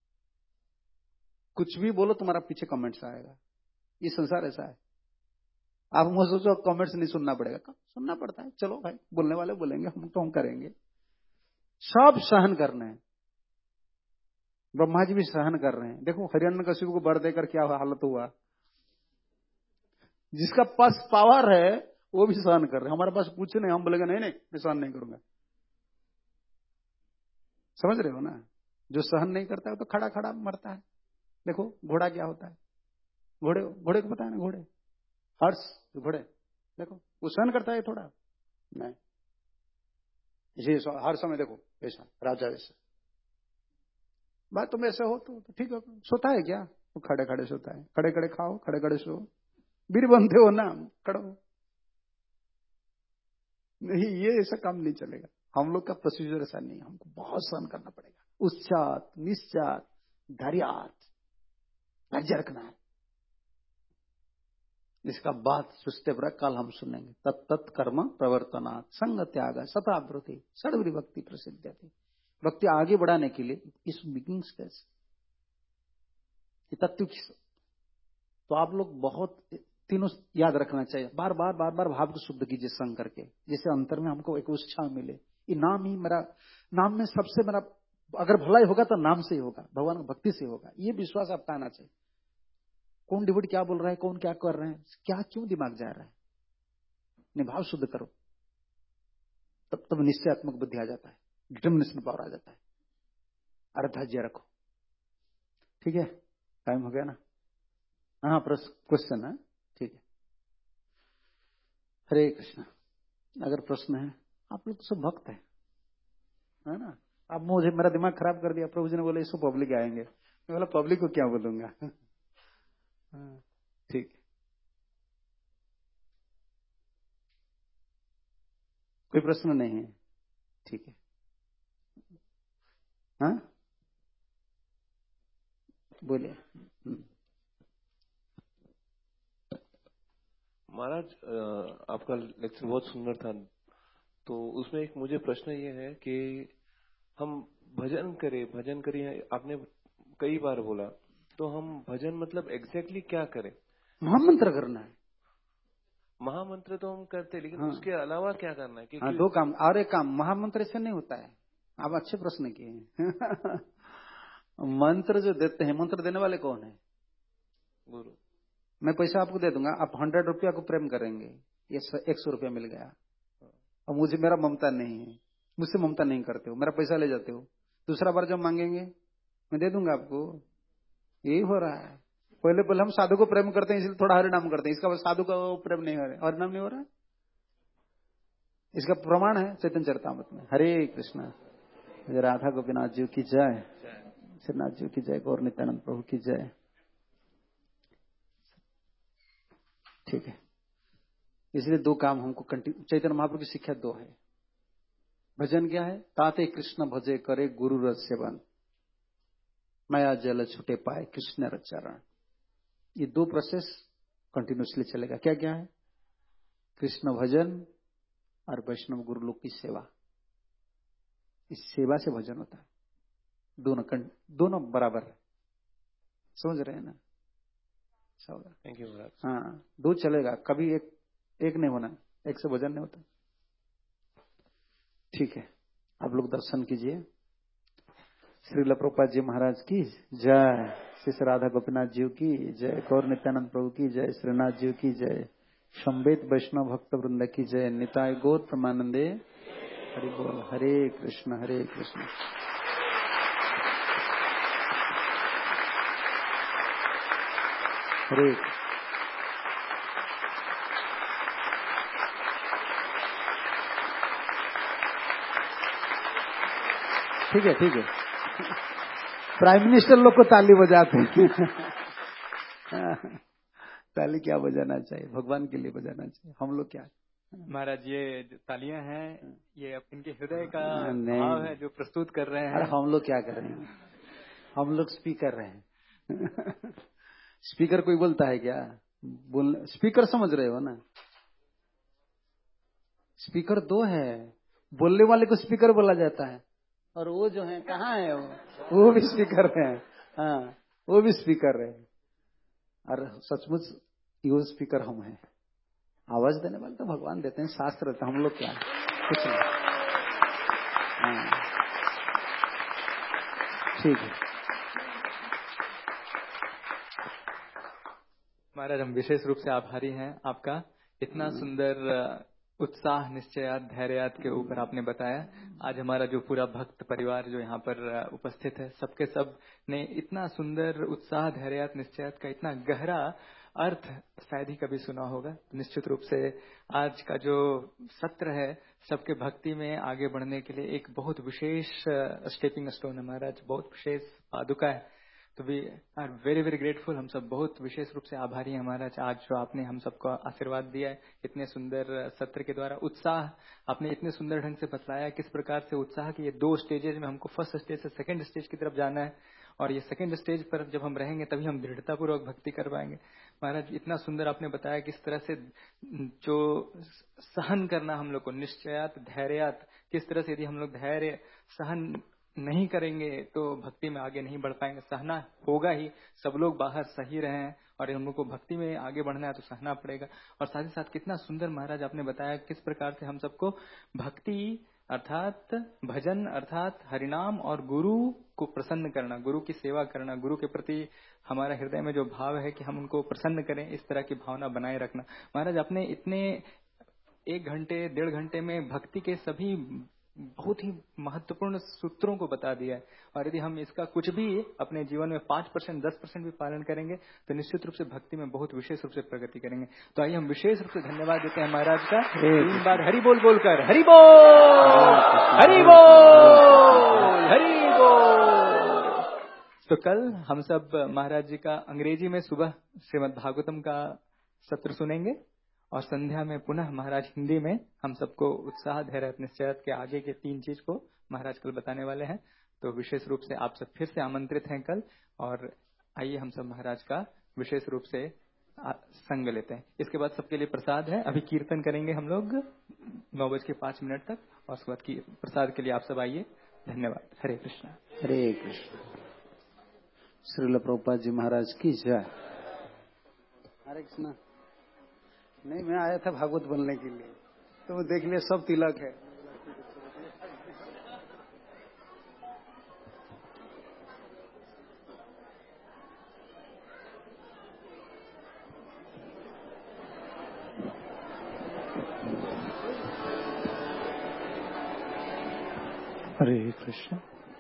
कुछ भी बोलो तुम्हारा पीछे कमेंट्स आएगा, ये संसार ऐसा है। आप मुझे सोचो कमेंट्स नहीं सुनना पड़ेगा, सुनना पड़ता है, चलो भाई बोलने वाले बोलेंगे, हम तो हम करेंगे। सब सहन करने हैं, ब्रह्मा जी भी सहन कर रहे हैं। देखो हिरण्यकशिपु को वर देकर क्या हालत हुआ। जिसका पास पावर है वो भी सहन कर रहे हैं, हमारे पास कुछ नहीं, हम बोलेगा नहीं नहीं मैं सहन नहीं करूंगा। समझ रहे हो ना? जो सहन नहीं करता है तो खड़ा खड़ा मरता है। देखो घोड़ा क्या होता है, घोड़े घोड़े को पता है ना, घोड़े हर्ष घोड़े, देखो वो सहन करता है थोड़ा नहीं, इसी हर समय देखो ऐसा राजा वैसा। बात तुम ऐसे हो तो ठीक है, सोता है क्या? वो खड़े खड़े सोता है, खड़े खड़े खाओ, खड़े खड़े सो, वीर बनते हो ना, खड़ो नहीं, ये ऐसा काम नहीं चलेगा। हम लोग का प्रोसीजर ऐसा नहीं, हमको बहुत सहन करना पड़ेगा। उच्चात निश्चात धैर्यात, धैर्य रखना है। इसका बात सुस्ते पर कल हम सुनेंगे। तत् तत् कर्म प्रवर्तनात् संग त्याग सतावृति षड्वी भक्ति प्रसिद्ध थी। भक्ति आगे बढ़ाने के लिए इस बिगिनिंग स्टेज तत्व, तो आप लोग बहुत तीनों याद रखना चाहिए। बार बार बार बार भाव को शुद्ध कीजिए संग करके, जिससे अंतर में हमको एक उत्साह मिले। ये नाम ही मेरा, नाम में सबसे मेरा अगर भलाई होगा तो नाम से ही होगा, भगवान की भक्ति से होगा, ये विश्वास आपका आना चाहिए। कौन डिवोटी क्या बोल रहा है, कौन क्या कर रहे हैं, क्या क्यों दिमाग जा रहा है, निभाव शुद्ध करो, तब तब निश्चयात्मक बुद्धि आ जाता है, डिटर्मिनेशन पावर आ जाता है। अरे धैर्य रखो, ठीक है? टाइम हो गया ना? हाँ क्वेश्चन है, ठीक है। हरे कृष्ण। अगर प्रश्न है, आप लोग तो सब भक्त है, है ना? आप मुझे मेरा दिमाग खराब कर दिया, प्रभु जी ने बोले इसको पब्लिक आएंगे, मैं बोला पब्लिक को क्या बोलूंगा। ठीक है, कोई प्रश्न नहीं है, ठीक है। हाँ बोलिए। महाराज आपका लेक्चर बहुत सुंदर था, तो उसमें एक मुझे प्रश्न ये है कि हम भजन करें, भजन करें आपने कई बार बोला, तो हम भजन मतलब एग्जैक्टली क्या करें? महामंत्र करना है। महामंत्र तो हम करते, लेकिन हाँ। उसके अलावा क्या करना है? हाँ, दो काम और एक काम, महामंत्र से नहीं होता है। आप अच्छे प्रश्न किए हैं। मंत्र जो देते हैं, मंत्र देने वाले कौन है? गुरु। मैं पैसा आपको दे दूंगा, आप हंड्रेड रुपया को प्रेम करेंगे, ये एक सौ रुपया मिल गया, और मुझे मेरा ममता नहीं है, मुझसे ममता नहीं करते हो, मेरा पैसा ले जाते हो, दूसरा बार जब मांगेंगे मैं दे दूंगा आपको। यही हो रहा है। पहले पहले हम साधु को प्रेम करते हैं, इसलिए थोड़ा हरिनाम करते हैं, इसका साधु का प्रेम नहीं हो रहा है, हरिनाम नहीं हो रहा है। इसका प्रमाण है चैतन्य चरितामृत में। हरे कृष्णा। राधा गोपीनाथ जी की जय, श्रीनाथ जी की जय, गौर नित्यानंद प्रभु की जय। ठीक है, इसलिए दो काम हमको कंटिन्यू, चैतन्य महाप्रभु की शिक्षा दो है। भजन क्या है? ताते कृष्ण भजे करे गुरु रस सेवन, माया जल छुटे पाए कृष्ण रचरण। ये दो प्रोसेस कंटिन्यूसली चलेगा। क्या क्या है? कृष्ण भजन और वैष्णव गुरु लोग की सेवा। इस सेवा से भजन होता है। दोनों कंठ दोनों बराबर, समझ रहे हैं ना? Thank you Maharaj. हाँ, दो चलेगा, कभी एक एक नहीं होना, एक से भजन नहीं होता। ठीक है, आप लोग दर्शन कीजिए। श्रील प्रभुपाद जी महाराज की जय, श्री राधा गोपीनाथ जी की जय, गौर नित्यानंद प्रभु की जय, श्रीनाथ जी की जय, संवेद वैष्णव भक्त वृंद की जय, निताय गौर प्रमानंदे हरि बोल। हरे कृष्ण हरे कृष्ण। हरे ठीक है ठीक है, प्राइम मिनिस्टर लोग को ताली बजाते हैं। ताली क्या बजाना चाहिए, भगवान के लिए बजाना चाहिए, हम लोग क्या। महाराज ये जो तालियां हैं ये इनके हृदय का नहीं, भाव है जो प्रस्तुत कर रहे हैं। अरे हम लोग क्या कर रहे हैं, हम लोग स्पीकर रहे हैं। स्पीकर कोई बोलता है क्या? बोल, स्पीकर समझ रहे हो ना? स्पीकर दो है, बोलने वाले को स्पीकर बोला जाता है, और वो जो है कहाँ है, वो वो भी स्पीकर है। हाँ, वो भी स्पीकर है, और सचमुच ये स्पीकर हम हैं। आवाज देने वाले तो भगवान देते हैं, शास्त्र तो हम लोग क्या कुछ नहीं। हाँ, ठीक है महाराज, हम विशेष रूप से आभारी हैं आपका। इतना सुंदर उत्साह, निश्चयात, धैर्यात के ऊपर आपने बताया। आज हमारा जो पूरा भक्त परिवार जो यहाँ पर उपस्थित है, सबके सब ने इतना सुंदर उत्साह, धैर्यात, निश्चयात का इतना गहरा अर्थ शायद ही कभी सुना होगा। निश्चित रूप से आज का जो सत्र है सबके भक्ति में आगे बढ़ने के लिए एक बहुत विशेष स्टेपिंग स्टोन है महाराज, बहुत विशेष पादुका है। तो we are very very grateful. हम सब बहुत विशेष रूप से आभारी हैं महाराज, आज जो आपने हम सबको आशीर्वाद दिया है इतने सुंदर सत्र के द्वारा। उत्साह आपने इतने सुंदर ढंग से बतलाया किस प्रकार से उत्साह के ये दो स्टेजेज में हमको फर्स्ट स्टेज से सेकंड स्टेज की तरफ जाना है, और ये सेकंड स्टेज पर जब हम रहेंगे तभी हम दृढ़ता पूर्वक भक्ति कर पाएंगे। महाराज इतना सुंदर आपने बताया किस तरह से जो सहन करना हम लोग को, निश्चयात, धैर्यात, किस तरह से यदि हम लोग धैर्य सहन नहीं करेंगे तो भक्ति में आगे नहीं बढ़ पाएंगे। सहना होगा ही, सब लोग बाहर सही रहें, और हम लोग को भक्ति में आगे बढ़ना है तो सहना पड़ेगा। और साथ ही साथ कितना सुंदर महाराज आपने बताया किस प्रकार से हम सबको भक्ति अर्थात भजन अर्थात हरिनाम और गुरु को प्रसन्न करना, गुरु की सेवा करना, गुरु के प्रति हमारा हृदय में जो भाव है कि हम उनको प्रसन्न करें, इस तरह की भावना बनाए रखना। महाराज आपने इतने एक घंटे डेढ़ घंटे में भक्ति के सभी बहुत ही महत्वपूर्ण सूत्रों को बता दिया है, और यदि हम इसका कुछ भी अपने जीवन में पांच परसेंट दस परसेंट भी पालन करेंगे तो निश्चित रूप से भक्ति में बहुत विशेष रूप से प्रगति करेंगे। तो आइए हम विशेष रूप से धन्यवाद देते हैं महाराज का, तीन बार हरि बोल बोलकर, हरि बोल हरि बोल हरि बोल। तो कल हम सब महाराज जी का अंग्रेजी में सुबह श्रीमद् भागवतम का सत्र सुनेंगे, और संध्या में पुनः महाराज हिंदी में हम सबको उत्साह, धैर्य, निश्चय के आगे के तीन चीज को महाराज कल बताने वाले हैं। तो विशेष रूप से आप सब फिर से आमंत्रित हैं कल, और आइए हम सब महाराज का विशेष रूप से संग लेते हैं। इसके बाद सबके लिए प्रसाद है, अभी कीर्तन करेंगे हम लोग नौ बज के पांच मिनट तक, और उसके बाद की प्रसाद के लिए आप सब आइए। धन्यवाद। हरे कृष्ण हरे कृष्ण। श्रील प्रभुपाद जी महाराज की जय। हरे कृष्ण। नहीं, मैं आया था भागवत बनने के लिए, तो मैं देख लिया सब तिलक है। हरे Krishna.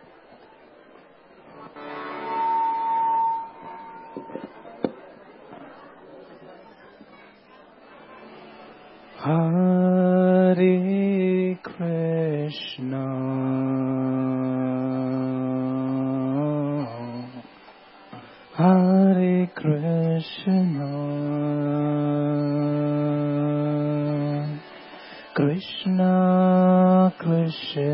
Hare Krishna, Hare Krishna, Krishna Krishna